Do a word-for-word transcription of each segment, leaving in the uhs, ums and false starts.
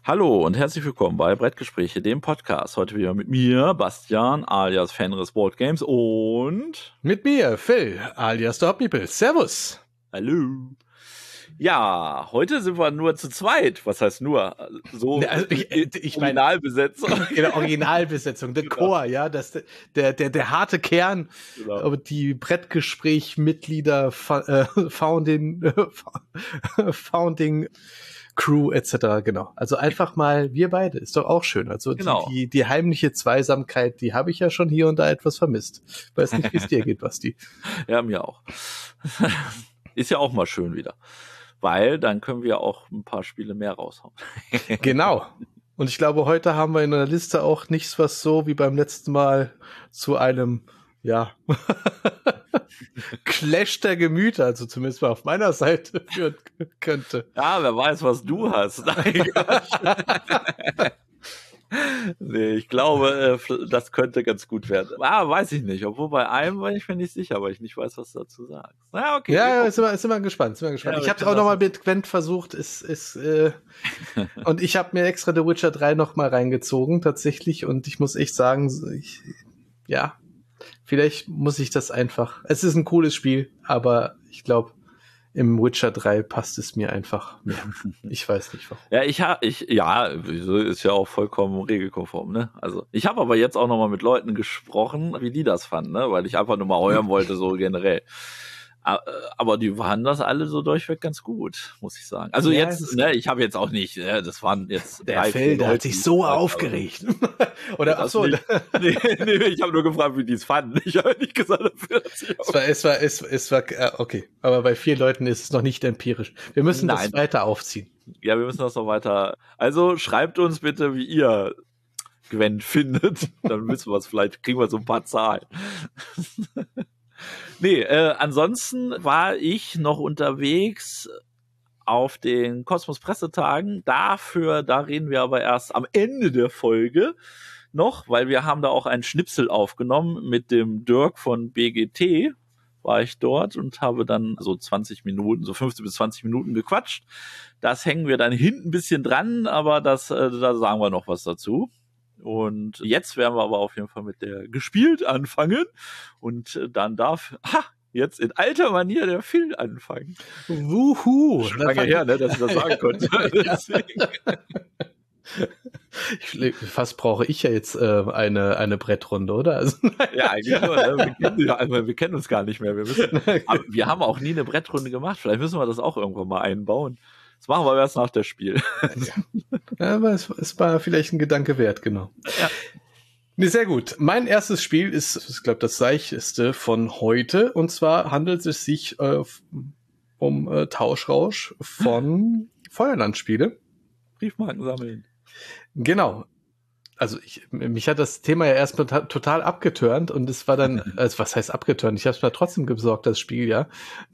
Hallo und herzlich willkommen bei Brettgespräche, dem Podcast. Heute wieder mit mir, Bastian, alias Fenris Board Games und... Mit mir, Phil, alias The Hobbybill. Servus. Hallo. Ja, heute sind wir nur zu zweit. Was heißt nur? So ne, also ich, ich Originalbesetzung. In der Originalbesetzung, der genau. Core, ja, das, der, der, der harte Kern, genau. Aber die Brettgespräch-Mitglieder, äh, Founding, äh, Founding Crew et cetera. Genau. Also einfach mal wir beide, ist doch auch schön. Also genau. die, die, die heimliche Zweisamkeit, die habe ich ja schon hier und da etwas vermisst. Weiß nicht, wie es dir geht, Basti. Ja, mir auch. Ist ja auch mal schön wieder. Weil dann können wir auch ein paar Spiele mehr raushauen. Genau. Und ich glaube, heute haben wir in der Liste auch nichts, was so wie beim letzten Mal zu einem, ja, Clash der Gemüter, also zumindest mal auf meiner Seite führen könnte. Ja, wer weiß, was du hast. Nee, ich glaube, das könnte ganz gut werden. Ah, weiß ich nicht. Obwohl bei einem war ich mir nicht sicher, weil ich nicht weiß, was du dazu sagst. Na, okay. Ja, ist immer, ist immer gespannt. Ist immer gespannt. Ja, ich habe es auch nochmal mit Gwent versucht. Ist, ist, äh, und ich habe mir extra The Witcher drei nochmal reingezogen, tatsächlich. Und ich muss echt sagen, ich, ja, vielleicht muss ich das einfach. Es ist ein cooles Spiel, aber ich glaube, im Witcher drei passt es mir einfach mehr. Ich weiß nicht warum. Ja, ich habe, ich, ja, ist ja auch vollkommen regelkonform, ne? Also, ich habe aber jetzt auch nochmal mit Leuten gesprochen, wie die das fanden, ne? Weil ich einfach nur mal hören wollte, so generell. Aber die waren das alle so durchweg ganz gut, muss ich sagen. Also ja, jetzt, ne, ich habe jetzt auch nicht, ne, das waren jetzt der Phil, der hat sich so aufgeregt. Oder ach so, nee, nee, ich habe nur gefragt, wie die es fanden. Ich habe nicht gesagt dafür, dass ich es war, es war, es, es war, okay. Aber bei vier Leuten ist es noch nicht empirisch. Wir müssen Nein. das weiter aufziehen. Ja, wir müssen das noch weiter. Also schreibt uns bitte, wie ihr Gwent findet. Dann wissen wir es vielleicht. Kriegen wir so ein paar Zahlen. Nee, äh, ansonsten war ich noch unterwegs auf den Kosmos-Pressetagen. Dafür, da reden wir aber erst am Ende der Folge noch, weil wir haben da auch einen Schnipsel aufgenommen mit dem Dirk von B G T. War ich dort und habe dann so zwanzig Minuten, so fünfzehn bis zwanzig Minuten gequatscht. Das hängen wir dann hinten ein bisschen dran, aber das, äh, da sagen wir noch was dazu. Und jetzt werden wir aber auf jeden Fall mit der gespielt anfangen. Und dann darf, ha, jetzt in alter Manier der Phil anfangen. Wuhu! Schon lange her, ne, dass ich das sagen konnte. Ich, fast brauche ich ja jetzt äh, eine, eine Brettrunde, oder? Also, ja, eigentlich nur. Ne? Wir, kennen, also, wir kennen uns gar nicht mehr. Wir, müssen, aber wir haben auch nie eine Brettrunde gemacht. Vielleicht müssen wir das auch irgendwann mal einbauen. Das machen wir erst nach dem Spiel. Ja, aber es, es war vielleicht ein Gedanke wert, genau. Ja. Nee, sehr gut. Mein erstes Spiel ist, ich glaube, das seichteste von heute. Und zwar handelt es sich äh, um äh, Tauschrausch von Feuerlandspiele. Briefmarken sammeln. Genau. Also ich, mich hat das Thema ja erstmal total abgeturnt und es war dann, also was heißt abgeturnt? Ich habe es mir trotzdem besorgt, das Spiel, ja.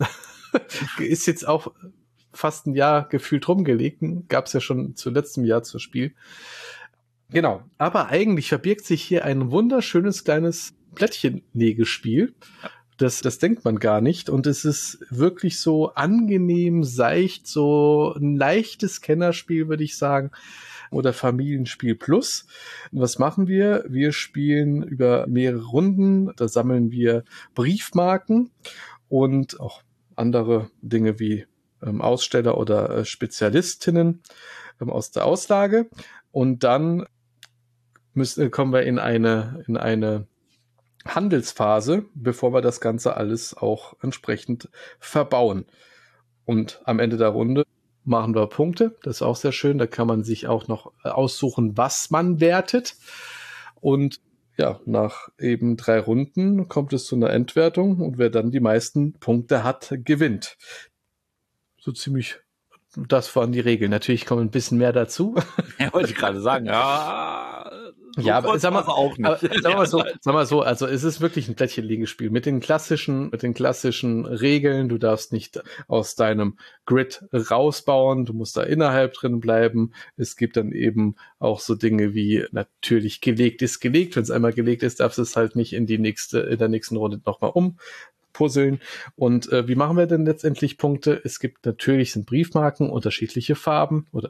Ist jetzt auch fast ein Jahr gefühlt rumgelegt. Gab es ja schon zu letztem Jahr zum Spiel. Genau. Aber eigentlich verbirgt sich hier ein wunderschönes kleines Plättchenlegespiel. Das, das denkt man gar nicht. Und es ist wirklich so angenehm, seicht, so ein leichtes Kennerspiel, würde ich sagen. Oder Familienspiel Plus. Und was machen wir? Wir spielen über mehrere Runden. Da sammeln wir Briefmarken und auch andere Dinge wie ähm, Aussteller oder äh, Spezialistinnen ähm, aus der Auslage. Und dann müssen, kommen wir in eine, in eine Handelsphase, bevor wir das Ganze alles auch entsprechend verbauen. Und am Ende der Runde machen wir Punkte. Das ist auch sehr schön. Da kann man sich auch noch aussuchen, was man wertet. Und ja, nach eben drei Runden kommt es zu einer Endwertung und wer dann die meisten Punkte hat, gewinnt. So ziemlich, das waren die Regeln. Natürlich kommt ein bisschen mehr dazu. Ja, wollte ich gerade sagen. Ja, so ja, aber sag mal, auch nicht. Aber, sag mal so, sag mal so, also es ist wirklich ein Plättchenlegespiel mit den klassischen, mit den klassischen Regeln. Du darfst nicht aus deinem Grid rausbauen, du musst da innerhalb drin bleiben. Es gibt dann eben auch so Dinge wie natürlich gelegt ist gelegt. Wenn es einmal gelegt ist, darfst du es halt nicht in die nächste, in der nächsten Runde nochmal umpuzzeln. Und äh, wie machen wir denn letztendlich Punkte? Es gibt natürlich sind Briefmarken, unterschiedliche Farben oder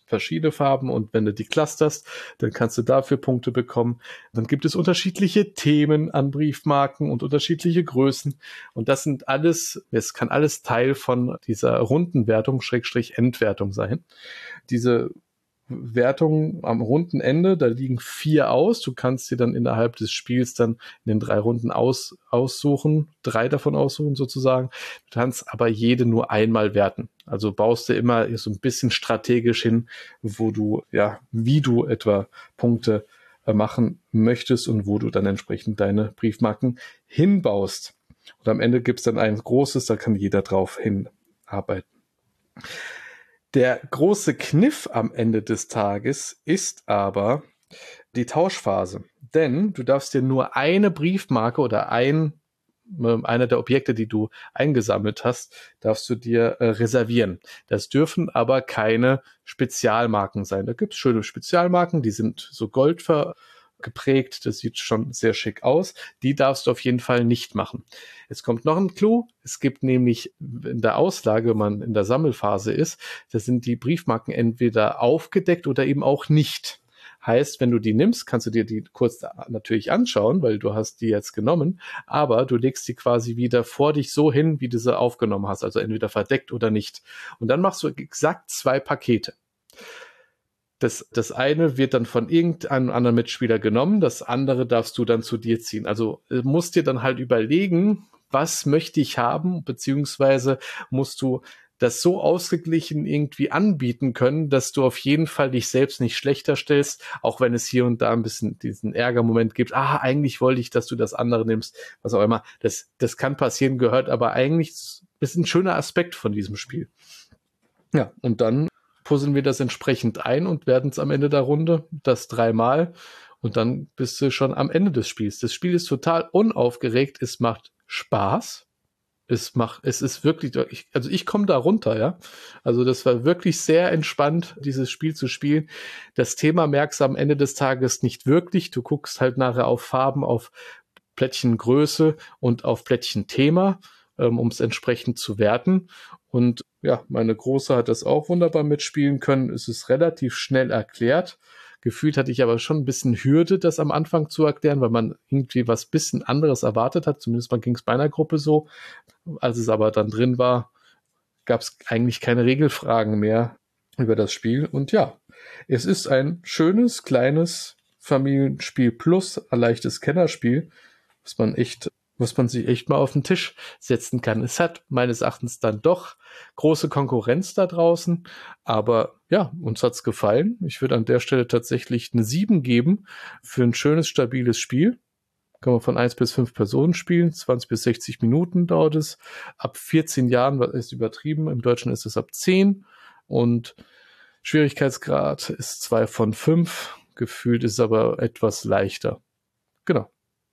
verschiedene Farben und wenn du die clusterst, dann kannst du dafür Punkte bekommen. Dann gibt es unterschiedliche Themen an Briefmarken und unterschiedliche Größen und das sind alles, es kann alles Teil von dieser Rundenwertung, Schrägstrich Endwertung sein. Diese Wertung am runden Ende, da liegen vier aus. Du kannst dir dann innerhalb des Spiels dann in den drei Runden aus, aussuchen, drei davon aussuchen sozusagen. Du kannst aber jede nur einmal werten. Also baust du immer so ein bisschen strategisch hin, wo du, ja, wie du etwa Punkte machen möchtest und wo du dann entsprechend deine Briefmarken hinbaust. Und am Ende gibt's dann ein großes, da kann jeder drauf hinarbeiten. Der große Kniff am Ende des Tages ist aber die Tauschphase. Denn du darfst dir nur eine Briefmarke oder ein, einer der Objekte, die du eingesammelt hast, darfst du dir äh, reservieren. Das dürfen aber keine Spezialmarken sein. Da gibt's schöne Spezialmarken, die sind so gold ver geprägt, das sieht schon sehr schick aus. Die darfst du auf jeden Fall nicht machen. Es kommt noch ein Clou. Es gibt nämlich in der Auslage, wenn man in der Sammelphase ist, da sind die Briefmarken entweder aufgedeckt oder eben auch nicht. Heißt, wenn du die nimmst, kannst du dir die kurz natürlich anschauen, weil du hast die jetzt genommen, aber du legst die quasi wieder vor dich so hin, wie du sie aufgenommen hast, also entweder verdeckt oder nicht. Und dann machst du exakt zwei Pakete. Das, das eine wird dann von irgendeinem anderen Mitspieler genommen, das andere darfst du dann zu dir ziehen. Also musst dir dann halt überlegen, was möchte ich haben, beziehungsweise musst du das so ausgeglichen irgendwie anbieten können, dass du auf jeden Fall dich selbst nicht schlechter stellst, auch wenn es hier und da ein bisschen diesen Ärgermoment gibt. Ah, eigentlich wollte ich, dass du das andere nimmst, was auch immer. Das, das kann passieren, gehört aber eigentlich, ist ein schöner Aspekt von diesem Spiel. Ja, und dann puzzeln wir das entsprechend ein und werden es am Ende der Runde, das dreimal. Und dann bist du schon am Ende des Spiels. Das Spiel ist total unaufgeregt. Es macht Spaß. Es macht, es ist wirklich, ich, also ich komme da runter, ja. Also das war wirklich sehr entspannt, dieses Spiel zu spielen. Das Thema merkst du am Ende des Tages nicht wirklich. Du guckst halt nachher auf Farben, auf Plättchengröße und auf Plättchenthema, ähm, um es entsprechend zu werten. Und ja, meine Große hat das auch wunderbar mitspielen können. Es ist relativ schnell erklärt. Gefühlt hatte ich aber schon ein bisschen Hürde, das am Anfang zu erklären, weil man irgendwie was bisschen anderes erwartet hat. Zumindest mal ging es bei einer Gruppe so. Als es aber dann drin war, gab es eigentlich keine Regelfragen mehr über das Spiel. Und ja, es ist ein schönes, kleines Familienspiel plus ein leichtes Kennerspiel, was man echt was man sich echt mal auf den Tisch setzen kann. Es hat meines Erachtens dann doch große Konkurrenz da draußen, aber ja, uns hat's gefallen. Ich würde an der Stelle tatsächlich eine sieben geben für ein schönes, stabiles Spiel. Kann man von eins bis fünf Personen spielen, zwanzig bis sechzig Minuten dauert es. Ab vierzehn Jahren ist übertrieben, im Deutschen ist es ab zehn und Schwierigkeitsgrad ist zwei von fünf, gefühlt ist aber etwas leichter. Genau.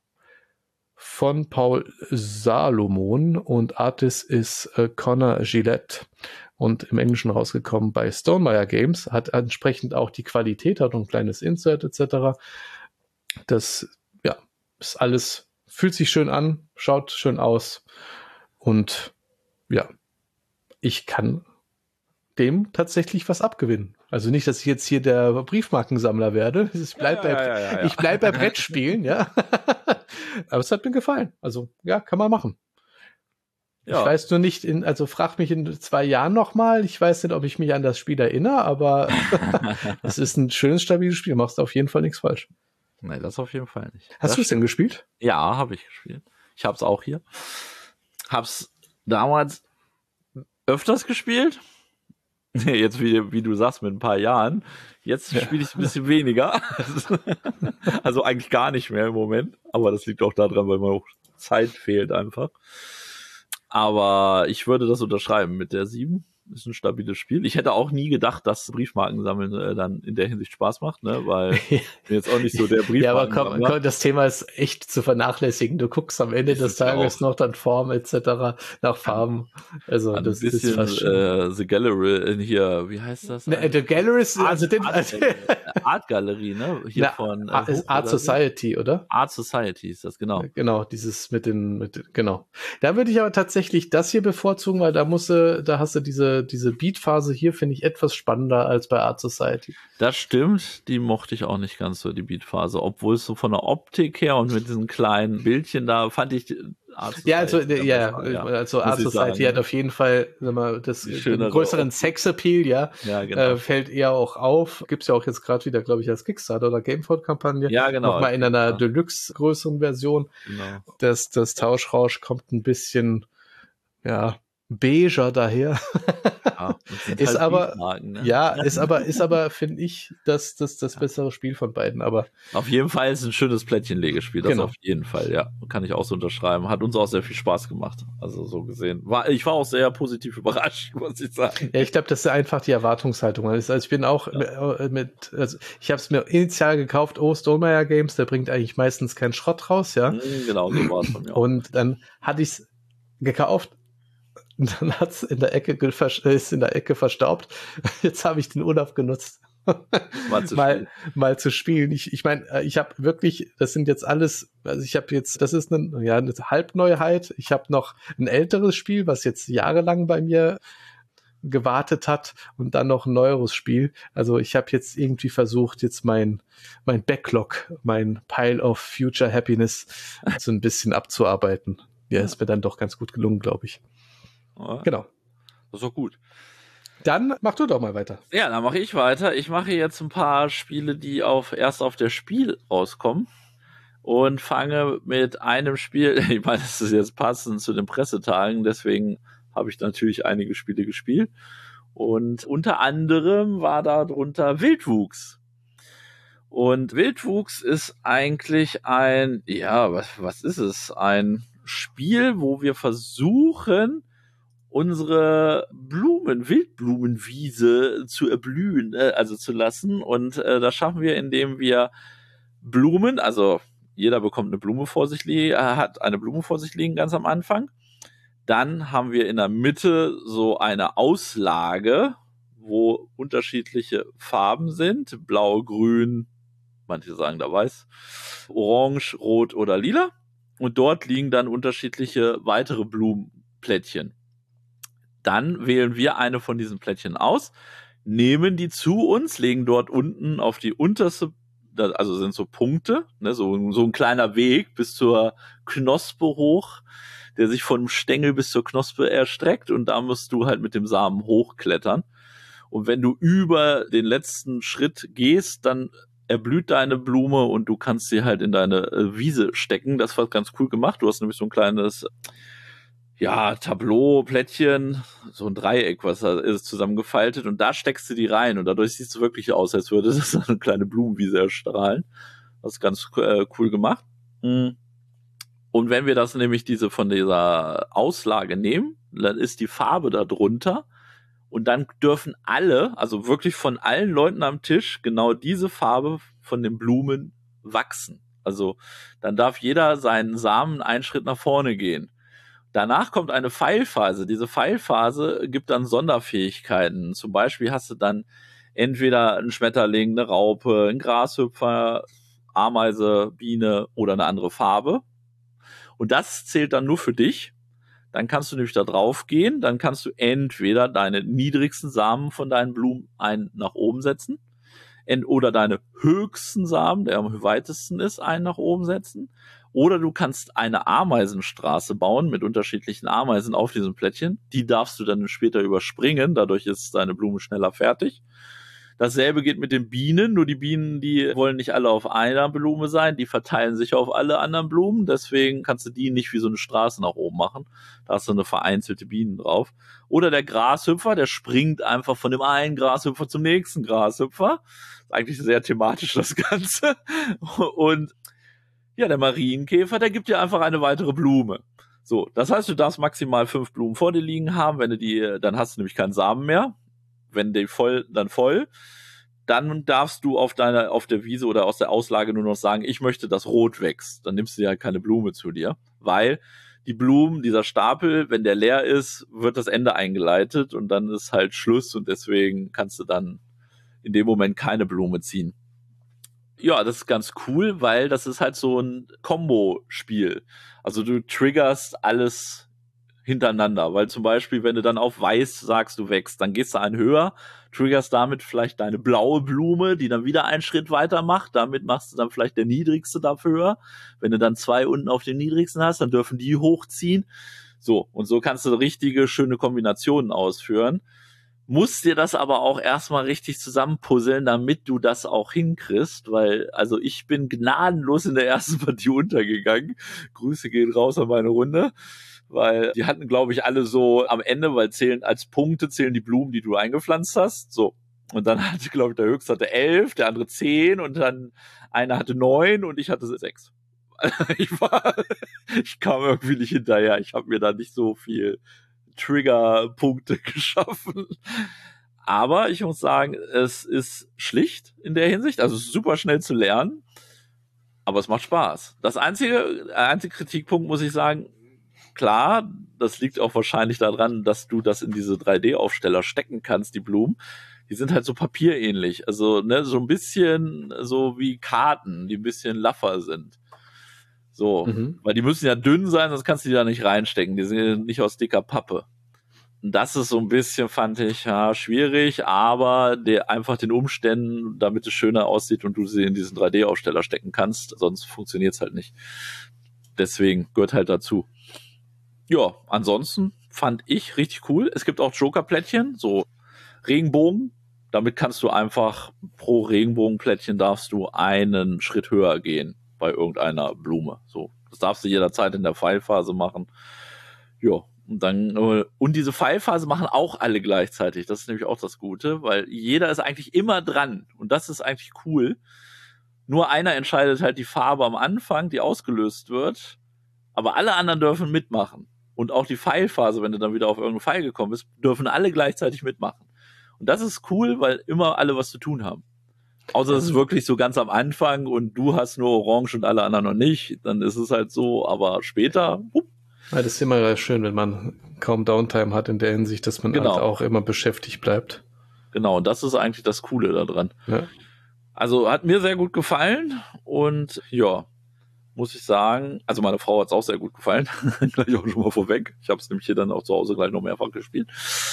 Von Paul Salomon und Artist ist äh, Connor Gillette und im Englischen rausgekommen bei Stonemaier Games, hat entsprechend auch die Qualität, hat ein kleines Insert et cetera. Das, ja, ist alles, fühlt sich schön an, schaut schön aus und ja, ich kann dem tatsächlich was abgewinnen. Also nicht, dass ich jetzt hier der Briefmarkensammler werde. Ich bleibe ja, bei, ja, ja, ja. Ich bleib bei Brettspielen, ja. Aber es hat mir gefallen. Also, ja, kann man machen. Ja. Ich weiß nur nicht, in, also frag mich in zwei Jahren nochmal. Ich weiß nicht, ob ich mich an das Spiel erinnere, aber es ist ein schönes, stabiles Spiel. Machst du auf jeden Fall nichts falsch. Nein, das auf jeden Fall nicht. Hast du es denn gespielt? Ja, habe ich gespielt. Ich habe es auch hier. Hab's damals öfters gespielt. Jetzt, wie, wie du sagst, mit ein paar Jahren. Jetzt spiele ich ein bisschen weniger. Also eigentlich gar nicht mehr im Moment. Aber das liegt auch daran, weil mir auch Zeit fehlt einfach. Aber ich würde das unterschreiben mit der sieben. Ist ein stabiles Spiel. Ich hätte auch nie gedacht, dass Briefmarken sammeln äh, dann in der Hinsicht Spaß macht, ne? Weil ich bin jetzt auch nicht so der Briefmarken. Ja, aber komm, komm, das Thema ist echt zu vernachlässigen. Du guckst am Ende des Tages noch dann Form et cetera nach Farben. Also ein das bisschen, ist fast äh, The Gallery in hier, wie heißt das? Ne, The Gallery ist also Art, den, also, Art Galerie, ne? Hier Na, von äh, Art, Art Society, oder? Art Society ist das, genau. Genau, dieses mit den, mit, genau. Da würde ich aber tatsächlich das hier bevorzugen, weil da musst du, da hast du diese diese, diese Beat-Phase hier finde ich etwas spannender als bei Art Society. Das stimmt, die mochte ich auch nicht ganz so, die Beat-Phase, obwohl es so von der Optik her und mit diesen kleinen Bildchen da fand ich Art Society. Ja, also, ja, besser, ja, also Art Society sagen, hat auf jeden Fall, sag mal, das den größeren Sex-Appeal, ja, ja genau. äh, fällt eher auch auf. Gibt's ja auch jetzt gerade wieder, glaube ich, als Kickstarter oder Gameford-Kampagne. Ja, genau. Nochmal in einer Deluxe größeren Version. Genau. Das, das Tauschrausch kommt ein bisschen, ja, beiger daher. Ja, ist, halt aber, ne? ja, ist aber, ist aber, finde ich, das, das, das bessere Spiel von beiden, aber. Auf jeden Fall ist es ein schönes Plättchenlegespiel, das genau. auf jeden Fall, ja, kann ich auch so unterschreiben. Hat uns auch sehr viel Spaß gemacht, also so gesehen. War, ich war auch sehr positiv überrascht, muss ich sagen. Ja, ich glaube, das ist einfach die Erwartungshaltung. Also ich bin auch ja. mit, also ich habe es mir initial gekauft, oh, Stonemaier Games, der bringt eigentlich meistens keinen Schrott raus, ja. Genau, so war es von mir auch. Und dann hatte ich es gekauft, und dann hat es in der Ecke ist in der Ecke verstaubt. Jetzt habe ich den Urlaub genutzt, mal zu mal, spielen. mal zu spielen. Ich, ich meine, ich habe wirklich, das sind jetzt alles, also ich habe jetzt, das ist eine, ja, eine Halbneuheit. Ich habe noch ein älteres Spiel, was jetzt jahrelang bei mir gewartet hat und dann noch ein neueres Spiel. Also ich habe jetzt irgendwie versucht, jetzt mein, mein Backlog, mein Pile of Future Happiness so ein bisschen abzuarbeiten. Ja, ja. Ist mir dann doch ganz gut gelungen, glaube ich. Ja. Genau. Das ist doch gut. Dann mach du doch mal weiter. Ja, dann mache ich weiter. Ich mache jetzt ein paar Spiele, die auf erst auf der Spiel rauskommen und fange mit einem Spiel, ich meine, das ist jetzt passend zu den Pressetagen, deswegen habe ich natürlich einige Spiele gespielt und unter anderem war da drunter Wildwuchs. Und Wildwuchs ist eigentlich ein, ja, was, was ist es? Ein Spiel, wo wir versuchen, unsere Blumen, Wildblumenwiese zu erblühen, äh, also zu lassen. Und äh, das schaffen wir, indem wir Blumen, also jeder bekommt eine Blume vor sich liegen, äh, hat eine Blume vor sich liegen ganz am Anfang. Dann haben wir in der Mitte so eine Auslage, wo unterschiedliche Farben sind. Blau, grün, manche sagen da weiß, orange, rot oder lila. Und dort liegen dann unterschiedliche weitere Blumenplättchen. Dann wählen wir eine von diesen Plättchen aus, nehmen die zu uns, legen dort unten auf die unterste, also sind so Punkte, ne, so, so ein kleiner Weg bis zur Knospe hoch, der sich vom Stängel bis zur Knospe erstreckt und da musst du halt mit dem Samen hochklettern. Und wenn du über den letzten Schritt gehst, dann erblüht deine Blume und du kannst sie halt in deine äh, Wiese stecken. Das war ganz cool gemacht. Du hast nämlich so ein kleines, ja, Tableau, Plättchen, so ein Dreieck, was da ist, zusammengefaltet und da steckst du die rein und dadurch sieht es wirklich aus, als würde das eine kleine Blumenwiese erstrahlen. Das ist ganz äh, cool gemacht. Und wenn wir das nämlich diese von dieser Auslage nehmen, dann ist die Farbe da drunter und dann dürfen alle, also wirklich von allen Leuten am Tisch, genau diese Farbe von den Blumen wachsen. Also dann darf jeder seinen Samen einen Schritt nach vorne gehen. Danach kommt eine Pfeilphase. Diese Pfeilphase gibt dann Sonderfähigkeiten. Zum Beispiel hast du dann entweder einen Schmetterling, eine Raupe, einen Grashüpfer, Ameise, Biene oder eine andere Farbe. Und das zählt dann nur für dich. Dann kannst du nämlich da drauf gehen. Dann kannst du entweder deine niedrigsten Samen von deinen Blumen einen nach oben setzen oder deine höchsten Samen, der am weitesten ist, einen nach oben setzen. Oder du kannst eine Ameisenstraße bauen mit unterschiedlichen Ameisen auf diesem Plättchen. Die darfst du dann später überspringen. Dadurch ist deine Blume schneller fertig. Dasselbe geht mit den Bienen. Nur die Bienen, die wollen nicht alle auf einer Blume sein. Die verteilen sich auf alle anderen Blumen. Deswegen kannst du die nicht wie so eine Straße nach oben machen. Da hast du eine vereinzelte Bienen drauf. Oder der Grashüpfer, der springt einfach von dem einen Grashüpfer zum nächsten Grashüpfer. Ist eigentlich sehr thematisch, das Ganze. Und ja, der Marienkäfer, der gibt dir einfach eine weitere Blume. So, das heißt, du darfst maximal fünf Blumen vor dir liegen haben. Wenn du die, dann hast du nämlich keinen Samen mehr. Wenn die voll, dann voll. Dann darfst du auf deiner, auf der Wiese oder aus der Auslage nur noch sagen, ich möchte, dass rot wächst. Dann nimmst du ja keine Blume zu dir, weil die Blumen, dieser Stapel, wenn der leer ist, wird das Ende eingeleitet und dann ist halt Schluss und deswegen kannst du dann in dem Moment keine Blume ziehen. Ja, das ist ganz cool, weil das ist halt so ein Kombo-Spiel. Also du triggerst alles hintereinander, weil zum Beispiel, wenn du dann auf weiß sagst, du wächst, dann gehst du einen höher, triggerst damit vielleicht deine blaue Blume, die dann wieder einen Schritt weiter macht, damit machst du dann vielleicht der niedrigste dafür. Wenn du dann zwei unten auf den niedrigsten hast, dann dürfen die hochziehen. So, und so kannst du richtige, schöne Kombinationen ausführen. Musst dir das aber auch erstmal richtig zusammenpuzzeln, damit du das auch hinkriegst, weil, also ich bin gnadenlos in der ersten Partie untergegangen. Grüße gehen raus an meine Runde, weil die hatten, glaube ich, alle so am Ende, weil zählen als Punkte, zählen die Blumen, die du eingepflanzt hast, so. Und dann hatte, glaube ich, der Höchste hatte elf, der andere zehn und dann einer hatte neun und ich hatte sechs. Ich war, ich kam irgendwie nicht hinterher. Ich habe mir da nicht so viel Trigger-Punkte geschaffen. Aber ich muss sagen, es ist schlicht in der Hinsicht, also super schnell zu lernen, aber es macht Spaß. Das einzige, der einzige Kritikpunkt, muss ich sagen, klar, das liegt auch wahrscheinlich daran, dass du das in diese drei D-Aufsteller stecken kannst, die Blumen. Die sind halt so papierähnlich, also ne, so ein bisschen so wie Karten, die ein bisschen laffer sind. So, mhm. Weil die müssen ja dünn sein, sonst kannst du die da nicht reinstecken. Die sind ja nicht aus dicker Pappe. Und das ist so ein bisschen, fand ich, ja, schwierig, aber der, einfach den Umständen, damit es schöner aussieht und du sie in diesen drei D-Aufsteller stecken kannst, sonst funktioniert es halt nicht. Deswegen gehört halt dazu. Ja, ansonsten fand ich richtig cool. Es gibt auch Joker-Plättchen, so Regenbogen. Damit kannst du einfach pro Regenbogenplättchen darfst du einen Schritt höher gehen bei irgendeiner Blume. So, das darfst du jederzeit in der Pfeilphase machen. Ja, und dann und diese Pfeilphase machen auch alle gleichzeitig. Das ist nämlich auch das Gute, weil jeder ist eigentlich immer dran und das ist eigentlich cool. Nur einer entscheidet halt die Farbe am Anfang, die ausgelöst wird, aber alle anderen dürfen mitmachen. Und auch die Pfeilphase, wenn du dann wieder auf irgendeinen Pfeil gekommen bist, dürfen alle gleichzeitig mitmachen. Und das ist cool, weil immer alle was zu tun haben. Außer es ist wirklich so ganz am Anfang und du hast nur Orange und alle anderen noch nicht, dann ist es halt so, aber später, hup. Ja, das ist immer schön, wenn man kaum Downtime hat in der Hinsicht, dass man genau. halt auch immer beschäftigt bleibt. Genau, und das ist eigentlich das Coole daran. Ja. Also hat mir sehr gut gefallen und ja, muss ich sagen, also meine Frau hat es auch sehr gut gefallen, gleich auch schon mal vorweg. Ich habe es nämlich hier dann auch zu Hause gleich noch mehrfach gespielt.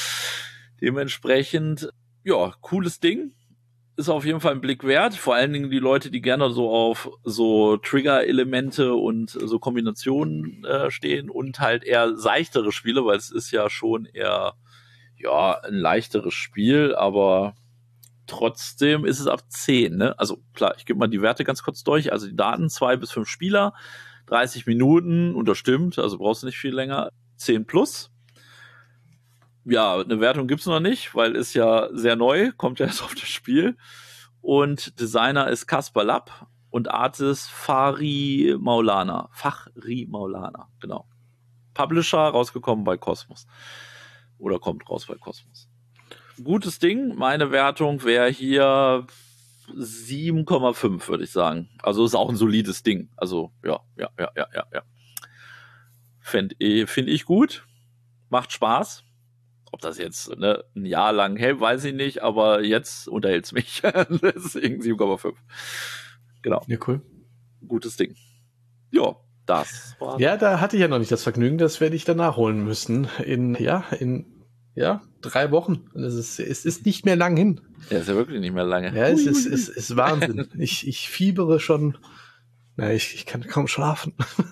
Dementsprechend, ja, cooles Ding. Ist auf jeden Fall ein Blick wert. Vor allen Dingen die Leute, die gerne so auf so Trigger-Elemente und so Kombinationen äh, stehen und halt eher seichtere Spiele, weil es ist ja schon eher ja ein leichteres Spiel, aber trotzdem ist es ab zehn. Ne? Also klar, ich gebe mal die Werte ganz kurz durch. Also die Daten, zwei bis fünf Spieler, dreißig Minuten, und das stimmt, also brauchst du nicht viel länger, zehn plus. Ja, eine Wertung gibt's noch nicht, weil ist ja sehr neu, kommt ja erst auf das Spiel. Und Designer ist Kaspar Lapp und Artist Fahri Maulana. Fahri Maulana, genau. Publisher rausgekommen bei Kosmos. Oder kommt raus bei Kosmos. Gutes Ding, meine Wertung wäre hier sieben Komma fünf, würde ich sagen. Also ist auch ein solides Ding. Also ja, ja, ja, ja, ja, ja. Finde find ich gut. Macht Spaß. Ob das jetzt ne, ein Jahr lang hält, weiß ich nicht, aber jetzt unterhält es mich. Deswegen sieben Komma fünf. Genau. Ja, cool. Gutes Ding. Ja, das war. Ja, da hatte ich ja noch nicht das Vergnügen, das werde ich dann nachholen müssen. In, ja, in ja, drei Wochen. Es ist, es ist nicht mehr lang hin. Ja, ist ja wirklich nicht mehr lange. Ja, es ist, es ist Wahnsinn. ich, ich fiebere schon. Na, ich, ich kann kaum schlafen.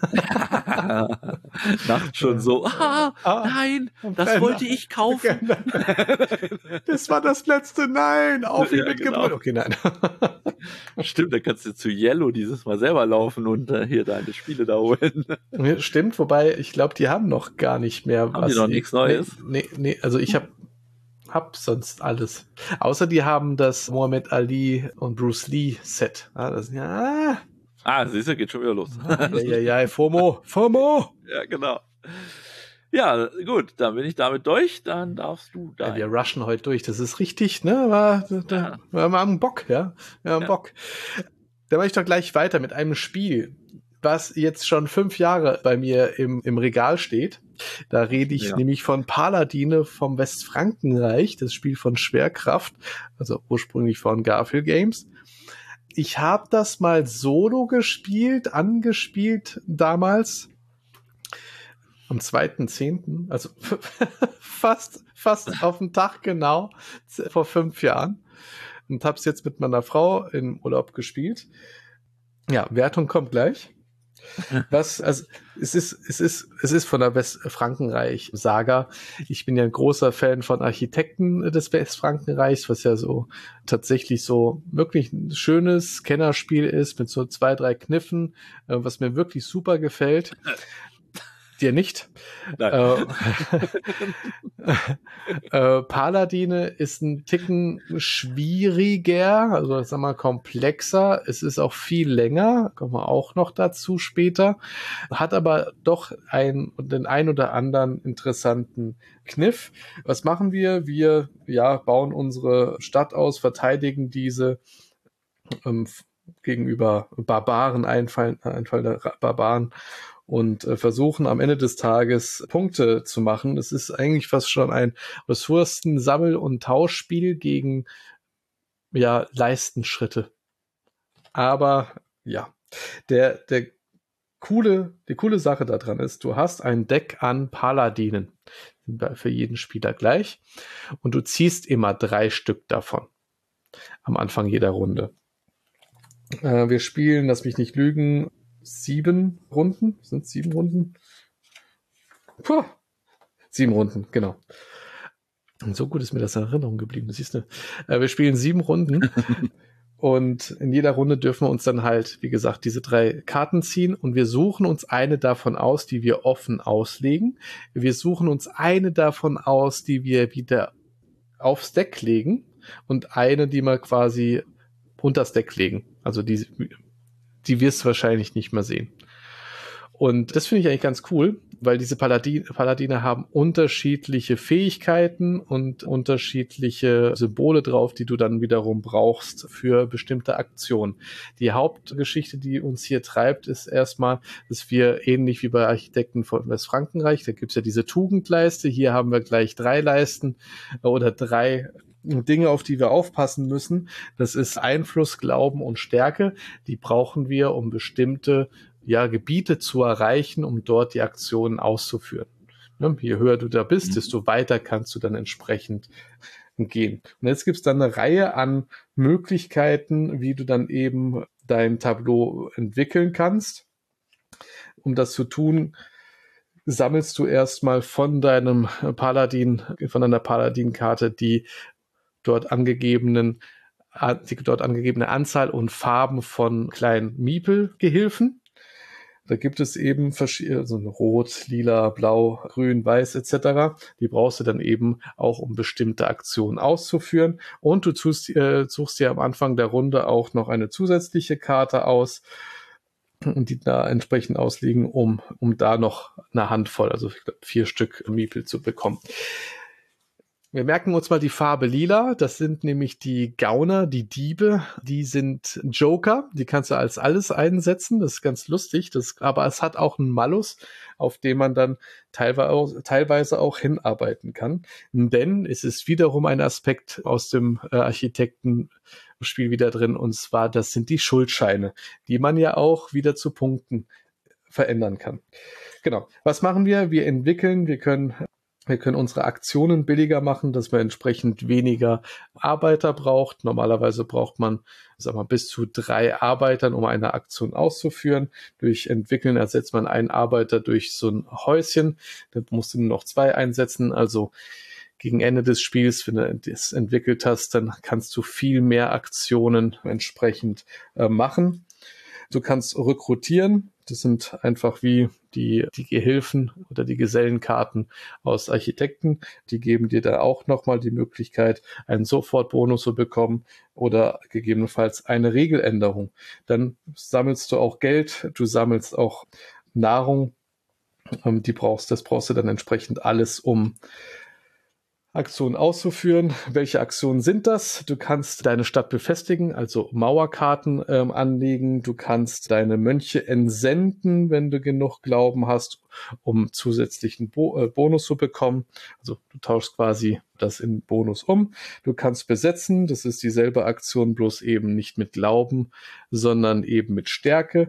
Nachts schon so, ah, ah, nein, das nein, wollte ich kaufen. Das war das letzte, nein, auf ihn ja, mitgebracht. Genau. Okay, nein. Stimmt, da kannst du zu Yellow dieses Mal selber laufen und äh, hier deine Spiele da holen. Stimmt, wobei, ich glaube, die haben noch gar nicht mehr. Haben was die noch nichts Neues? Nee, nee, nee, also ich habe hab sonst alles. Außer die haben das Muhammad Ali und Bruce Lee Set. Ah, das, ja, Ah, siehst du, geht schon wieder los. Ja, ja, ja, FOMO, FOMO. Ja, genau. Ja, gut, dann bin ich damit durch, dann darfst du da. Ja, wir rushen heute durch, das ist richtig, ne? War, da, ja. Wir haben Bock, ja? Wir haben ja. Bock. Da mache ich doch gleich weiter mit einem Spiel, was jetzt schon fünf Jahre bei mir im, im Regal steht. Da rede ich ja. nämlich von Paladine vom Westfrankenreich, das Spiel von Schwerkraft, also ursprünglich von Garfield Games. Ich habe das mal solo gespielt, angespielt damals. am zweiten zehnten, also fast, fast auf den Tag genau, vor fünf Jahren. Und habe es jetzt mit meiner Frau im Urlaub gespielt. Ja, Wertung kommt gleich. Was, also, es ist, es ist, es ist von der Westfrankenreich-Saga. Ich bin ja ein großer Fan von Architekten des Westfrankenreichs, was ja so tatsächlich so wirklich ein schönes Kennerspiel ist mit so zwei, drei Kniffen, was mir wirklich super gefällt. Dir nicht. Äh, äh, Paladine ist ein Ticken schwieriger, also sagen wir mal komplexer. Es ist auch viel länger, kommen wir auch noch dazu später. Hat aber doch ein, den ein oder anderen interessanten Kniff. Was machen wir? Wir ja, bauen unsere Stadt aus, verteidigen diese ähm, gegenüber Barbaren, Einfall, Einfall der Barbaren, und äh, versuchen am Ende des Tages Punkte zu machen. Es ist eigentlich fast schon ein Ressourcen-Sammel- und Tauschspiel gegen ja, Leistenschritte. Aber ja, der, der coole, die coole Sache daran ist, du hast ein Deck an Paladinen, für jeden Spieler gleich, und du ziehst immer drei Stück davon am Anfang jeder Runde. Äh, wir spielen, lass mich nicht lügen, sieben Runden. Sind es sieben Runden? Puh. Sieben Runden, genau. Und so gut ist mir das in Erinnerung geblieben, das siehst du. Äh, wir spielen sieben Runden und in jeder Runde dürfen wir uns dann halt, wie gesagt, diese drei Karten ziehen und wir suchen uns eine davon aus, die wir offen auslegen. Wir suchen uns eine davon aus, die wir wieder aufs Deck legen und eine, die wir quasi unters Deck legen. Also die, die wirst du wahrscheinlich nicht mehr sehen. Und das finde ich eigentlich ganz cool, weil diese Paladine, Paladine haben unterschiedliche Fähigkeiten und unterschiedliche Symbole drauf, die du dann wiederum brauchst für bestimmte Aktionen. Die Hauptgeschichte, die uns hier treibt, ist erstmal, dass wir ähnlich wie bei Architekten von Westfrankenreich, da gibt es ja diese Tugendleiste, hier haben wir gleich drei Leisten oder drei Dinge, auf die wir aufpassen müssen. Das ist Einfluss, Glauben und Stärke. Die brauchen wir, um bestimmte ja, Gebiete zu erreichen, um dort die Aktionen auszuführen. Ne? Je höher du da bist, mhm. desto weiter kannst du dann entsprechend gehen. Und jetzt gibt es dann eine Reihe an Möglichkeiten, wie du dann eben dein Tableau entwickeln kannst. Um das zu tun, sammelst du erstmal von deinem Paladin, von deiner Paladin-Karte die dort angegebenen, die dort angegebene Anzahl und Farben von kleinen Miepel-Gehilfen. Da gibt es eben verschiedene, also Rot, Lila, Blau, Grün, Weiß et cetera. Die brauchst du dann eben auch, um bestimmte Aktionen auszuführen. Und du tust, äh, suchst dir am Anfang der Runde auch noch eine zusätzliche Karte aus und die da entsprechend ausliegen, um, um da noch eine Handvoll, also ich glaube vier Stück Miepel zu bekommen. Wir merken uns mal die Farbe Lila. Das sind nämlich die Gauner, die Diebe. Die sind Joker. Die kannst du als alles einsetzen. Das ist ganz lustig. Das, aber es hat auch einen Malus, auf den man dann teilweise, teilweise auch hinarbeiten kann. Denn es ist wiederum ein Aspekt aus dem äh, Architektenspiel wieder drin. Und zwar, das sind die Schuldscheine, die man ja auch wieder zu Punkten verändern kann. Genau. Was machen wir? Wir entwickeln, wir können Wir können unsere Aktionen billiger machen, dass man entsprechend weniger Arbeiter braucht. Normalerweise braucht man, sag mal, bis zu drei Arbeitern, um eine Aktion auszuführen. Durch Entwickeln ersetzt man einen Arbeiter durch so ein Häuschen. Da musst du nur noch zwei einsetzen. Also gegen Ende des Spiels, wenn du das entwickelt hast, dann kannst du viel mehr Aktionen entsprechend äh, machen. Du kannst rekrutieren. Das sind einfach wie die, die Gehilfen oder die Gesellenkarten aus Architekten. Die geben dir da auch nochmal die Möglichkeit, einen Sofortbonus zu bekommen oder gegebenenfalls eine Regeländerung. Dann sammelst du auch Geld, du sammelst auch Nahrung. Die brauchst, das brauchst du dann entsprechend alles, um Aktionen auszuführen. Welche Aktionen sind das? Du kannst deine Stadt befestigen, also Mauerkarten ähm, anlegen. Du kannst deine Mönche entsenden, wenn du genug Glauben hast, um zusätzlichen Bo- äh, Bonus zu bekommen. Also du tauschst quasi das in Bonus um. Du kannst besetzen. Das ist dieselbe Aktion, bloß eben nicht mit Glauben, sondern eben mit Stärke.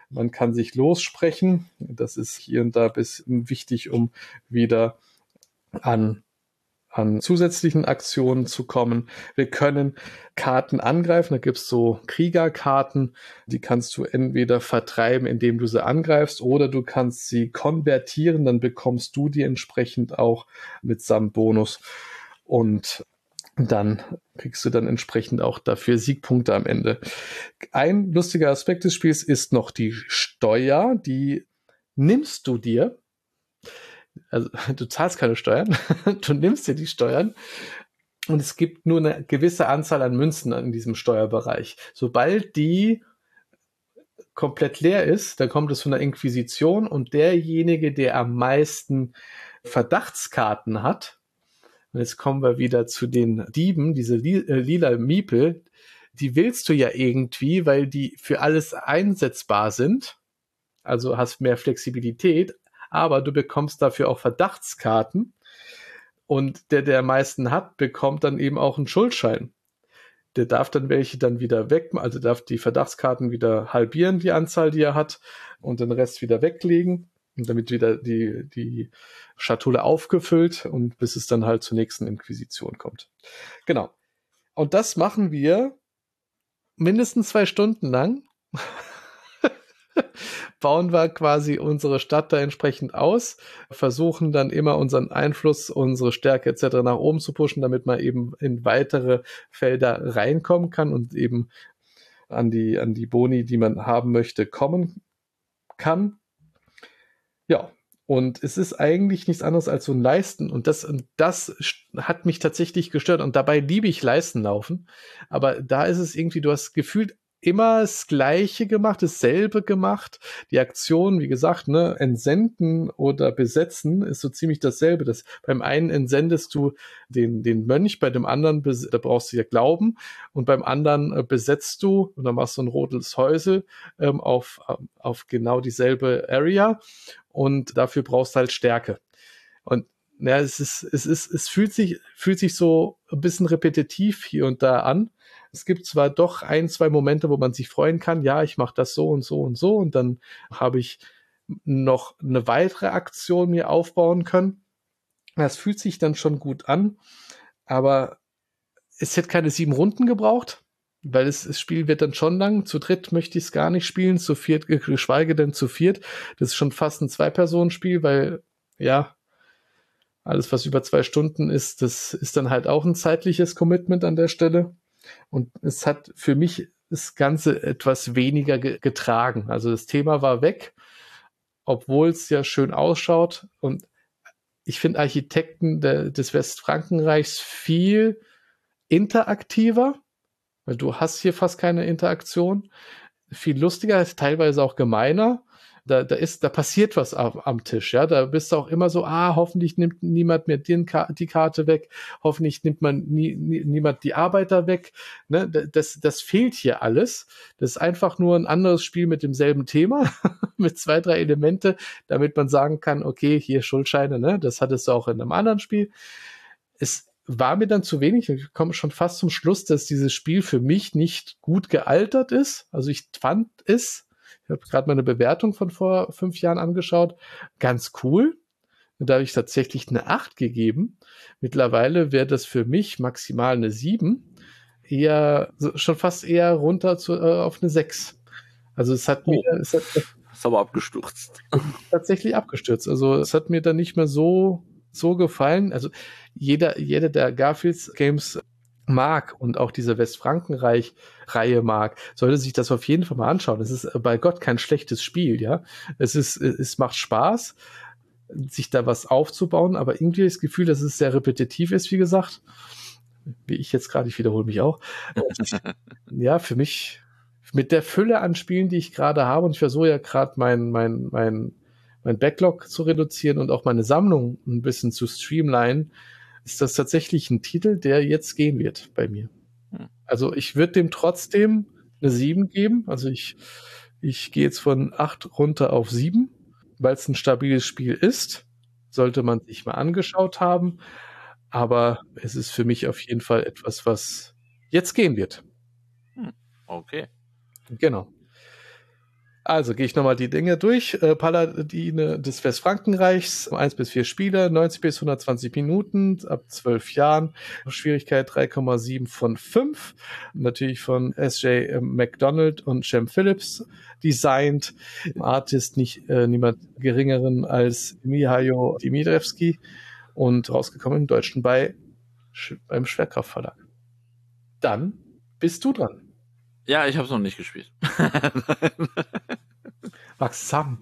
Man kann sich lossprechen. Das ist hier und da bis wichtig, um wieder an an zusätzlichen Aktionen zu kommen. Wir können Karten angreifen, da gibt's so Kriegerkarten, die kannst du entweder vertreiben, indem du sie angreifst, oder du kannst sie konvertieren, dann bekommst du die entsprechend auch mitsamt Bonus und dann kriegst du dann entsprechend auch dafür Siegpunkte am Ende. Ein lustiger Aspekt des Spiels ist noch die Steuer, die nimmst du dir. Also du zahlst keine Steuern, du nimmst dir die Steuern und es gibt nur eine gewisse Anzahl an Münzen in diesem Steuerbereich. Sobald die komplett leer ist, dann kommt es von der Inquisition und derjenige, der am meisten Verdachtskarten hat, und jetzt kommen wir wieder zu den Dieben, diese li- äh, lila Miepel, die willst du ja irgendwie, weil die für alles einsetzbar sind, also hast mehr Flexibilität, aber du bekommst dafür auch Verdachtskarten und der, der am meisten hat, bekommt dann eben auch einen Schuldschein. Der darf dann welche dann wieder weg, also darf die Verdachtskarten wieder halbieren, die Anzahl, die er hat, und den Rest wieder weglegen, und damit wieder die, die Schatulle aufgefüllt, und bis es dann halt zur nächsten Inquisition kommt. Genau. Und das machen wir mindestens zwei Stunden lang. Bauen wir quasi unsere Stadt da entsprechend aus, versuchen dann immer unseren Einfluss, unsere Stärke et cetera nach oben zu pushen, damit man eben in weitere Felder reinkommen kann und eben an die, an die Boni, die man haben möchte, kommen kann. Ja, und es ist eigentlich nichts anderes als so ein Leisten, und das, und das hat mich tatsächlich gestört, und dabei liebe ich Leistenlaufen, aber da ist es irgendwie, du hast gefühlt immer das Gleiche gemacht, dasselbe gemacht. Die Aktion, wie gesagt, ne, entsenden oder besetzen ist so ziemlich dasselbe. Das, beim einen entsendest du den, den Mönch, bei dem anderen, da brauchst du ja Glauben, und beim anderen äh, besetzt du, und dann machst du ein rotes Häusel ähm, auf, auf genau dieselbe Area, und dafür brauchst du halt Stärke. Und ja, es ist, es ist, es fühlt sich, fühlt sich so ein bisschen repetitiv hier und da an. Es gibt zwar doch ein, zwei Momente, wo man sich freuen kann, ja, ich mache das so und so und so, und dann habe ich noch eine weitere Aktion mir aufbauen können. Das fühlt sich dann schon gut an, aber es hätte keine sieben Runden gebraucht, weil es, das Spiel wird dann schon lang. Zu dritt möchte ich es gar nicht spielen, zu viert, geschweige denn zu viert. Das ist schon fast ein Zwei-Personen-Spiel, weil, ja, alles, was über zwei Stunden ist, das ist dann halt auch ein zeitliches Commitment an der Stelle. Und es hat für mich das Ganze etwas weniger ge- getragen. Also das Thema war weg, obwohl es ja schön ausschaut. Und ich finde Architekten de, des Westfrankenreichs viel interaktiver, weil du hast hier fast keine Interaktion. Viel lustiger, teilweise auch gemeiner. Da, da ist, da passiert was am, am Tisch, ja. Da bist du auch immer so, ah, hoffentlich nimmt niemand mir den, die Karte weg, hoffentlich nimmt man nie, nie, niemand die Arbeiter weg. Ne? Das, das fehlt hier alles. Das ist einfach nur ein anderes Spiel mit demselben Thema, mit zwei, drei Elemente, damit man sagen kann, okay, hier Schuldscheine, ne? Das hattest du auch in einem anderen Spiel. Es war mir dann zu wenig. Ich komme schon fast zum Schluss, dass dieses Spiel für mich nicht gut gealtert ist. Also ich fand es, ich habe gerade meine Bewertung von vor fünf Jahren angeschaut, ganz cool. Da habe ich tatsächlich eine acht gegeben. Mittlerweile wäre das für mich maximal eine sieben. Eher, schon fast eher runter zu, äh, auf eine sechs. Also es hat Oh, mir, es hat ist aber abgestürzt. tatsächlich abgestürzt. Also es hat mir dann nicht mehr so, so gefallen. Also jeder, jeder der Garfields Games mag und auch diese Westfrankenreich-Reihe mag, sollte sich das auf jeden Fall mal anschauen. Es ist bei Gott kein schlechtes Spiel, ja. Es ist, es macht Spaß, sich da was aufzubauen, aber irgendwie das Gefühl, dass es sehr repetitiv ist, wie gesagt. Wie ich jetzt gerade, ich wiederhole mich auch. Ja, für mich, mit der Fülle an Spielen, die ich gerade habe, und ich versuche ja gerade mein, mein, mein, mein Backlog zu reduzieren und auch meine Sammlung ein bisschen zu streamlinen, ist das tatsächlich ein Titel, der jetzt gehen wird bei mir. Also ich würde dem trotzdem eine sieben geben. Also ich, ich gehe jetzt von acht runter auf sieben, weil es ein stabiles Spiel ist. Sollte man sich mal angeschaut haben. Aber es ist für mich auf jeden Fall etwas, was jetzt gehen wird. Okay. Genau. Also gehe ich nochmal die Dinge durch. Äh, Paladine des Westfrankenreichs, eins bis vier Spieler, neunzig bis hundertzwanzig Minuten, ab zwölf Jahren. Schwierigkeit drei Komma sieben von fünf. Natürlich von S J McDonald und Shem Phillips designt. Artist nicht äh, niemand geringeren als Mihailo Dimitrevski und rausgekommen im Deutschen bei beim Schwerkraftverlag. Dann bist du dran. Ja, ich habe es noch nicht gespielt. Magst du haben?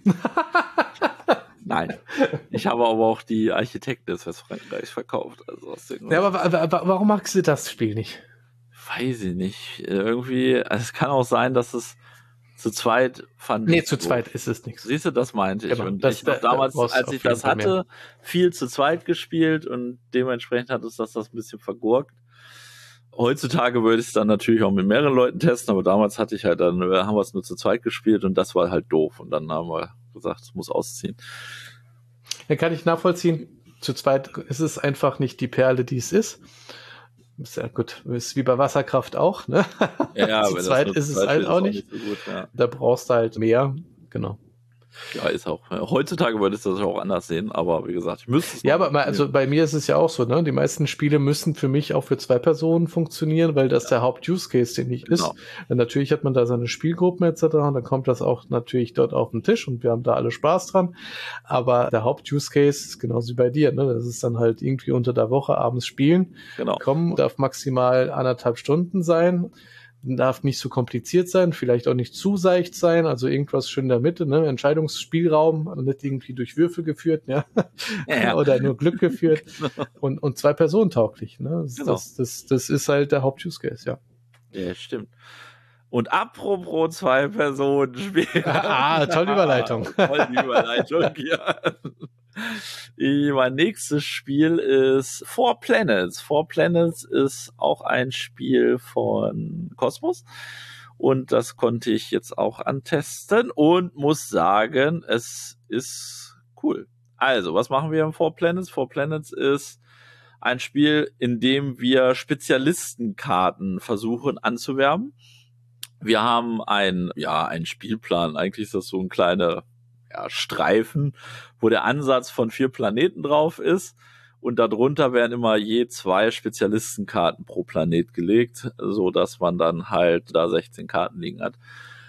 Nein. Ich habe aber auch die Architekten des Westfrankreichs verkauft. Also aus dem ja, aber, aber, aber warum magst du das Spiel nicht? Weiß ich nicht. Irgendwie, also es kann auch sein, dass es zu zweit fand. Nee, zu zweit ist es nichts. Siehst du, das meinte ich. Genau, und das, ich habe da, damals, da als ich das hatte, mehr. viel zu zweit gespielt und dementsprechend hat es das, das ein bisschen vergurkt. Heutzutage würde ich es dann natürlich auch mit mehreren Leuten testen, aber damals hatte ich halt dann, haben wir es nur zu zweit gespielt und das war halt doof. Und dann haben wir gesagt, es muss ausziehen. Ja, kann ich nachvollziehen. Zu zweit ist es einfach nicht die Perle, die es ist. Ist ja gut, ist wie bei Wasserkraft auch, ne? Ja, zu zweit ist es halt auch nicht. nicht so gut, ja. Da brauchst du halt mehr, genau. Ja, ist auch. Heutzutage würde ich das auch anders sehen, aber wie gesagt, ich müsste es. Ja, aber mal, also bei mir ist es ja auch so, ne? Die meisten Spiele müssen für mich auch für zwei Personen funktionieren, weil das ja. der Haupt-Use-Case, den ich genau. ist. Und natürlich hat man da seine Spielgruppen et cetera. Und dann kommt das auch natürlich dort auf den Tisch und wir haben da alle Spaß dran. Aber der Haupt-Use-Case ist genauso wie bei dir, ne? Das ist dann halt irgendwie unter der Woche abends spielen. Genau. Kommen, darf maximal anderthalb Stunden sein. Darf nicht so kompliziert sein, vielleicht auch nicht zu seicht sein, also irgendwas schön in der Mitte, ne? Entscheidungsspielraum, nicht irgendwie durch Würfel geführt, ja, ja. oder nur Glück geführt genau. und, und zwei Personen tauglich, ne? Das, genau. das, das, das ist halt der Haupt-Use-Case, ja. Ja, stimmt. Und apropos zwei Personen spielen. Ah, tolle Überleitung. Tolle Überleitung, ja. Mein nächstes Spiel ist Four Planets. Four Planets ist auch ein Spiel von Kosmos und das konnte ich jetzt auch antesten und muss sagen, es ist cool. Also, was machen wir in Four Planets? Four Planets ist ein Spiel, in dem wir Spezialistenkarten versuchen anzuwerben. Wir haben ein, ja, einen Spielplan. Eigentlich ist das so ein kleiner ja, Streifen, wo der Ansatz von vier Planeten drauf ist. Und darunter werden immer je zwei Spezialistenkarten pro Planet gelegt, so dass man dann halt da sechzehn Karten liegen hat.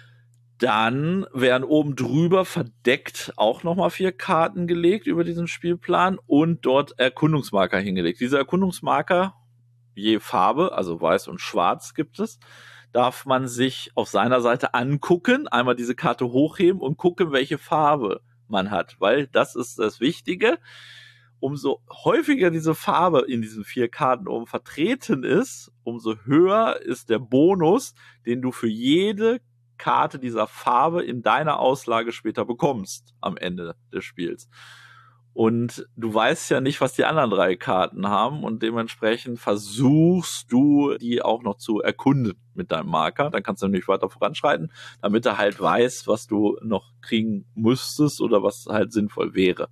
Dann werden oben drüber verdeckt auch nochmal vier Karten gelegt über diesen Spielplan und dort Erkundungsmarker hingelegt. Diese Erkundungsmarker, je Farbe, also weiß und schwarz gibt es, darf man sich auf seiner Seite angucken, einmal diese Karte hochheben und gucken, welche Farbe man hat, weil das ist das Wichtige. Umso häufiger diese Farbe in diesen vier Karten oben vertreten ist, umso höher ist der Bonus, den du für jede Karte dieser Farbe in deiner Auslage später bekommst am Ende des Spiels. Und du weißt ja nicht, was die anderen drei Karten haben und dementsprechend versuchst du, die auch noch zu erkunden mit deinem Marker. Dann kannst du nämlich weiter voranschreiten, damit er halt weiß, was du noch kriegen müsstest oder was halt sinnvoll wäre.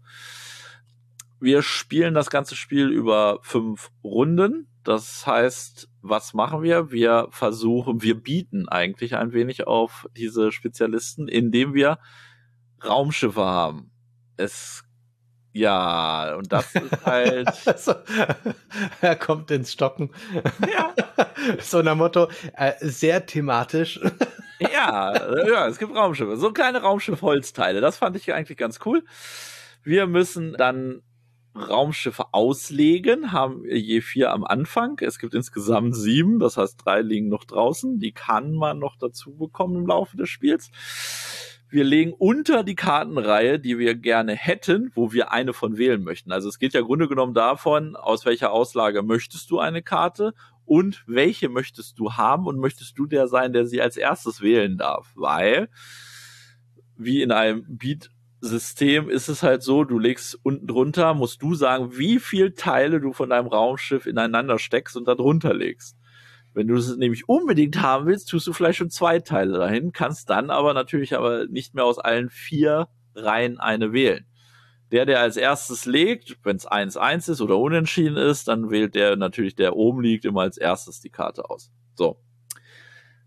Wir spielen das ganze Spiel über fünf Runden. Das heißt, was machen wir? Wir versuchen, wir bieten eigentlich ein wenig auf diese Spezialisten, indem wir Raumschiffe haben. Es Ja, und das ist halt... so, er kommt ins Stocken. Ja. So nach Motto, äh, sehr thematisch. ja, ja, es gibt Raumschiffe. So kleine Raumschiff-Holzteile. Das fand ich eigentlich ganz cool. Wir müssen dann Raumschiffe auslegen, haben je vier am Anfang. Es gibt insgesamt sieben, das heißt, drei liegen noch draußen. Die kann man noch dazu bekommen im Laufe des Spiels. Wir legen unter die Kartenreihe, die wir gerne hätten, wo wir eine von wählen möchten. Also es geht ja im Grunde genommen davon, aus welcher Auslage möchtest du eine Karte und welche möchtest du haben und möchtest du der sein, der sie als erstes wählen darf. Weil, wie in einem Beat-System ist es halt so, du legst unten drunter, musst du sagen, wie viele Teile du von deinem Raumschiff ineinander steckst und da drunter legst. Wenn du es nämlich unbedingt haben willst, tust du vielleicht schon zwei Teile dahin, kannst dann aber natürlich aber nicht mehr aus allen vier Reihen eine wählen. Der, der als erstes legt, wenn es eins eins ist oder unentschieden ist, dann wählt der natürlich, der oben liegt, immer als erstes die Karte aus. So.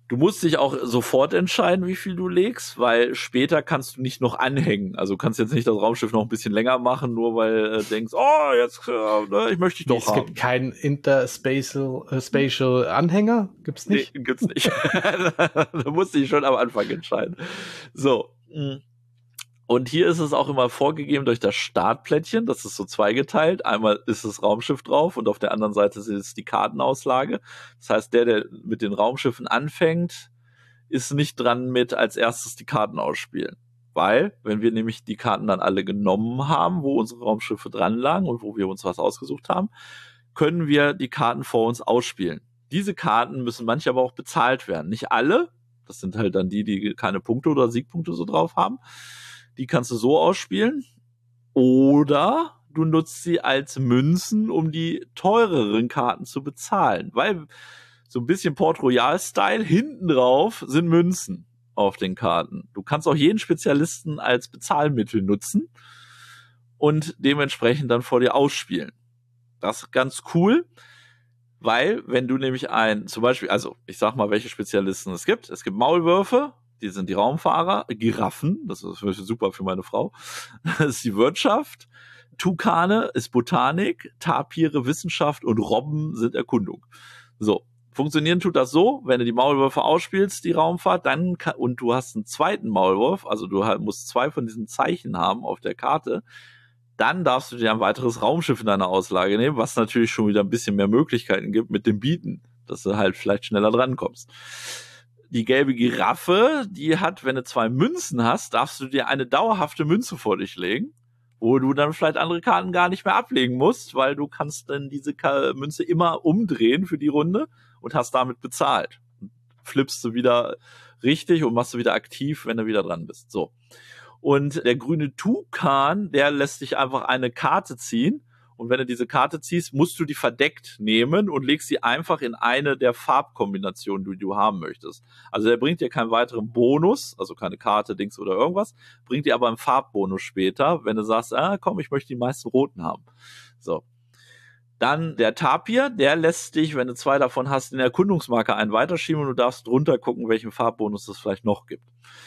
Du musst dich auch sofort entscheiden, wie viel du legst, weil später kannst du nicht noch anhängen. Also du kannst jetzt nicht das Raumschiff noch ein bisschen länger machen, nur weil du äh, denkst, oh, jetzt, äh, ne, ich möchte dich doch es haben. Es gibt keinen Interspatial äh, Spatial Anhänger? Gibt's nicht? Nee, gibt's nicht. Da musst du dich schon am Anfang entscheiden. So. Und hier ist es auch immer vorgegeben durch das Startplättchen. Das ist so zweigeteilt. Einmal ist das Raumschiff drauf und auf der anderen Seite ist die Kartenauslage. Das heißt, der, der mit den Raumschiffen anfängt, ist nicht dran mit als erstes die Karten ausspielen. Weil, wenn wir nämlich die Karten dann alle genommen haben, wo unsere Raumschiffe dran lagen und wo wir uns was ausgesucht haben, können wir die Karten vor uns ausspielen. Diese Karten müssen manche aber auch bezahlt werden. Nicht alle. Das sind halt dann die, die keine Punkte oder Siegpunkte so drauf haben. Die kannst du so ausspielen. Oder du nutzt sie als Münzen, um die teureren Karten zu bezahlen. Weil so ein bisschen Port Royal-Style, hinten drauf sind Münzen auf den Karten. Du kannst auch jeden Spezialisten als Bezahlmittel nutzen und dementsprechend dann vor dir ausspielen. Das ist ganz cool, weil wenn du nämlich ein, zum Beispiel, also ich sag mal, welche Spezialisten es gibt. Es gibt Maulwürfe, die sind die Raumfahrer, Giraffen, das ist super für meine Frau, das ist die Wirtschaft, Tukane ist Botanik, Tapire Wissenschaft und Robben sind Erkundung. So, funktionieren tut das so, wenn du die Maulwürfe ausspielst, die Raumfahrt, dann kann, und du hast einen zweiten Maulwurf, also du halt musst zwei von diesen Zeichen haben auf der Karte, dann darfst du dir ein weiteres Raumschiff in deiner Auslage nehmen, was natürlich schon wieder ein bisschen mehr Möglichkeiten gibt mit dem Bieten, dass du halt vielleicht schneller drankommst. Die gelbe Giraffe, die hat, wenn du zwei Münzen hast, darfst du dir eine dauerhafte Münze vor dich legen, wo du dann vielleicht andere Karten gar nicht mehr ablegen musst, weil du kannst dann diese Münze immer umdrehen für die Runde und hast damit bezahlt. Flippst du wieder richtig und machst du wieder aktiv, wenn du wieder dran bist. So. Und der grüne Tukan, der lässt dich einfach eine Karte ziehen. Und wenn du diese Karte ziehst, musst du die verdeckt nehmen und legst sie einfach in eine der Farbkombinationen, die du haben möchtest. Also der bringt dir keinen weiteren Bonus, also keine Karte, Dings oder irgendwas, bringt dir aber einen Farbbonus später, wenn du sagst, ah, komm, ich möchte die meisten roten haben. So. Dann der Tapir, der lässt dich, wenn du zwei davon hast, in der Erkundungsmarke einen weiterschieben und du darfst drunter gucken, welchen Farbbonus es vielleicht noch gibt.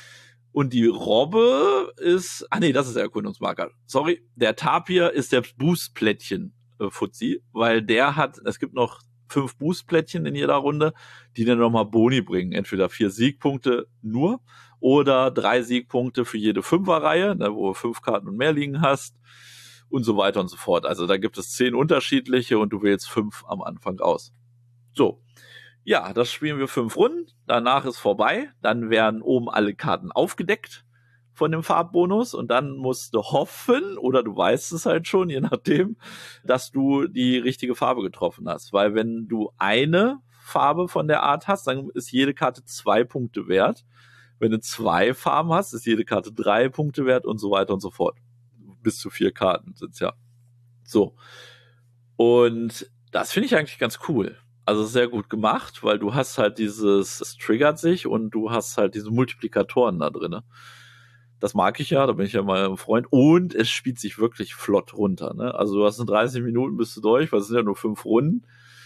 Und die Robbe ist, ah nee, das ist der Erkundungsmarker. Sorry, der Tapir ist der Boost-Plättchen-Fuzzi, äh, weil der hat, es gibt noch fünf Boost-Plättchen in jeder Runde, die dann nochmal Boni bringen. Entweder vier Siegpunkte nur oder drei Siegpunkte für jede Fünferreihe, ne, wo du fünf Karten und mehr liegen hast und so weiter und so fort. Also da gibt es zehn unterschiedliche und du wählst fünf am Anfang aus. So. Ja, das spielen wir fünf Runden, danach ist vorbei, dann werden oben alle Karten aufgedeckt von dem Farbbonus und dann musst du hoffen, oder du weißt es halt schon, je nachdem, dass du die richtige Farbe getroffen hast, weil wenn du eine Farbe von der Art hast, dann ist jede Karte zwei Punkte wert. Wenn du zwei Farben hast, ist jede Karte drei Punkte wert und so weiter und so fort. Bis zu vier Karten sind's ja. So. Und das finde ich eigentlich ganz cool. Also sehr gut gemacht, weil du hast halt dieses, es triggert sich und du hast halt diese Multiplikatoren da drin. Das mag ich ja, da bin ich ja mal ein Freund. Und es spielt sich wirklich flott runter. Ne? Also du hast in dreißig Minuten bist du durch, weil es sind ja nur fünf Runden.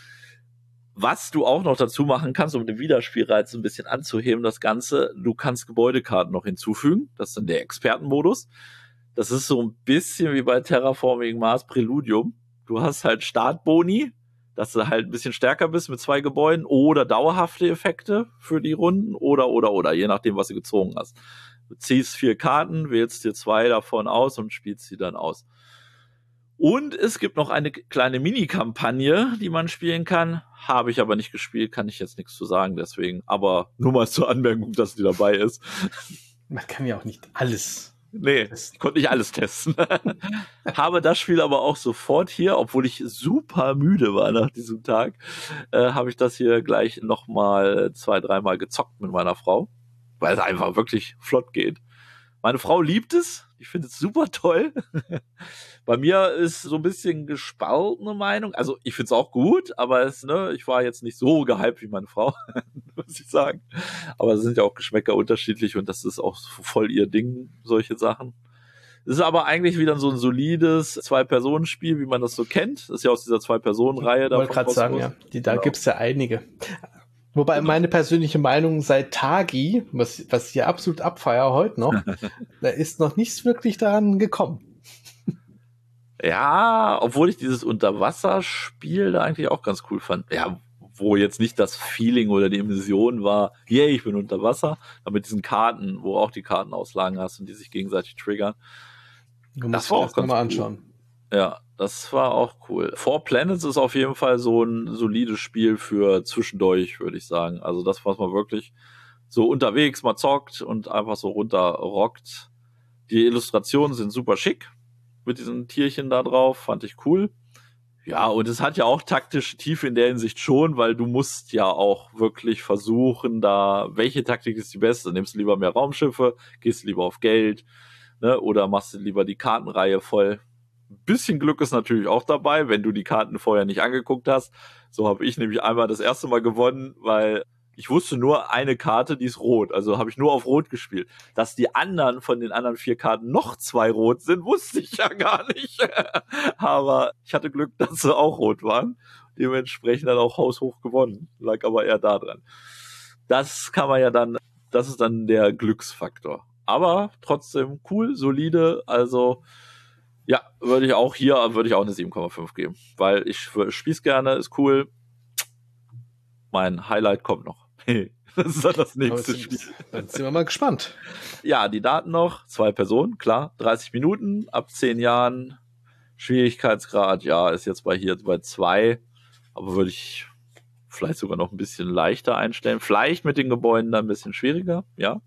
Was du auch noch dazu machen kannst, um den Wiederspielreiz ein bisschen anzuheben, das Ganze, du kannst Gebäudekarten noch hinzufügen. Das ist dann der Expertenmodus. Das ist so ein bisschen wie bei Terraforming Mars Preludium. Du hast halt Startboni, dass du halt ein bisschen stärker bist mit zwei Gebäuden oder dauerhafte Effekte für die Runden oder, oder, oder, je nachdem, was du gezogen hast. Du ziehst vier Karten, wählst dir zwei davon aus und spielst sie dann aus. Und es gibt noch eine kleine Mini-Kampagne, die man spielen kann. Habe ich aber nicht gespielt, kann ich jetzt nichts zu sagen, deswegen. Aber nur mal zur Anmerkung, dass die dabei ist. Man kann ja auch nicht alles. Nee, ich konnte nicht alles testen. Habe das Spiel aber auch sofort hier, obwohl ich super müde war nach diesem Tag, äh, habe ich das hier gleich nochmal zwei, dreimal gezockt mit meiner Frau, weil es einfach wirklich flott geht. Meine Frau liebt es, die findet es super toll. Bei mir ist so ein bisschen gespaltene Meinung. Also ich finde es auch gut, aber es, ne, ich war jetzt nicht so gehypt wie meine Frau, muss ich sagen. Aber es sind ja auch Geschmäcker unterschiedlich und das ist auch voll ihr Ding, solche Sachen. Es ist aber eigentlich wieder so ein solides Zwei-Personen-Spiel, wie man das so kennt. Das ist ja aus dieser Zwei-Personen-Reihe. Ich wollte gerade sagen, ja, die, da genau. Gibt's ja einige. Wobei meine persönliche Meinung seit Tagi, was, was ich ja absolut abfeier heute noch, da ist noch nichts wirklich daran gekommen. Ja, obwohl ich dieses Unterwasserspiel da eigentlich auch ganz cool fand. Ja, wo jetzt nicht das Feeling oder die Illusion war, yay, ich bin unter Wasser, aber mit diesen Karten, wo auch die Kartenauslagen hast und die sich gegenseitig triggern. Du musst das war auch ganz mal anschauen. Cool. Ja, das war auch cool. Four Planets ist auf jeden Fall so ein solides Spiel für zwischendurch, würde ich sagen. Also das, was man wirklich so unterwegs mal zockt und einfach so runterrockt. Die Illustrationen sind super schick mit diesen Tierchen da drauf, fand ich cool. Ja, und es hat ja auch taktische Tiefe in der Hinsicht schon, weil du musst ja auch wirklich versuchen, da, welche Taktik ist die beste? Nimmst du lieber mehr Raumschiffe, gehst du lieber auf Geld, ne, oder machst du lieber die Kartenreihe voll? Ein bisschen Glück ist natürlich auch dabei, wenn du die Karten vorher nicht angeguckt hast. So habe ich nämlich einmal das erste Mal gewonnen, weil ich wusste nur eine Karte, die ist rot. Also habe ich nur auf rot gespielt. Dass die anderen von den anderen vier Karten noch zwei rot sind, wusste ich ja gar nicht. Aber ich hatte Glück, dass sie auch rot waren. Dementsprechend dann auch haushoch gewonnen. Lag aber eher da dran. Das kann man ja dann, das ist dann der Glücksfaktor. Aber trotzdem cool, solide. Also ja, würde ich auch hier, würde ich auch eine sieben Komma fünf geben. Weil ich spiel's gerne, ist cool. Mein Highlight kommt noch. Das ist dann das nächste sind, Spiel. Dann sind wir mal gespannt. Ja, die Daten noch. Zwei Personen, klar. dreißig Minuten, ab zehn Jahren. Schwierigkeitsgrad, ja, ist jetzt bei hier bei zwei. Aber würde ich vielleicht sogar noch ein bisschen leichter einstellen. Vielleicht mit den Gebäuden dann ein bisschen schwieriger, ja.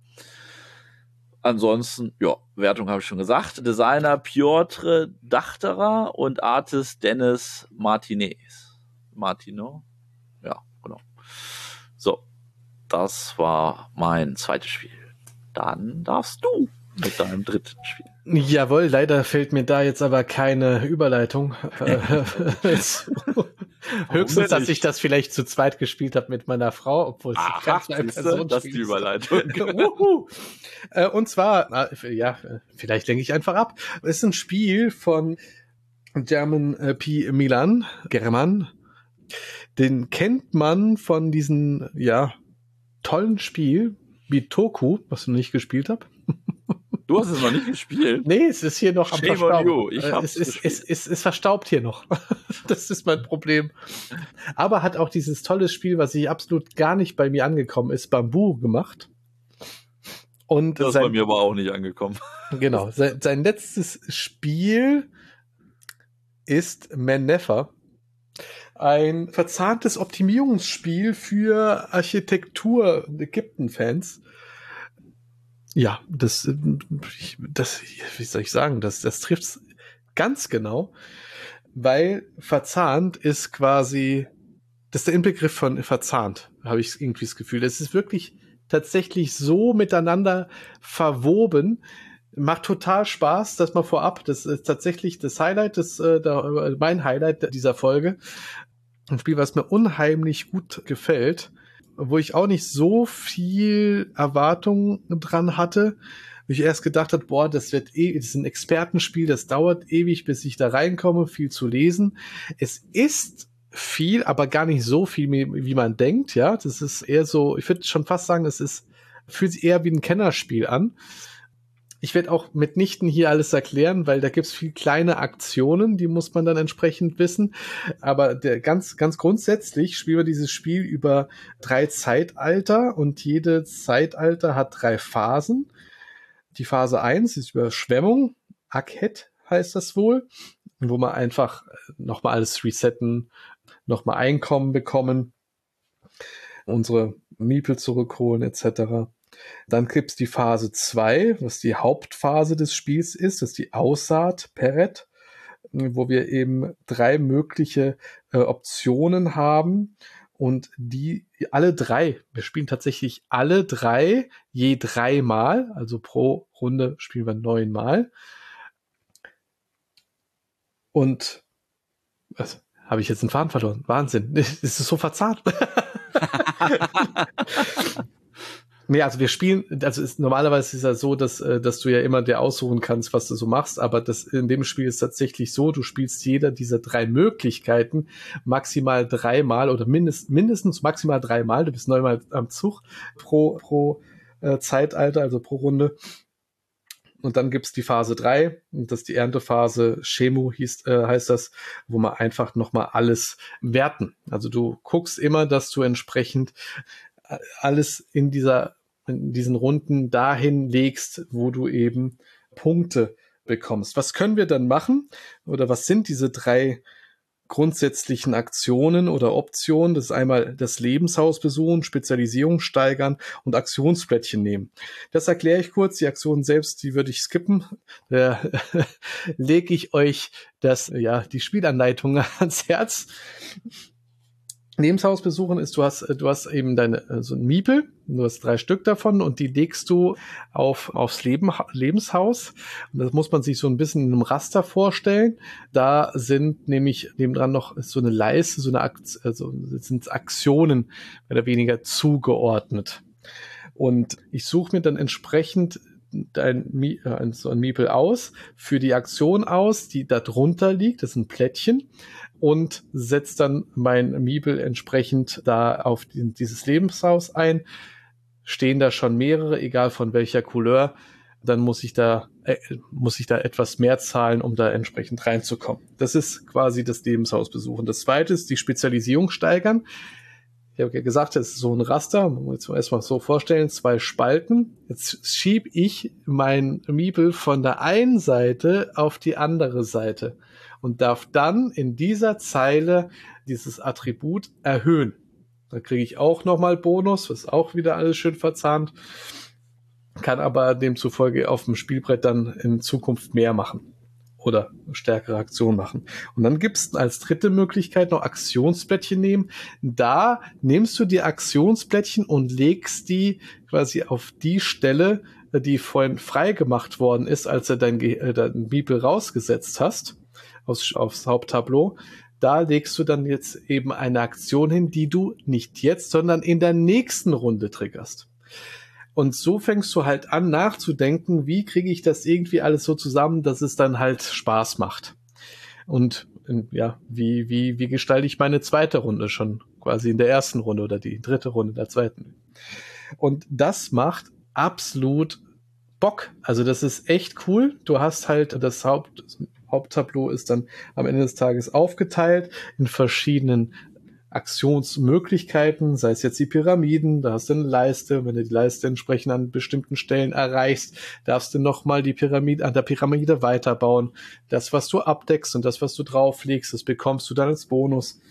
Ansonsten, ja, Wertung habe ich schon gesagt. Designer Piotr Dachterer und Artist Dennis Martinez. Martino? Ja, genau. So, das war mein zweites Spiel. Dann darfst du mit deinem dritten Spiel. Jawohl, leider fällt mir da jetzt aber keine Überleitung. Höchstens, dass ich das vielleicht zu zweit gespielt habe mit meiner Frau, obwohl es Ach, kein Zwei-Personen-Spiel das ist die Überleitung. Und zwar, ja, vielleicht lenke ich einfach ab. Es ist ein Spiel von German P. Milan, German. Den kennt man von diesem, ja, tollen Spiel Bitoku, was ich noch nicht gespielt habe. Du hast es noch nicht gespielt? Nee, es ist hier noch am Verstauben. Ich hab's es, ist, es, es, es verstaubt hier noch. Das ist mein Problem. Aber hat auch dieses tolle Spiel, was ich absolut gar nicht bei mir angekommen ist, Bambu gemacht. Und das ist bei mir aber auch nicht angekommen. Genau. Sein, sein letztes Spiel ist Mannefer. Ein verzahntes Optimierungsspiel für Architektur-Ägypten-Fans. Ja, das, das, wie soll ich sagen, das, das trifft's ganz genau, weil verzahnt ist quasi, das ist der Inbegriff von verzahnt, habe ich irgendwie das Gefühl. Es ist wirklich tatsächlich so miteinander verwoben, macht total Spaß, das mal vorab, das ist tatsächlich das Highlight, das, äh, da, mein Highlight dieser Folge. Ein Spiel, was mir unheimlich gut gefällt, wo ich auch nicht so viel Erwartung dran hatte, wo ich erst gedacht habe, boah, das wird eh, das ist ein Expertenspiel, das dauert ewig, bis ich da reinkomme, viel zu lesen. Es ist viel, aber gar nicht so viel, wie man denkt, ja. Das ist eher so, ich würde schon fast sagen, es ist, fühlt sich eher wie ein Kennerspiel an. Ich werde auch mitnichten hier alles erklären, weil da gibt's viel kleine Aktionen, die muss man dann entsprechend wissen. Aber der ganz, ganz grundsätzlich spielen wir dieses Spiel über drei Zeitalter und jede Zeitalter hat drei Phasen. Die Phase eins ist Überschwemmung, Akhet heißt das wohl, wo man einfach nochmal alles resetten, nochmal Einkommen bekommen, unsere Miepel zurückholen et cetera. Dann gibt's die Phase zwei, was die Hauptphase des Spiels ist, das ist die Aussaat, Peret, wo wir eben drei mögliche äh, Optionen haben und die alle drei, wir spielen tatsächlich alle drei, je dreimal, also pro Runde spielen wir neunmal. Und was, habe ich jetzt einen Faden verloren? Wahnsinn, es ist so verzahnt. Nee, also wir spielen, also ist, normalerweise ist es ja so, dass, dass du ja immer dir aussuchen kannst, was du so machst, aber das in dem Spiel ist tatsächlich so, du spielst jeder dieser drei Möglichkeiten maximal dreimal oder mindest, mindestens maximal dreimal, du bist neunmal am Zug pro, pro äh, Zeitalter, also pro Runde. Und dann gibt's die Phase drei, und das ist die Erntephase, Shemu hieß, äh, heißt das, wo man einfach nochmal alles werten. Also du guckst immer, dass du entsprechend alles in dieser in diesen Runden dahin legst, wo du eben Punkte bekommst. Was können wir dann machen? Oder was sind diese drei grundsätzlichen Aktionen oder Optionen? Das ist einmal das Lebenshaus besuchen, Spezialisierung steigern und Aktionsplättchen nehmen. Das erkläre ich kurz. Die Aktionen selbst, die würde ich skippen. Da lege ich euch das, ja, die Spielanleitung ans Herz. Lebenshaus besuchen ist, du hast, du hast eben deine, so ein Miepel, du hast drei Stück davon und die legst du auf, aufs Leben, Lebenshaus. Und das muss man sich so ein bisschen in einem Raster vorstellen. Da sind nämlich nebendran noch so eine Leiste, so eine Akt, also sind Aktionen mehr oder weniger zugeordnet. Und ich suche mir dann entsprechend ein, ein, so ein Miepel aus, für die Aktion aus, die da drunter liegt, das ist ein Plättchen, und setze dann mein Miepel entsprechend da auf die, dieses Lebenshaus ein. Stehen da schon mehrere, egal von welcher Couleur, dann muss ich da äh, muss ich da etwas mehr zahlen, um da entsprechend reinzukommen. Das ist quasi das Lebenshaus besuchen. Das zweite ist die Spezialisierung steigern. Ich habe ja gesagt, es ist so ein Raster, muss man jetzt erstmal so vorstellen, zwei Spalten. Jetzt schiebe ich mein Miepel von der einen Seite auf die andere Seite und darf dann in dieser Zeile dieses Attribut erhöhen. Da kriege ich auch nochmal Bonus, was auch wieder alles schön verzahnt, kann aber demzufolge auf dem Spielbrett dann in Zukunft mehr machen oder stärkere Aktionen machen. Und dann gibt's als dritte Möglichkeit noch Aktionsplättchen nehmen. Da nimmst du die Aktionsplättchen und legst die quasi auf die Stelle, die vorhin frei gemacht worden ist, als du dein, äh, dein Miepel rausgesetzt hast, aufs, aufs Haupttableau. Da legst du dann jetzt eben eine Aktion hin, die du nicht jetzt, sondern in der nächsten Runde triggerst. Und so fängst du halt an nachzudenken, wie kriege ich das irgendwie alles so zusammen, dass es dann halt Spaß macht. Und ja, wie, wie, wie gestalte ich meine zweite Runde schon quasi in der ersten Runde oder die dritte Runde der zweiten. Und das macht absolut Bock. Also das ist echt cool. Du hast halt das Haupt, das Haupttableau ist dann am Ende des Tages aufgeteilt in verschiedenen Aktionsmöglichkeiten, sei es jetzt die Pyramiden, da hast du eine Leiste, wenn du die Leiste entsprechend an bestimmten Stellen erreichst, darfst du nochmal die Pyramide, an der Pyramide weiterbauen. Das, was du abdeckst und das, was du drauflegst, das bekommst du dann als Bonus.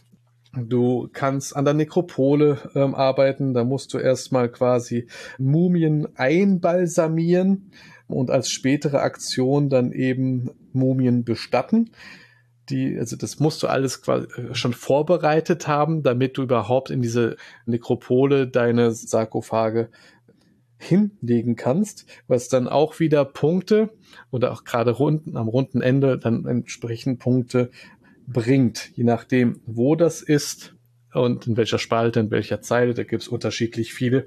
Du kannst an der Nekropole ähm, arbeiten, da musst du erstmal quasi Mumien einbalsamieren und als spätere Aktion dann eben Mumien bestatten. Die, also das musst du alles quasi schon vorbereitet haben, damit du überhaupt in diese Nekropole deine Sarkophage hinlegen kannst, was dann auch wieder Punkte oder auch gerade runden, am runden Ende dann entsprechend Punkte bringt, je nachdem, wo das ist und in welcher Spalte, in welcher Zeile, da gibt es unterschiedlich viele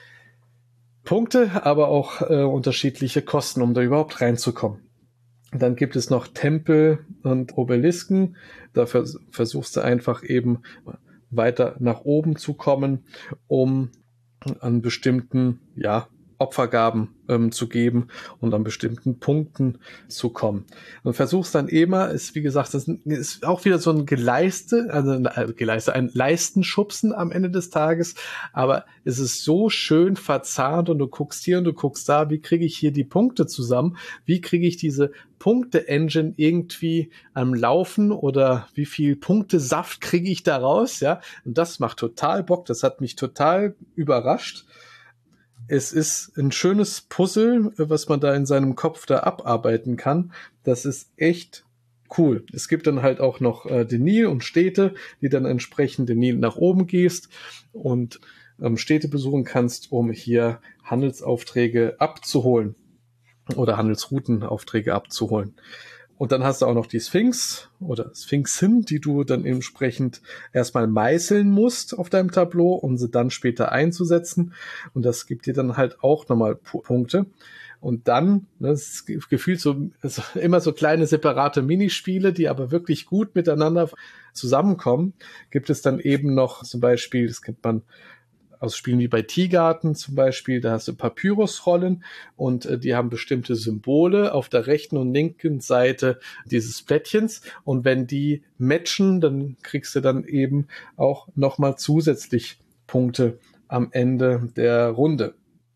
Punkte, aber auch äh, unterschiedliche Kosten, um da überhaupt reinzukommen. Dann gibt es noch Tempel und Obelisken. Da vers- versuchst du einfach eben weiter nach oben zu kommen, um an bestimmten, ja, Opfergaben ähm, zu geben und an bestimmten Punkten zu kommen. Und versuchst dann immer, ist wie gesagt, das ist auch wieder so ein Geleiste, also ein Geleiste, ein Leistenschubsen am Ende des Tages, aber es ist so schön verzahnt und du guckst hier und du guckst da, wie kriege ich hier die Punkte zusammen, wie kriege ich diese Punkte-Engine irgendwie am Laufen oder wie viel Punkte-Saft kriege ich da raus, ja, und das macht total Bock, das hat mich total überrascht. Es ist ein schönes Puzzle, was man da in seinem Kopf da abarbeiten kann. Das ist echt cool. Es gibt dann halt auch noch äh, den Nil und Städte, die dann entsprechend den Nil nach oben gehst und ähm, Städte besuchen kannst, um hier Handelsaufträge abzuholen oder Handelsroutenaufträge abzuholen. Und dann hast du auch noch die Sphinx oder Sphinxen, die du dann entsprechend erstmal meißeln musst auf deinem Tableau, um sie dann später einzusetzen. Und das gibt dir dann halt auch nochmal P- Punkte. Und dann, ne, das ist gefühlt so, also immer so kleine separate Minispiele, die aber wirklich gut miteinander zusammenkommen, gibt es dann eben noch zum Beispiel, das kennt man aus Spielen wie bei Tiergarten zum Beispiel, da hast du Papyrusrollen und äh, die haben bestimmte Symbole auf der rechten und linken Seite dieses Plättchens und wenn die matchen, dann kriegst du dann eben auch nochmal zusätzlich Punkte am Ende der Runde.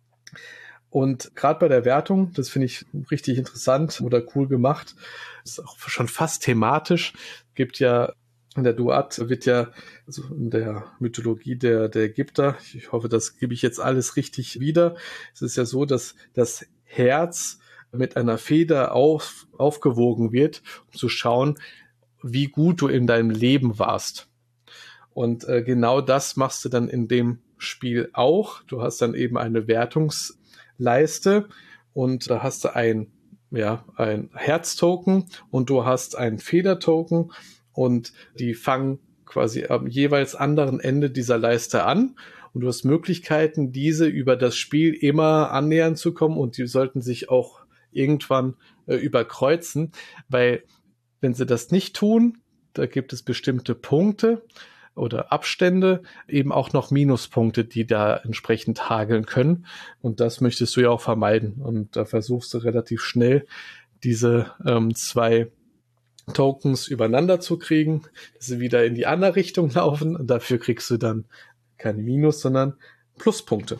Und gerade bei der Wertung, das finde ich richtig interessant oder cool gemacht, ist auch schon fast thematisch, gibt ja in der Duat wird ja, also in der Mythologie der, der Ägypter, ich hoffe, das gebe ich jetzt alles richtig wieder. Es ist ja so, dass das Herz mit einer Feder auf, aufgewogen wird, um zu schauen, wie gut du in deinem Leben warst. Und äh, genau das machst du dann in dem Spiel auch. Du hast dann eben eine Wertungsleiste und da hast du ein, ja, ein Herztoken und du hast ein Federtoken. Und die fangen quasi am jeweils anderen Ende dieser Leiste an. Und du hast Möglichkeiten, diese über das Spiel immer annähern zu kommen. Und die sollten sich auch irgendwann äh, überkreuzen. Weil wenn sie das nicht tun, da gibt es bestimmte Punkte oder Abstände, eben auch noch Minuspunkte, die da entsprechend hageln können. Und das möchtest du ja auch vermeiden. Und da versuchst du relativ schnell diese ähm, zwei Tokens übereinander zu kriegen, dass sie wieder in die andere Richtung laufen und dafür kriegst du dann keine Minus, sondern Pluspunkte.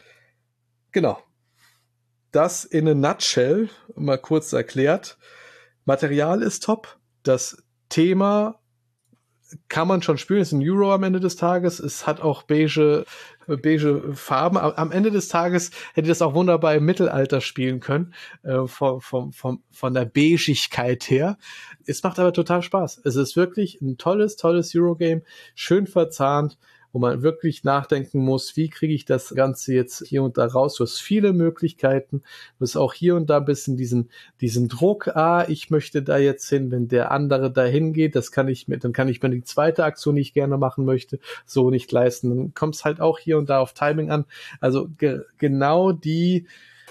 Genau. Das in a nutshell, mal kurz erklärt. Material ist top. Das Thema kann man schon spielen, es ist ein Euro am Ende des Tages. Es hat auch beige, beige Farben. Am Ende des Tages hätte das auch wunderbar im Mittelalter spielen können, äh, vom, vom, vom, von der Beigigkeit her. Es macht aber total Spaß. Es ist wirklich ein tolles, tolles Eurogame, schön verzahnt, wo man wirklich nachdenken muss, wie kriege ich das Ganze jetzt hier und da raus. Du hast viele Möglichkeiten. Du hast auch hier und da ein bisschen diesen, diesen Druck. Ah, ich möchte da jetzt hin, wenn der andere da hingeht, das kann ich mir, dann kann ich mir die zweite Aktion, die ich gerne machen möchte, so nicht leisten. Dann kommt es halt auch hier und da auf Timing an. Also ge- genau die,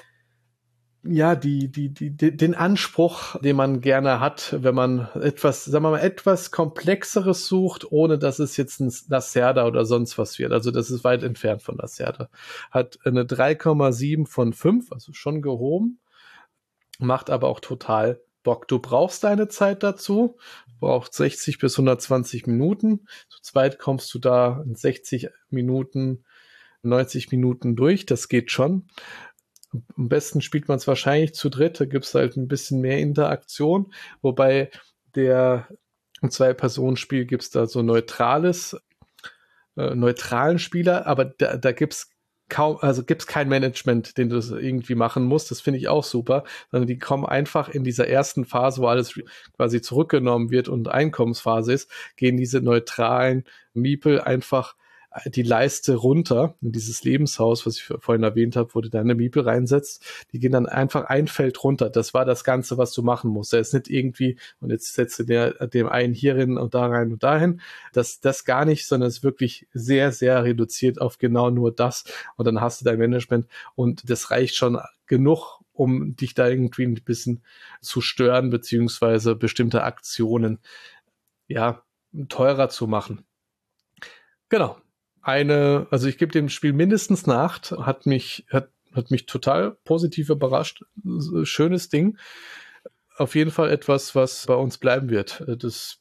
ja, die, die, die, die, den Anspruch, den man gerne hat, wenn man etwas, sagen wir mal, etwas Komplexeres sucht, ohne dass es jetzt ein Lacerda oder sonst was wird. Also das ist weit entfernt von Lacerda. Hat eine drei Komma sieben von fünf, also schon gehoben, macht aber auch total Bock. Du brauchst deine Zeit dazu, braucht sechzig bis hundertzwanzig Minuten. Zu zweit kommst du da in sechzig Minuten, neunzig Minuten durch, das geht schon. Am besten spielt man es wahrscheinlich zu dritt, da gibt es halt ein bisschen mehr Interaktion, wobei der Zwei-Personen-Spiel gibt es da so neutrales, äh, neutralen Spieler, aber da, da gibt es kaum, also gibt es kein Management, den du irgendwie machen musst, das finde ich auch super, sondern die kommen einfach in dieser ersten Phase, wo alles quasi zurückgenommen wird und Einkommensphase ist, gehen diese neutralen Miepel einfach die Leiste runter, in dieses Lebenshaus, was ich vorhin erwähnt habe, wo du deine Miepel reinsetzt, die gehen dann einfach ein Feld runter. Das war das Ganze, was du machen musst. Da ist nicht irgendwie, und jetzt setzt du der, dem einen hierin und da rein und dahin. Das, das gar nicht, sondern es ist wirklich sehr, sehr reduziert auf genau nur das. Und dann hast du dein Management und das reicht schon genug, um dich da irgendwie ein bisschen zu stören, beziehungsweise bestimmte Aktionen, ja, teurer zu machen. Genau. Eine, also ich gebe dem Spiel mindestens eine acht, hat mich, hat, hat mich total positiv überrascht. Schönes Ding. Auf jeden Fall etwas, was bei uns bleiben wird. Das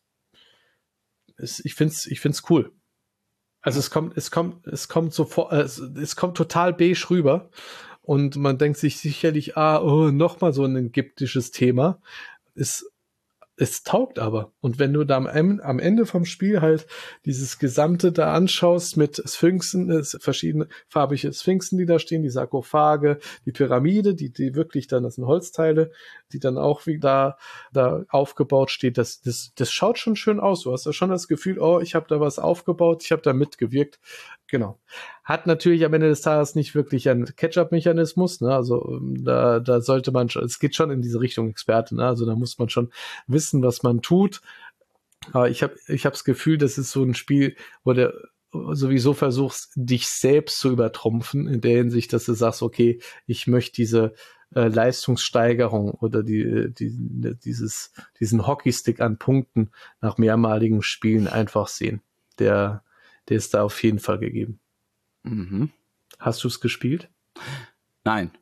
ist, ich find's, ich find's cool. Also es kommt, es kommt, es kommt sofort, also es kommt total beige rüber und man denkt sich sicherlich, ah, oh, nochmal so ein ägyptisches Thema. Ist Es taugt aber. Und wenn du da am, am Ende vom Spiel halt dieses Gesamte da anschaust mit Sphinxen, äh, verschiedene farbige Sphinxen, die da stehen, die Sarkophage, die Pyramide, die, die wirklich dann, das sind Holzteile, die dann auch wieder da aufgebaut steht, das, das, das schaut schon schön aus. Du hast ja schon das Gefühl, oh, ich habe da was aufgebaut, ich habe da mitgewirkt. Genau. Hat natürlich am Ende des Tages nicht wirklich einen Catch-up-Mechanismus, ne? Also da, da sollte man schon, es geht schon in diese Richtung Experte, ne? Also da muss man schon wissen, was man tut. Aber ich habe ich hab das Gefühl, das ist so ein Spiel, wo du sowieso versuchst, dich selbst zu übertrumpfen, in der Hinsicht, dass du sagst, okay, ich möchte diese äh, Leistungssteigerung oder die, die, dieses, diesen Hockeystick an Punkten nach mehrmaligen Spielen einfach sehen. Der Der ist da auf jeden Fall gegeben. Mhm. Hast du es gespielt? Nein.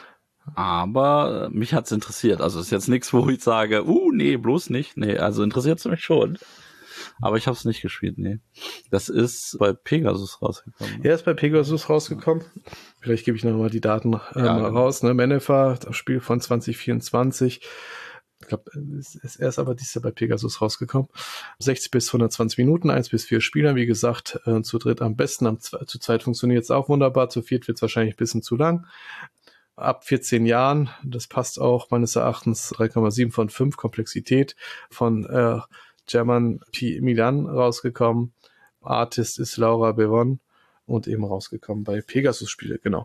Aber mich hat's interessiert. Also ist jetzt nichts, wo ich sage, uh, nee, bloß nicht. Nee, also interessiert es mich schon. Aber ich habe es nicht gespielt, nee. Das ist bei Pegasus rausgekommen. Ne? Er ist bei Pegasus rausgekommen. Vielleicht gebe ich noch mal die Daten äh, ja, mal genau. raus. Ne? Maneuver, das Spiel von zwanzig vierundzwanzig. Ich glaube, er ist aber dieses Jahr bei Pegasus rausgekommen. sechzig bis hundertzwanzig Minuten, eins bis vier Spieler, wie gesagt, äh, zu dritt am besten. Am, zu zweit funktioniert es auch wunderbar, zu viert wird es wahrscheinlich ein bisschen zu lang. Ab vierzehn Jahren, das passt auch meines Erachtens, drei Komma sieben von fünf, Komplexität von äh, German P. Milan rausgekommen. Artist ist Laura Bevon und eben rausgekommen bei Pegasus-Spiele, genau.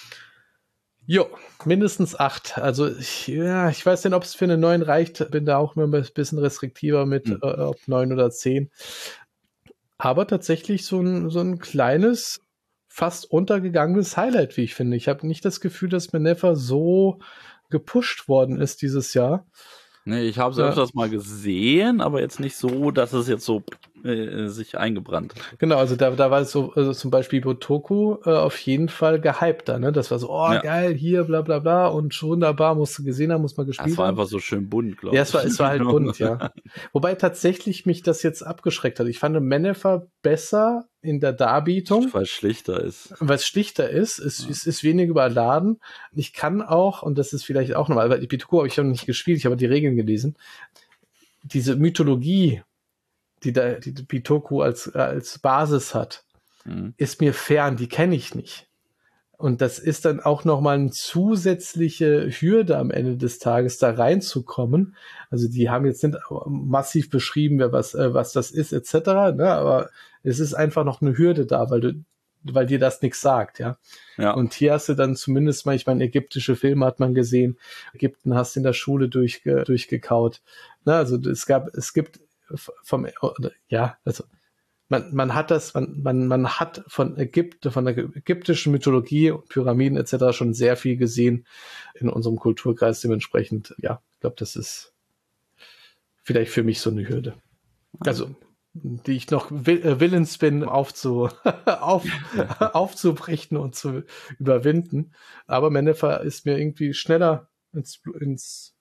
Jo, mindestens acht. Also ich, ja, ich weiß nicht, ob es für eine neun reicht. Bin da auch immer ein bisschen restriktiver mit, mhm. äh, ob neun oder zehn. Aber tatsächlich so ein, so ein kleines, fast untergegangenes Highlight, wie ich finde. Ich habe nicht das Gefühl, dass Maneuver so gepusht worden ist dieses Jahr. Nee, ich habe es ja. öfters mal gesehen, aber jetzt nicht so, dass es jetzt so äh, sich eingebrannt hat. Genau, also da, da war es so, also zum Beispiel Botoku äh, auf jeden Fall gehypter, ne? Das war so, oh ja. geil, hier, bla bla bla und wunderbar, musst du gesehen haben, muss man gespielt haben. Es war haben. einfach so schön bunt, glaube ich. Ja, es war, es war halt bunt, ja. Wobei tatsächlich mich das jetzt abgeschreckt hat. Ich fand Maneuver besser in der Darbietung. Weil es schlichter ist. Weil es schlichter ist, es, ja. es ist weniger überladen. Ich kann auch, und das ist vielleicht auch nochmal, weil die Botoku habe ich noch nicht gespielt, ich habe die Regeln gelesen, diese Mythologie, die da die Botoku als, als Basis hat, mhm. ist mir fern, die kenne ich nicht. Und das ist dann auch nochmal eine zusätzliche Hürde am Ende des Tages, da reinzukommen. Also die haben jetzt nicht massiv beschrieben, was, was das ist, et cetera, ne? Aber es ist einfach noch eine Hürde da, weil du, weil dir das nichts sagt, ja? Ja. Und hier hast du dann zumindest mal, ich meine, ägyptische Filme hat man gesehen, Ägypten hast du in der Schule durchge, durchgekaut. Ne? Also es gab, es gibt vom, ja, also Man, man hat das, man, man, man hat von Ägypten, von der ägyptischen Mythologie und Pyramiden et cetera schon sehr viel gesehen in unserem Kulturkreis. Dementsprechend, ja, ich glaube, das ist vielleicht für mich so eine Hürde. Also, die ich noch will, äh, willens bin, aufzu, auf, aufzubrechen und zu überwinden. Aber Maneuver ist mir irgendwie schneller ins, ins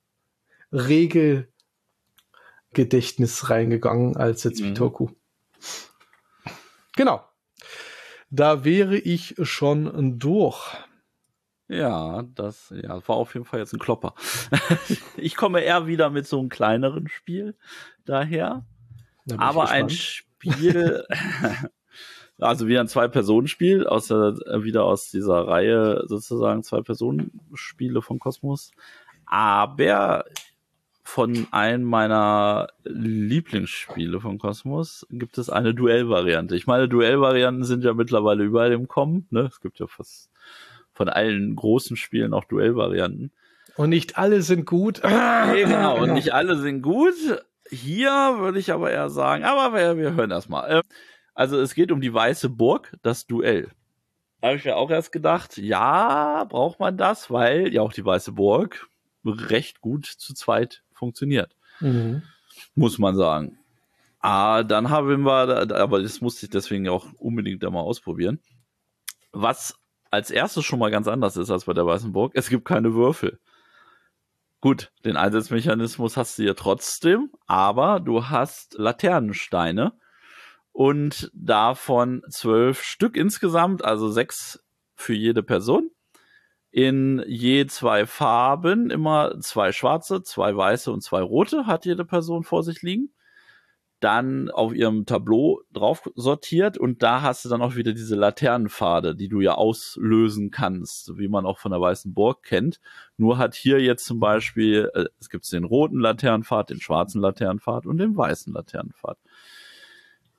Regelgedächtnis reingegangen als jetzt Botoku. Mhm. Genau. Da wäre ich schon durch. Ja, das ja, war auf jeden Fall jetzt ein Klopper. Ich komme eher wieder mit so einem kleineren Spiel daher. Da aber ein Spiel, also wieder ein Zwei-Personen-Spiel, aus der, wieder aus dieser Reihe sozusagen Zwei-Personen-Spiele von Kosmos. Aber von einem meiner Lieblingsspiele von Kosmos gibt es eine Duellvariante. Ich meine, Duellvarianten sind ja mittlerweile überall im Kommen. Ne? Es gibt ja fast von allen großen Spielen auch Duellvarianten. Und nicht alle sind gut. Nee, genau, und nicht alle sind gut. Hier würde ich aber eher sagen, aber wir, wir hören erst mal. Also es geht um die Weiße Burg, das Duell. Da habe ich mir auch erst gedacht, ja, braucht man das, weil ja auch die Weiße Burg recht gut zu zweit funktioniert. Mhm. Muss man sagen. Ah, dann haben wir, aber das musste ich deswegen auch unbedingt einmal ausprobieren. Was als erstes schon mal ganz anders ist als bei der Weißen Burg, es gibt keine Würfel. Gut, den Einsatzmechanismus hast du ja trotzdem, aber du hast Laternensteine und davon zwölf Stück insgesamt, also sechs für jede Person. In je zwei Farben, immer zwei schwarze, zwei weiße und zwei rote hat jede Person vor sich liegen. Dann auf ihrem Tableau drauf sortiert und da hast du dann auch wieder diese Laternenpfade, die du ja auslösen kannst, wie man auch von der Weißen Burg kennt. Nur hat hier jetzt zum Beispiel, äh, es gibt den roten Laternenpfad, den schwarzen Laternenpfad und den weißen Laternenpfad.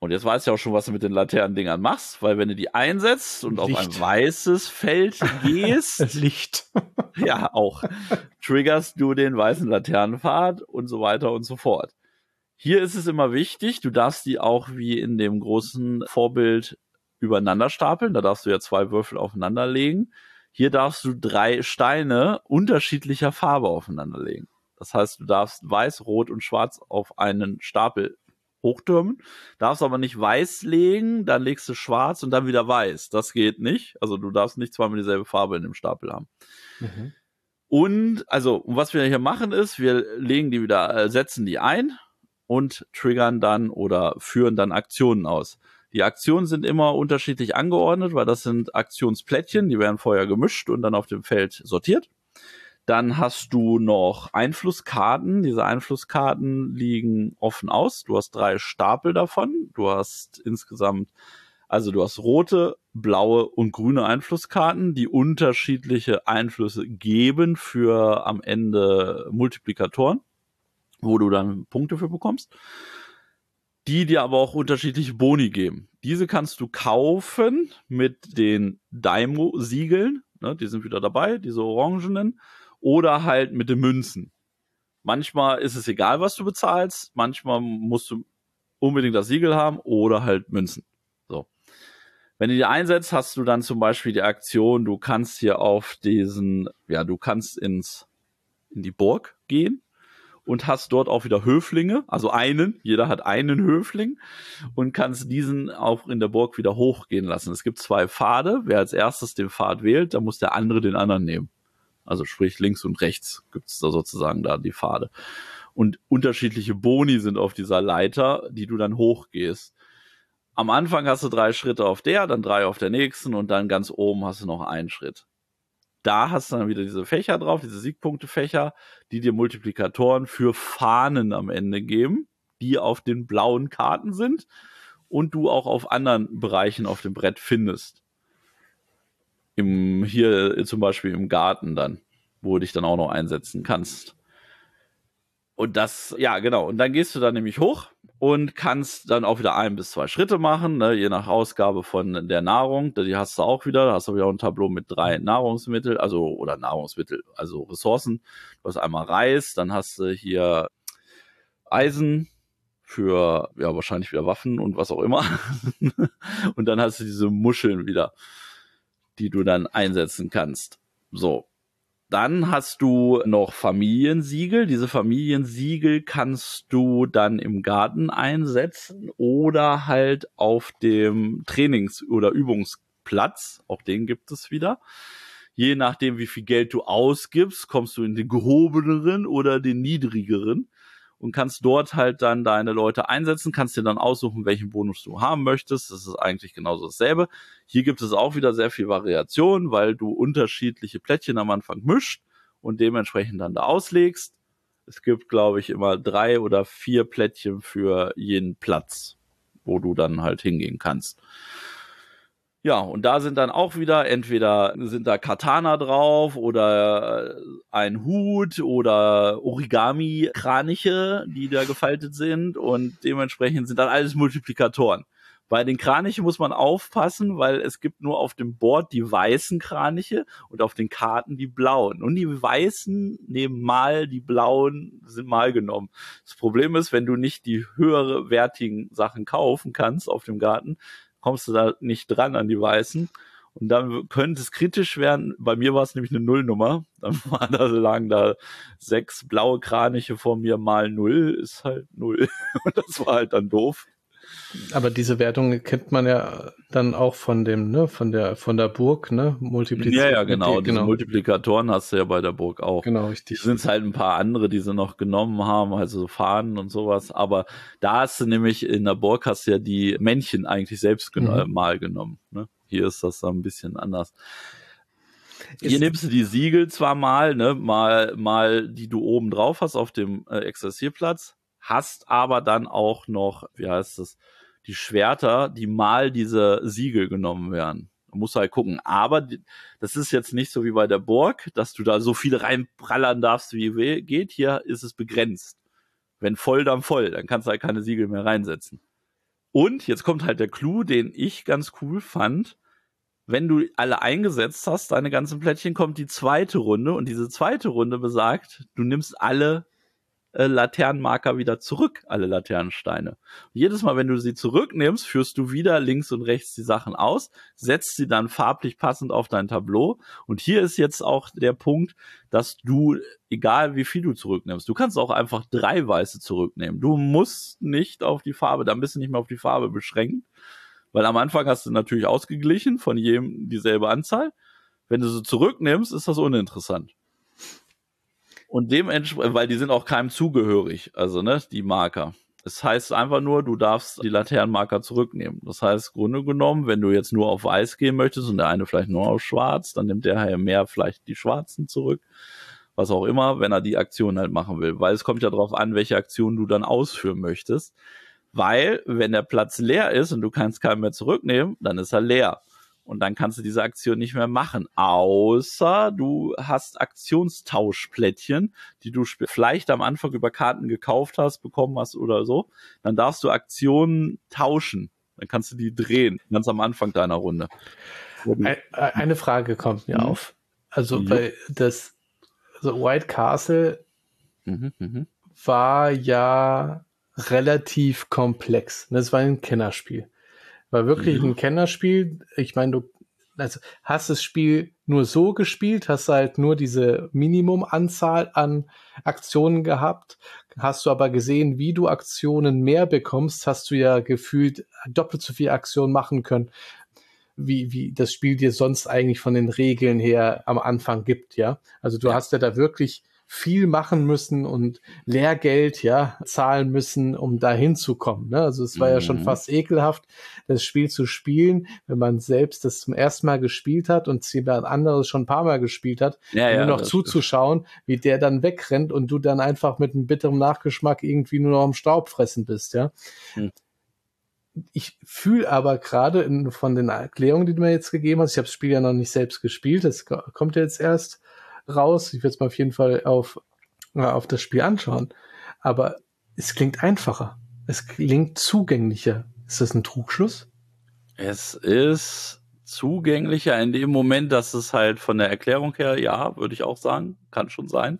Und jetzt weißt du ja auch schon, was du mit den Laternendingern machst, weil wenn du die einsetzt und Licht. auf ein weißes Feld gehst, Licht. ja auch, triggerst du den weißen Laternenpfad und so weiter und so fort. Hier ist es immer wichtig, du darfst die auch wie in dem großen Vorbild übereinander stapeln. Da darfst du ja zwei Würfel aufeinander legen. Hier darfst du drei Steine unterschiedlicher Farbe aufeinander legen. Das heißt, du darfst weiß, rot und schwarz auf einen Stapel hochtürmen, darfst aber nicht weiß legen, dann legst du schwarz und dann wieder weiß. Das geht nicht. Also du darfst nicht zweimal dieselbe Farbe in dem Stapel haben. Mhm. Und also, was wir hier machen ist, wir legen die wieder, äh, setzen die ein und triggern dann oder führen dann Aktionen aus. Die Aktionen sind immer unterschiedlich angeordnet, weil das sind Aktionsplättchen, die werden vorher gemischt und dann auf dem Feld sortiert. Dann hast du noch Einflusskarten. Diese Einflusskarten liegen offen aus. Du hast drei Stapel davon. Du hast insgesamt, also du hast rote, blaue und grüne Einflusskarten, die unterschiedliche Einflüsse geben für am Ende Multiplikatoren, wo du dann Punkte für bekommst, die dir aber auch unterschiedliche Boni geben. Diese kannst du kaufen mit den Daimo-Siegeln, ne, die sind wieder dabei, diese orangenen, oder halt mit den Münzen. Manchmal ist es egal, was du bezahlst, manchmal musst du unbedingt das Siegel haben oder halt Münzen. So. Wenn du die einsetzt, hast du dann zum Beispiel die Aktion, du kannst hier auf diesen, ja, du kannst ins, in die Burg gehen und hast dort auch wieder Höflinge, also einen, jeder hat einen Höfling und kannst diesen auch in der Burg wieder hochgehen lassen. Es gibt zwei Pfade, wer als erstes den Pfad wählt, dann muss der andere den anderen nehmen. Also sprich links und rechts gibt es da sozusagen da die Pfade. Und unterschiedliche Boni sind auf dieser Leiter, die du dann hochgehst. Am Anfang hast du drei Schritte auf der, dann drei auf der nächsten und dann ganz oben hast du noch einen Schritt. Da hast du dann wieder diese Fächer drauf, diese Siegpunktefächer, die dir Multiplikatoren für Fahnen am Ende geben, die auf den blauen Karten sind und du auch auf anderen Bereichen auf dem Brett findest. Im, hier zum Beispiel im Garten dann, wo du dich dann auch noch einsetzen kannst. Und das, ja genau, und dann gehst du dann nämlich hoch und kannst dann auch wieder ein bis zwei Schritte machen, ne, je nach Ausgabe von der Nahrung. Die hast du auch wieder, da hast du wieder ein Tableau mit drei Nahrungsmittel, also oder Nahrungsmittel, also Ressourcen. Du hast einmal Reis, dann hast du hier Eisen für, ja, wahrscheinlich wieder Waffen und was auch immer. Und dann hast du diese Muscheln wieder, die du dann einsetzen kannst. So. Dann hast du noch Familiensiegel. Diese Familiensiegel kannst du dann im Garten einsetzen oder halt auf dem Trainings- oder Übungsplatz. Auch den gibt es wieder. Je nachdem, wie viel Geld du ausgibst, kommst du in den gehobeneren oder den niedrigeren und kannst dort halt dann deine Leute einsetzen, kannst dir dann aussuchen, welchen Bonus du haben möchtest. Das ist eigentlich genauso dasselbe. Hier gibt es auch wieder sehr viel Variation, weil du unterschiedliche Plättchen am Anfang mischt und dementsprechend dann da auslegst. Es gibt, glaube ich, immer drei oder vier Plättchen für jeden Platz, wo du dann halt hingehen kannst. Ja, und da sind dann auch wieder, entweder sind da Katana drauf oder ein Hut oder Origami-Kraniche, die da gefaltet sind und dementsprechend sind dann alles Multiplikatoren. Bei den Kranichen muss man aufpassen, weil es gibt nur auf dem Board die weißen Kraniche und auf den Karten die blauen. Und die weißen nehmen mal, die blauen sind mal genommen. Das Problem ist, wenn du nicht die höhere wertigen Sachen kaufen kannst auf dem Garten, kommst du da nicht dran an die Weißen. Und dann könnte es kritisch werden. Bei mir war es nämlich eine Nullnummer. Dann waren da, lagen da sechs blaue Kraniche vor mir mal Null, ist halt Null. Und das war halt dann doof. Aber diese Wertung kennt man ja dann auch von dem, ne, von der, von der Burg, ne, multipliziert. Ja, ja, genau. Die, Diese genau. Multiplikatoren hast du ja bei der Burg auch. Genau, richtig. Die sind halt ein paar andere, die sie noch genommen haben, also Fahnen und sowas. Aber da hast du nämlich in der Burg hast du ja die Männchen eigentlich selbst gen- Mhm. mal genommen. Ne? Hier ist das dann ein bisschen anders. Ist- Hier nimmst du die Siegel zwar mal, ne, mal, mal, die du oben drauf hast auf dem äh, Exerzierplatz, hast aber dann auch noch, wie heißt das, die Schwerter, die mal diese Siegel genommen werden. Da musst du halt gucken. Aber die, das ist jetzt nicht so wie bei der Burg, dass du da so viel reinprallern darfst, wie we- geht. Hier ist es begrenzt. Wenn voll, dann voll. Dann kannst du halt keine Siegel mehr reinsetzen. Und jetzt kommt halt der Clou, den ich ganz cool fand. Wenn du alle eingesetzt hast, deine ganzen Plättchen, kommt die zweite Runde. Und diese zweite Runde besagt, du nimmst alle äh, Laternenmarker wieder zurück, alle Laternensteine. Und jedes Mal, wenn du sie zurücknimmst, führst du wieder links und rechts die Sachen aus, setzt sie dann farblich passend auf dein Tableau. Und hier ist jetzt auch der Punkt, dass du, egal wie viel du zurücknimmst, du kannst auch einfach drei Weiße zurücknehmen. Du musst nicht auf die Farbe, dann bist du nicht mehr auf die Farbe beschränkt. Weil am Anfang hast du natürlich ausgeglichen, von jedem dieselbe Anzahl. Wenn du sie zurücknimmst, ist das uninteressant. Und dementsprechend, weil die sind auch keinem zugehörig, also ne, die Marker. Das heißt einfach nur, du darfst die Laternenmarker zurücknehmen. Das heißt, Grunde genommen, wenn du jetzt nur auf Weiß gehen möchtest und der eine vielleicht nur auf Schwarz, dann nimmt der halt mehr vielleicht die Schwarzen zurück. Was auch immer, wenn er die Aktion halt machen will. Weil es kommt ja darauf an, welche Aktion du dann ausführen möchtest. Weil, wenn der Platz leer ist und du kannst keinen mehr zurücknehmen, dann ist er leer. Und dann kannst du diese Aktion nicht mehr machen. Außer du hast Aktionstauschplättchen, die du vielleicht am Anfang über Karten gekauft hast, bekommen hast oder so. Dann darfst du Aktionen tauschen. Dann kannst du die drehen, ganz am Anfang deiner Runde. Eine Frage kommt mir mhm. auf. Also, ja. weil das also White Castle mhm, mh. war ja relativ komplex. Das war ein Kennerspiel. War wirklich ja. ein Kennerspiel. Ich meine, du also hast das Spiel nur so gespielt, hast halt nur diese Minimumanzahl an Aktionen gehabt. Hast du aber gesehen, wie du Aktionen mehr bekommst, hast du ja gefühlt doppelt so viel Aktionen machen können, wie, wie das Spiel dir sonst eigentlich von den Regeln her am Anfang gibt, ja. Also du ja. hast ja da wirklich viel machen müssen und Lehrgeld, ja, zahlen müssen, um da hinzukommen, ne? Also es war mhm. ja schon fast ekelhaft, das Spiel zu spielen, wenn man selbst das zum ersten Mal gespielt hat und jemand anderes schon ein paar Mal gespielt hat, ja, nur ja, noch zuzuschauen, stimmt. wie der dann wegrennt und du dann einfach mit einem bitteren Nachgeschmack irgendwie nur noch im Staub fressen bist, ja. Mhm. Ich fühle aber gerade von den Erklärungen, die du mir jetzt gegeben hast, ich habe das Spiel ja noch nicht selbst gespielt, das kommt ja jetzt erst raus. Ich werde es mir auf jeden Fall auf, auf das Spiel anschauen. Aber es klingt einfacher. Es klingt zugänglicher. Ist das ein Trugschluss? Es ist zugänglicher in dem Moment, dass es halt von der Erklärung her, ja, würde ich auch sagen, kann schon sein.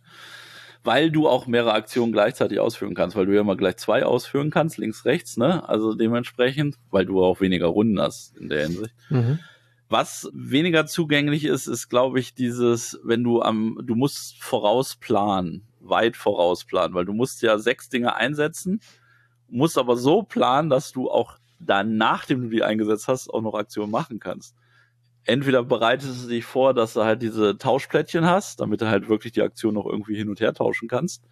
Weil du auch mehrere Aktionen gleichzeitig ausführen kannst, weil du ja mal gleich zwei ausführen kannst, links, rechts, ne? Also dementsprechend, weil du auch weniger Runden hast in der Hinsicht. Mhm. Was weniger zugänglich ist, ist, glaube ich, dieses, wenn du am, du musst vorausplanen, weit vorausplanen, weil du musst ja sechs Dinge einsetzen, musst aber so planen, dass du auch dann, nachdem du die eingesetzt hast, auch noch Aktionen machen kannst. Entweder bereitest du dich vor, dass du halt diese Tauschplättchen hast, damit du halt wirklich die Aktion noch irgendwie hin und her tauschen kannst.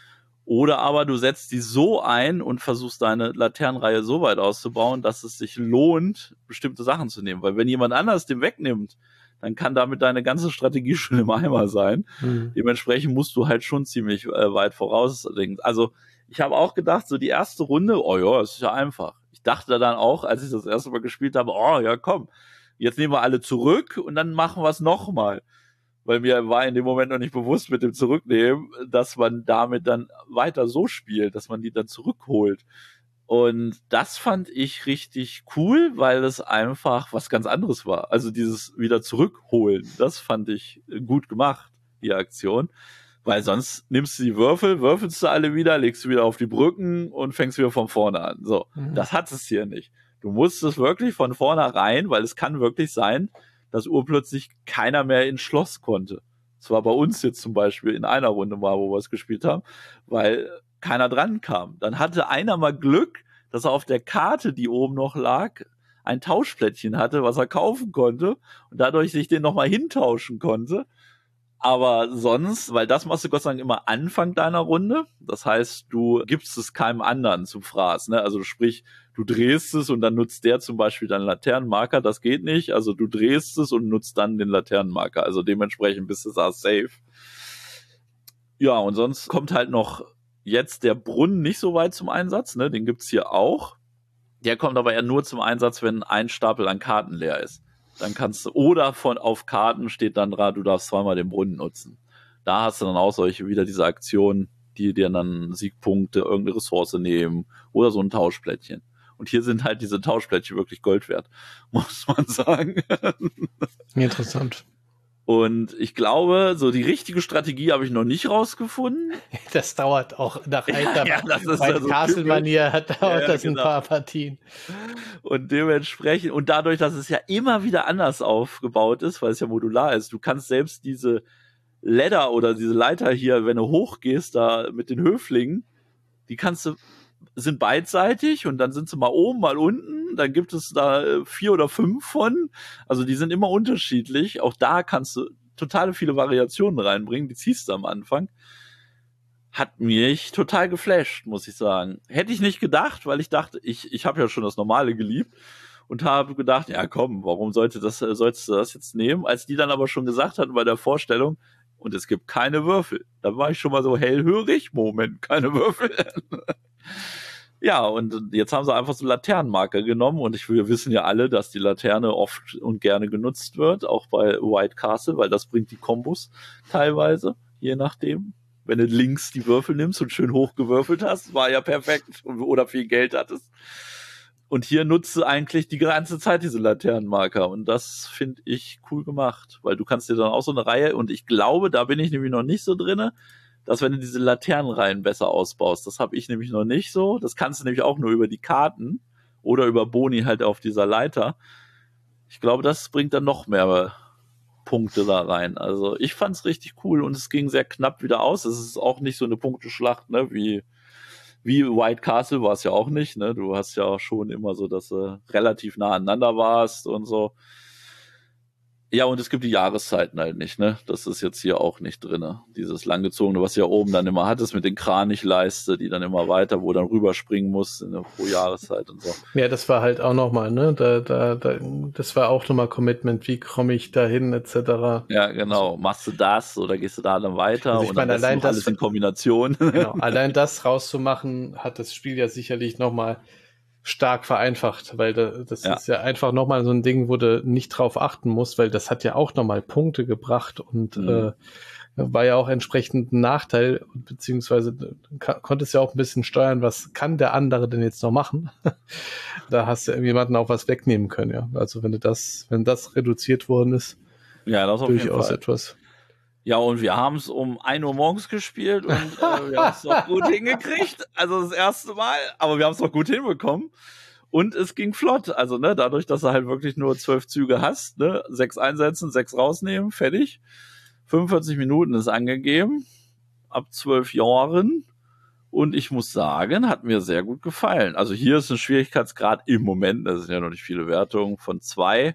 Oder aber du setzt die so ein und versuchst deine Laternenreihe so weit auszubauen, dass es sich lohnt, bestimmte Sachen zu nehmen. Weil wenn jemand anders den wegnimmt, dann kann damit deine ganze Strategie schon im Eimer sein. Mhm. Dementsprechend musst du halt schon ziemlich äh, weit vorausdenken. Also ich habe auch gedacht, so die erste Runde, oh ja, das ist ja einfach. Ich dachte dann auch, als ich das erste Mal gespielt habe, oh ja, komm, jetzt nehmen wir alle zurück und dann machen wir es nochmal. Weil mir war in dem Moment noch nicht bewusst mit dem Zurücknehmen, dass man damit dann weiter so spielt, dass man die dann zurückholt. Und das fand ich richtig cool, weil es einfach was ganz anderes war. Also dieses wieder zurückholen, das fand ich gut gemacht, die Aktion. Weil sonst nimmst du die Würfel, würfelst du alle wieder, legst du wieder auf die Brücken und fängst wieder von vorne an. So, mhm. Das hat es hier nicht. Du musst es wirklich von vornherein, weil es kann wirklich sein, dass urplötzlich keiner mehr ins Schloss konnte. Das war bei uns jetzt zum Beispiel in einer Runde mal, wo wir es gespielt haben, weil keiner dran kam. Dann hatte einer mal Glück, dass er auf der Karte, die oben noch lag, ein Tauschplättchen hatte, was er kaufen konnte und dadurch sich den nochmal hintauschen konnte. Aber sonst, weil das machst du Gott sei Dank immer Anfang deiner Runde. Das heißt, du gibst es keinem anderen zum Fraß, ne? Also sprich, du drehst es und dann nutzt der zum Beispiel deinen Laternenmarker. Das geht nicht. Also du drehst es und nutzt dann den Laternenmarker. Also dementsprechend bist du da safe. Ja, und sonst kommt halt noch jetzt der Brunnen nicht so weit zum Einsatz, ne? Den gibt's hier auch. Der kommt aber eher nur zum Einsatz, wenn ein Stapel an Karten leer ist. Dann kannst du, oder von auf Karten steht dann dran, du darfst zweimal den Brunnen nutzen. Da hast du dann auch solche, wieder diese Aktionen, die dir dann Siegpunkte, irgendeine Ressource nehmen oder so ein Tauschplättchen. Und hier sind halt diese Tauschplättchen wirklich Gold wert, muss man sagen. Interessant. Und ich glaube, so die richtige Strategie habe ich noch nicht rausgefunden. Das dauert auch nach alter ja, das ist bei ja so Castle-Manier hat dauert ja, das genau. ein paar Partien. Und dementsprechend, und dadurch, dass es ja immer wieder anders aufgebaut ist, weil es ja modular ist, du kannst selbst diese Ladder oder diese Leiter hier, wenn du hochgehst, da mit den Höflingen, die kannst du, sind beidseitig und dann sind sie mal oben, mal unten, dann gibt es da vier oder fünf von, also die sind immer unterschiedlich, auch da kannst du totale viele Variationen reinbringen, die ziehst du am Anfang. Hat mich total geflasht, muss ich sagen. Hätte ich nicht gedacht, weil ich dachte, ich, ich habe ja schon das Normale geliebt und habe gedacht, ja komm, warum sollte das, sollst du das jetzt nehmen? Als die dann aber schon gesagt hatten bei der Vorstellung, und es gibt keine Würfel. Da war ich schon mal so hellhörig. Moment, keine Würfel. Ja, und jetzt haben sie einfach so Laternenmarker genommen und ich, wir wissen ja alle, dass die Laterne oft und gerne genutzt wird, auch bei White Castle, weil das bringt die Kombos teilweise, je nachdem. Wenn du links die Würfel nimmst und schön hochgewürfelt hast, war ja perfekt oder viel Geld hattest. Und hier nutze eigentlich die ganze Zeit diese Laternenmarker und das finde ich cool gemacht, weil du kannst dir dann auch so eine Reihe, und ich glaube, da bin ich nämlich noch nicht so drinne, dass wenn du diese Laternenreihen besser ausbaust, das habe ich nämlich noch nicht so, das kannst du nämlich auch nur über die Karten oder über Boni halt auf dieser Leiter. Ich glaube, das bringt dann noch mehr Punkte da rein. Also ich fand's richtig cool und es ging sehr knapp wieder aus. Es ist auch nicht so eine Punkteschlacht, ne, wie Wie White Castle war es ja auch nicht, ne? Du hast ja schon immer so, dass du relativ nah aneinander warst und so. Ja, und es gibt die Jahreszeiten halt nicht, ne? Das ist jetzt hier auch nicht drinne. Dieses langgezogene, was du ja oben dann immer hattest mit den Kranichleiste, die dann immer weiter, wo dann rüberspringen musst in der pro Jahreszeit und so. Ja, das war halt auch nochmal, ne? Da, da, da, das war auch nochmal Commitment, wie komme ich dahin, et cetera. Ja, genau. Machst du das oder gehst du da dann weiter? Also ich und meine, dann allein noch alles das- in Kombination. Genau, allein das rauszumachen, hat das Spiel ja sicherlich nochmal stark vereinfacht, weil da, das Ja. ist ja einfach nochmal so ein Ding, wo du nicht drauf achten musst, weil das hat ja auch nochmal Punkte gebracht und Mhm. äh, war ja auch entsprechend ein Nachteil, beziehungsweise du ka- konntest ja auch ein bisschen steuern, was kann der andere denn jetzt noch machen? Da hast du jemanden auch was wegnehmen können, ja. Also wenn du das, wenn das reduziert worden ist, Ja, das auf jeden durchaus Fall. etwas. Ja, und wir haben es um ein Uhr morgens gespielt und äh, wir haben es doch gut hingekriegt. Also das erste Mal, aber wir haben es doch gut hinbekommen. Und es ging flott. Also, ne, dadurch, dass du halt wirklich nur zwölf Züge hast, ne, sechs einsetzen, sechs rausnehmen, fertig. fünfundvierzig Minuten ist angegeben. Ab zwölf Jahren. Und ich muss sagen, hat mir sehr gut gefallen. Also hier ist ein Schwierigkeitsgrad im Moment, das sind ja noch nicht viele Wertungen, von zwei.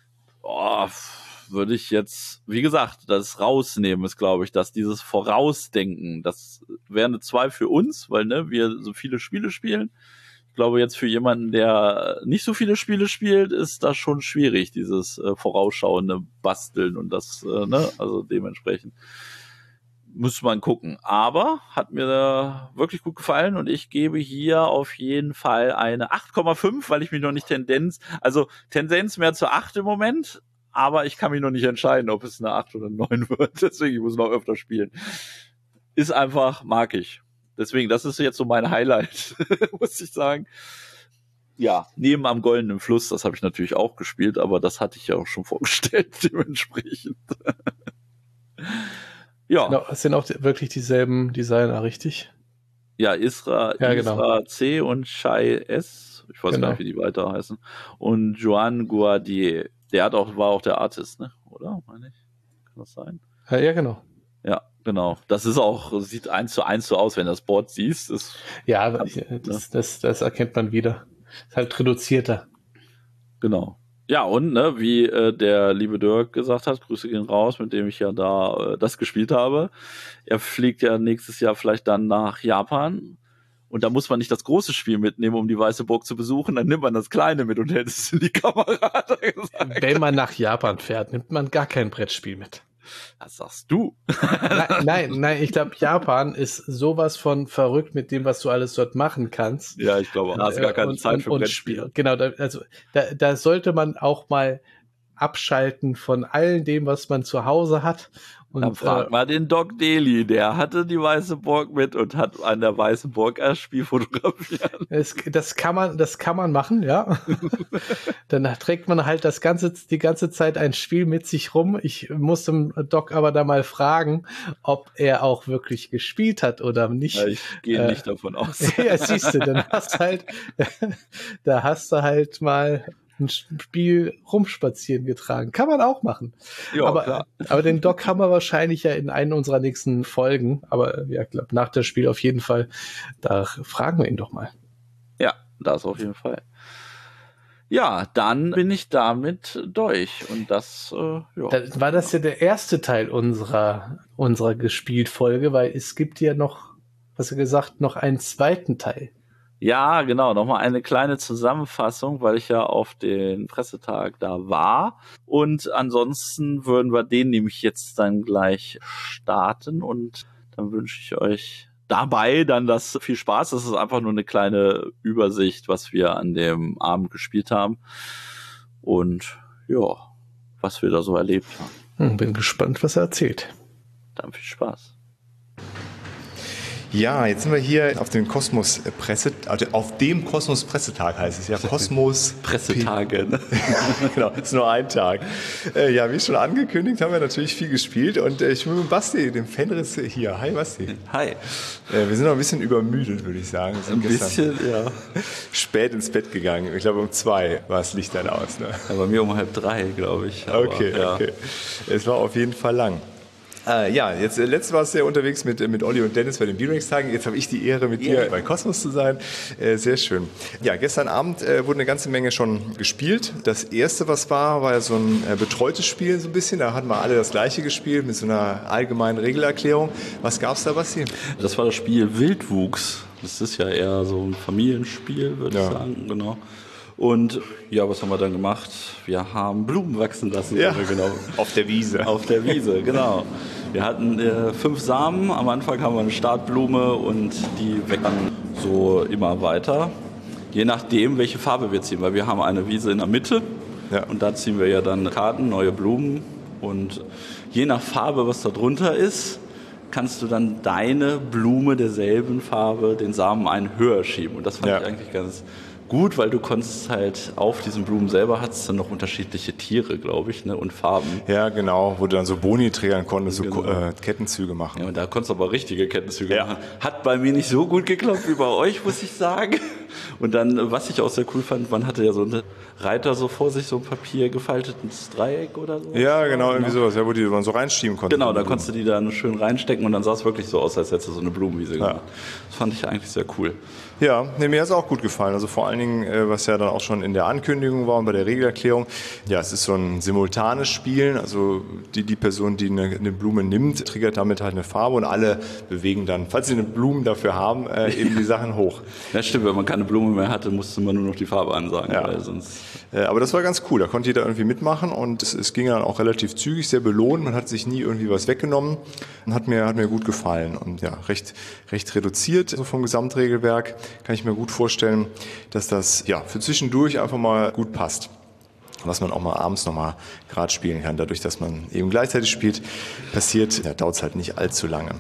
Oh, würde ich jetzt, wie gesagt, das rausnehmen ist, glaube ich, dass dieses Vorausdenken, das wäre eine zwei für uns, weil ne, wir so viele Spiele spielen. Ich glaube, jetzt für jemanden, der nicht so viele Spiele spielt, ist das schon schwierig, dieses äh, vorausschauende Basteln und das, äh, ne, also dementsprechend muss man gucken. Aber hat mir da wirklich gut gefallen und ich gebe hier auf jeden Fall eine acht Komma fünf, weil ich mich noch nicht Tendenz, also Tendenz mehr zu acht im Moment, aber ich kann mich noch nicht entscheiden, ob es eine acht oder eine neun wird. Deswegen ich muss noch öfter spielen. Ist einfach, mag ich. Deswegen, das ist jetzt so mein Highlight, muss ich sagen. Ja, neben am Goldenen Fluss, das habe ich natürlich auch gespielt, aber das hatte ich ja auch schon vorgestellt, dementsprechend. Ja. Genau, es sind auch die, wirklich dieselben Designer, richtig? Ja, Isra, Ja, Isra genau. C und Shai S. Ich weiß Genau. gar nicht, wie die weiter heißen. Und Joan Guardier. Der hat auch, war auch der Artist, ne? Oder? Meine ich. Kann das sein? Ja, ja, genau. Ja, genau. Das ist auch, sieht eins zu eins so aus, wenn du das Board siehst. Ist, Ja, aber Ganz- ich, das, das, das erkennt man wieder. Ist halt reduzierter. genau. Ja, und ne, wie äh, der liebe Dirk gesagt hat, Grüße gehen raus, mit dem ich ja da äh, das gespielt habe. Er fliegt ja nächstes Jahr vielleicht dann nach Japan. Und da muss man nicht das große Spiel mitnehmen, um die Weiße Burg zu besuchen, dann nimmt man das kleine mit und hält es in die Kamera. Hat er gesagt. Wenn man nach Japan fährt, nimmt man gar kein Brettspiel mit. Das sagst du. Nein, nein, nein, ich glaube, Japan ist sowas von verrückt mit dem, was du alles dort machen kannst. Ja, ich glaube, da hast du gar keine und, Zeit und, für und Brettspiele. Spiel. Genau, da, also da, da sollte man auch mal abschalten von all dem, was man zu Hause hat Und, Dann frag äh, mal den Doc Daly, der hatte die Weiße Burg mit und hat an der Weißen Burg erst Spiel fotografiert. Es, das kann man, das kann man machen, ja. Dann trägt man halt das ganze, die ganze Zeit ein Spiel mit sich rum. Ich muss dem Doc aber da mal fragen, ob er auch wirklich gespielt hat oder nicht. Ja, ich gehe äh, nicht davon aus. Ja, siehst du, dann hast du halt, da hast du halt mal ein Spiel rumspazieren getragen. Kann man auch machen. Ja, aber, klar. aber den Doc haben wir wahrscheinlich ja in einer unserer nächsten Folgen. Aber ja, ich glaube, nach dem Spiel auf jeden Fall. Da fragen wir ihn doch mal. Ja, das auf jeden Fall. Ja, dann bin ich damit durch. Und das, äh, ja. Da war das ja der erste Teil unserer, unserer Gespielt-Folge, weil es gibt ja noch, was du gesagt, noch einen zweiten Teil. Ja, genau. Nochmal eine kleine Zusammenfassung, weil ich ja auf den Pressetag da war. Und ansonsten würden wir den nämlich jetzt dann gleich starten. Und dann wünsche ich euch dabei dann das viel Spaß. Das ist einfach nur eine kleine Übersicht, was wir an dem Abend gespielt haben. Und ja, was wir da so erlebt haben. Bin gespannt, was er erzählt. Dann viel Spaß. Ja, jetzt sind wir hier auf dem Kosmos Presse, also auf dem Kosmos Pressetag heißt es ja. Kosmos Pressetage, ne? Genau, ist nur ein Tag. Äh, ja, wie schon angekündigt, haben wir natürlich viel gespielt und äh, ich bin mit Basti, dem Fenris hier. Hi Basti. Hi. Äh, wir sind noch ein bisschen übermüdet, würde ich sagen. Wir sind Ein bisschen, ja. Spät ins Bett gegangen. Ich glaube um zwei war das Licht dann aus. Ne? Ja, bei mir um halb drei, glaube ich. Aber, okay, ja. okay. Es war auf jeden Fall lang. Äh, ja, jetzt äh, letztes warst du ja unterwegs mit, mit Olli und Dennis bei den B-Rex-Tagen. Jetzt habe ich die Ehre, mit Yeah. dir bei Kosmos zu sein. Äh, sehr schön. Ja, gestern Abend äh, wurde eine ganze Menge schon gespielt. Das erste, was war, war ja so ein äh, betreutes Spiel so ein bisschen. Da hatten wir alle das gleiche gespielt mit so einer allgemeinen Regelerklärung. Was gab's da, Basti? Das war das Spiel Wildwuchs. Das ist ja eher so ein Familienspiel, würde Ja. ich sagen. Genau. Und ja, was haben wir dann gemacht? Wir haben Blumen wachsen lassen. Ja, genau. auf der Wiese. Auf der Wiese, genau. Wir hatten äh, fünf Samen. Am Anfang haben wir eine Startblume und die wächst so immer weiter. Je nachdem, welche Farbe wir ziehen. Weil wir haben eine Wiese in der Mitte. Ja. Und da ziehen wir ja dann Karten, neue Blumen. Und je nach Farbe, was da drunter ist, kannst du dann deine Blume derselben Farbe, den Samen einen höher schieben. Und das fand Ja. ich eigentlich ganz gut, weil du konntest halt auf diesen Blumen selber hattest dann noch unterschiedliche Tiere, glaube ich, ne, und Farben. Ja, genau, wo du dann so Boni trägern konntest, so Genau. äh, Kettenzüge machen. Ja, und da konntest du aber richtige Kettenzüge Ja. machen. Hat bei mir nicht so gut geklappt wie bei euch, muss ich sagen. Und dann, was ich auch sehr cool fand, man hatte ja so einen Reiter so vor sich, so ein Papier gefaltetes Dreieck oder so. Ja, genau, irgendwie sowas, ja, wo die man so reinschieben konnte. Genau, da konntest du die dann schön reinstecken und dann sah es wirklich so aus, als hättest du so eine Blumenwiese gemacht. Das fand ich eigentlich sehr cool. Ja, nee, mir hat es auch gut gefallen. Also vor allen Dingen, äh, was ja dann auch schon in der Ankündigung war und bei der Regelerklärung, ja, es ist so ein simultanes Spielen. Also die, die Person, die eine, eine Blume nimmt, triggert damit halt eine Farbe und alle bewegen dann, falls sie eine Blume dafür haben, äh, eben die Sachen hoch. Ja, stimmt, wenn man keine Blume mehr hatte, musste man nur noch die Farbe ansagen. Ja. Weil sonst Äh, aber das war ganz cool. Da konnte jeder irgendwie mitmachen und es, es ging dann auch relativ zügig, sehr belohnt. Man hat sich nie irgendwie was weggenommen und hat mir, hat mir gut gefallen. Und ja, recht, recht reduziert so vom Gesamtregelwerk. Kann ich mir gut vorstellen, dass das ja für zwischendurch einfach mal gut passt. Was man auch mal abends nochmal gerade spielen kann. Dadurch, dass man eben gleichzeitig spielt, passiert, ja, dauert es halt nicht allzu lange.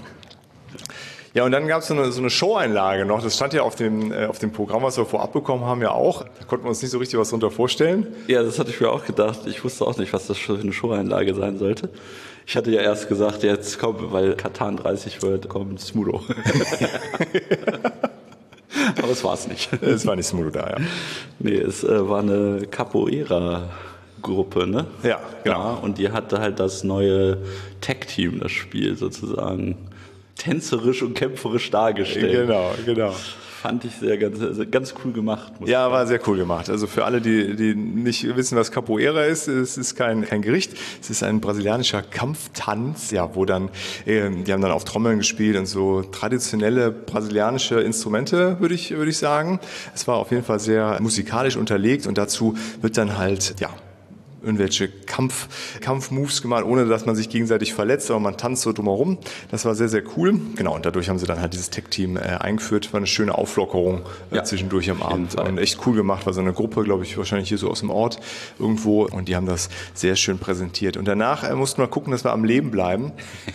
Ja, und dann gab es so eine, so eine Showeinlage noch. Das stand ja auf dem, äh, auf dem Programm, was wir vorab bekommen haben, ja auch. Da konnten wir uns nicht so richtig was darunter vorstellen. Ja, das hatte ich mir auch gedacht. Ich wusste auch nicht, was das für eine Showeinlage sein sollte. Ich hatte ja erst gesagt, jetzt kommt, weil Katan dreißig wird, kommt Smudo. Aber es war es nicht. Es war nicht Smudo da, ja. Nee, es äh, war eine Capoeira-Gruppe, ne? Ja, genau. Ja, und die hatte halt das neue Tag-Team, das Spiel sozusagen tänzerisch und kämpferisch dargestellt. Genau, genau. Fand ich sehr ganz, ganz cool gemacht. Muss Ja, ich war sagen. sehr cool gemacht. Also für alle, die, die nicht wissen, was Capoeira ist, es ist kein, kein Gericht. Es ist ein brasilianischer Kampftanz, ja, wo dann, äh, die haben dann auf Trommeln gespielt und so traditionelle brasilianische Instrumente, würde ich, würde ich sagen. Es war auf jeden Fall sehr musikalisch unterlegt und dazu wird dann halt, ja, irgendwelche Kampf, Kampfmoves gemacht, ohne dass man sich gegenseitig verletzt, aber man tanzt so drumherum. Das war sehr, sehr cool. Genau, und dadurch haben sie dann halt dieses Tech-Team äh, eingeführt. War eine schöne Auflockerung äh, ja, zwischendurch am Abend und echt cool gemacht. War so eine Gruppe, glaube ich, wahrscheinlich hier so aus dem Ort irgendwo und die haben das sehr schön präsentiert. Und danach äh, mussten wir gucken, dass wir am Leben bleiben.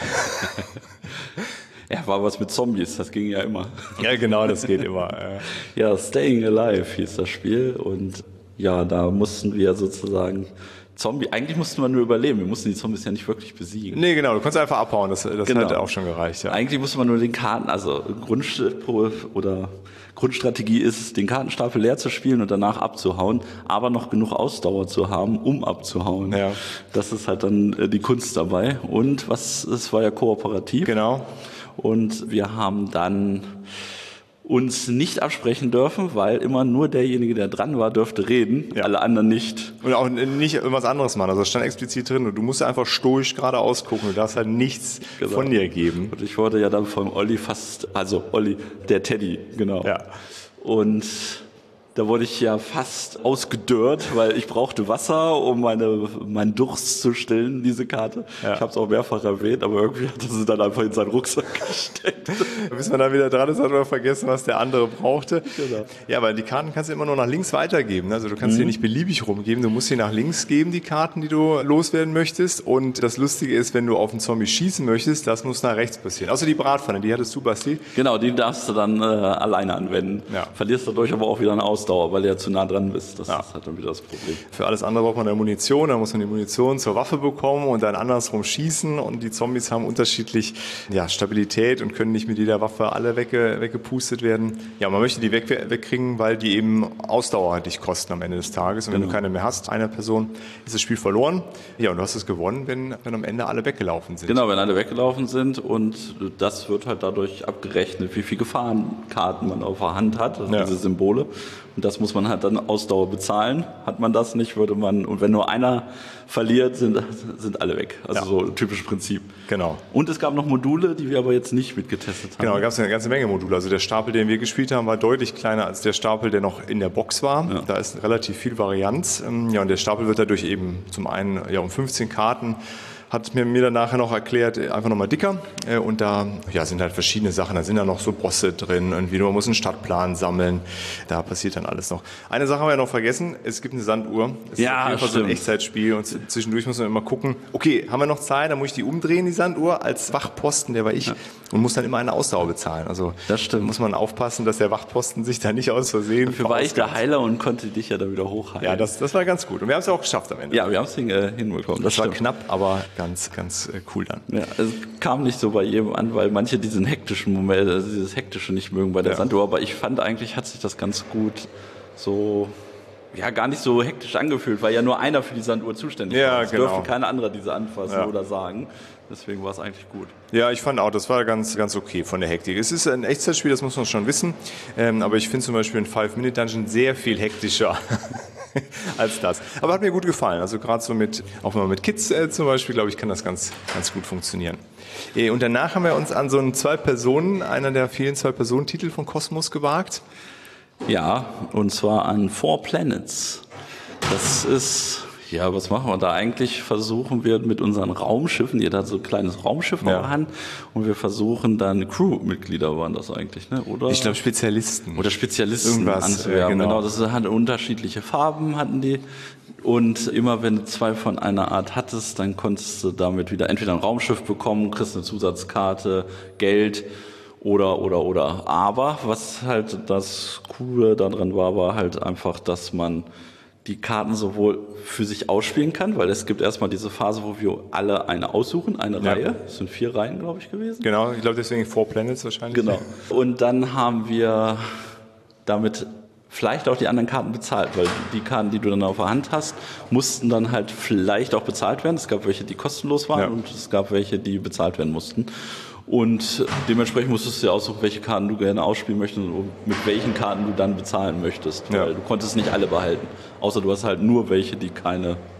Ja, war was mit Zombies, das ging ja immer. Ja, genau, das geht immer. Ja, Staying Alive hieß das Spiel und ja, da mussten wir sozusagen Zombie, eigentlich mussten wir nur überleben, wir mussten die Zombies ja nicht wirklich besiegen. Nee, genau, du konntest einfach abhauen, das, das genau. hat auch schon gereicht. Ja. Eigentlich musste man nur den Karten, also Grundst- oder Grundstrategie ist, den Kartenstapel leer zu spielen und danach abzuhauen, aber noch genug Ausdauer zu haben, um abzuhauen. Ja. Das ist halt dann äh, die Kunst dabei. Und was, es war ja kooperativ. Genau. Und wir haben dann uns nicht absprechen dürfen, weil immer nur derjenige, der dran war, dürfte reden, ja. alle anderen nicht. Und auch nicht irgendwas anderes machen, also es stand explizit drin, du musst einfach stoisch geradeaus gucken, du darfst halt nichts genau. von dir geben. Und ich wurde ja dann vom Olli fast, also Olli, der Teddy, genau. Ja. Und da wurde ich ja fast ausgedörrt, weil ich brauchte Wasser, um meine, meinen Durst zu stillen, diese Karte. Ja. Ich habe es auch mehrfach erwähnt, aber irgendwie hat er sie dann einfach in seinen Rucksack gesteckt. Bis man dann wieder dran ist, hat man vergessen, was der andere brauchte. Genau. Ja, weil die Karten kannst du immer nur nach links weitergeben. Also du kannst mhm. die nicht beliebig rumgeben. Du musst sie nach links geben, die Karten, die du loswerden möchtest. Und das Lustige ist, wenn du auf einen Zombie schießen möchtest, das muss nach rechts passieren. Außer die Bratpfanne, die hattest du, Basti. Genau, die darfst du dann äh, alleine anwenden. Ja. Verlierst dadurch aber auch wieder eine Ausdauer, weil du ja zu nah dran bist. Das ja. ist halt dann wieder das Problem. Für alles andere braucht man eine Munition. Da muss man die Munition zur Waffe bekommen und dann andersrum schießen. Und die Zombies haben unterschiedlich ja, Stabilität und können nicht mit jeder Waffe alle wegge, weggepustet werden. Ja, man möchte die weg, wegkriegen, weil die eben Ausdauer dich kosten am Ende des Tages. Und genau. wenn du keine mehr hast, einer Person, ist das Spiel verloren. Ja, und du hast es gewonnen, wenn, wenn am Ende alle weggelaufen sind. Genau, wenn alle weggelaufen sind. Und das wird halt dadurch abgerechnet, wie viele Gefahrenkarten man auf der Hand hat, also ja. diese Symbole. Und das muss man halt dann Ausdauer bezahlen. Hat man das nicht, würde man, und wenn nur einer verliert, sind, sind alle weg. Also ja. so ein typisches Prinzip. Genau. Und es gab noch Module, die wir aber jetzt nicht mitgetestet haben. Genau, da gab es eine ganze Menge Module. Also der Stapel, den wir gespielt haben, war deutlich kleiner als der Stapel, der noch in der Box war. Ja. Da ist relativ viel Varianz. Ja, und der Stapel wird dadurch eben zum einen ja, um fünfzehn Karten, hat mir, mir dann nachher noch erklärt, einfach nochmal dicker. Und da ja, sind halt verschiedene Sachen. Da sind dann noch so Bosse drin. Irgendwie, man muss einen Stadtplan sammeln. Da passiert dann alles noch. Eine Sache haben wir ja noch vergessen. Es gibt eine Sanduhr. Es ja, ist auf jeden Fall so ein Echtzeitspiel. Und zwischendurch muss man immer gucken, okay, haben wir noch Zeit? Dann muss ich die umdrehen, die Sanduhr, als Wachposten, der war ich. Ja. Und muss dann immer eine Ausdauer bezahlen. Also das stimmt. muss man aufpassen, dass der Wachposten sich da nicht aus Versehen Dafür war ich der Heiler und konnte dich ja dann wieder hochheilen. Ja, das, das war ganz gut. Und wir haben es ja auch geschafft am Ende. Ja, wir haben es hin, äh, hinbekommen. Das, das war knapp, aber ganz, ganz äh, cool dann. Ja, es kam nicht so bei jedem an, weil manche diesen hektischen Moment, also dieses hektische nicht mögen bei der ja. Sanduhr. Aber ich fand eigentlich, hat sich das ganz gut so, ja, gar nicht so hektisch angefühlt, weil ja nur einer für die Sanduhr zuständig ja, war. Es genau. dürfte keine andere diese anfassen ja. oder sagen. Deswegen war es eigentlich gut. Ja, ich fand auch, das war ganz, ganz okay von der Hektik. Es ist ein Echtzeitspiel, das muss man schon wissen. Ähm, aber ich finde zum Beispiel ein Five-Minute-Dungeon sehr viel hektischer als das. Aber hat mir gut gefallen. Also gerade so mit, auch mal mit Kids äh, zum Beispiel, glaube ich, kann das ganz, ganz gut funktionieren. Äh, und danach haben wir uns an so einen Zwei-Personen, einer der vielen Zwei-Personen-Titel von Kosmos gewagt. Ja, und zwar an Four Planets. Das ist... Ja, was machen wir da? Eigentlich versuchen wir mit unseren Raumschiffen, jeder hat so ein kleines Raumschiff ja. auf Hand, und wir versuchen dann, Crewmitglieder waren das eigentlich, ne? Oder? Ich glaube Spezialisten. Oder Spezialisten Irgendwas, anzuwerben. Äh, genau. genau, das hat unterschiedliche Farben hatten die. Und immer wenn du zwei von einer Art hattest, dann konntest du damit wieder entweder ein Raumschiff bekommen, kriegst eine Zusatzkarte, Geld, oder, oder, oder. Aber was halt das Coole daran war, war halt einfach, dass man die Karten sowohl für sich ausspielen kann, weil es gibt erstmal diese Phase, wo wir alle eine aussuchen, eine ja. Reihe. Das sind vier Reihen, glaube ich, gewesen. Genau, ich glaube deswegen Four Planets wahrscheinlich. Genau. Und dann haben wir damit vielleicht auch die anderen Karten bezahlt, weil die Karten, die du dann auf der Hand hast, mussten dann halt vielleicht auch bezahlt werden. Es gab welche, die kostenlos waren ja. und es gab welche, die bezahlt werden mussten. Und dementsprechend musstest du ja aussuchen, welche Karten du gerne ausspielen möchtest und mit welchen Karten du dann bezahlen möchtest. Ja. Weil du konntest nicht alle behalten. Außer du hast halt nur welche, die keine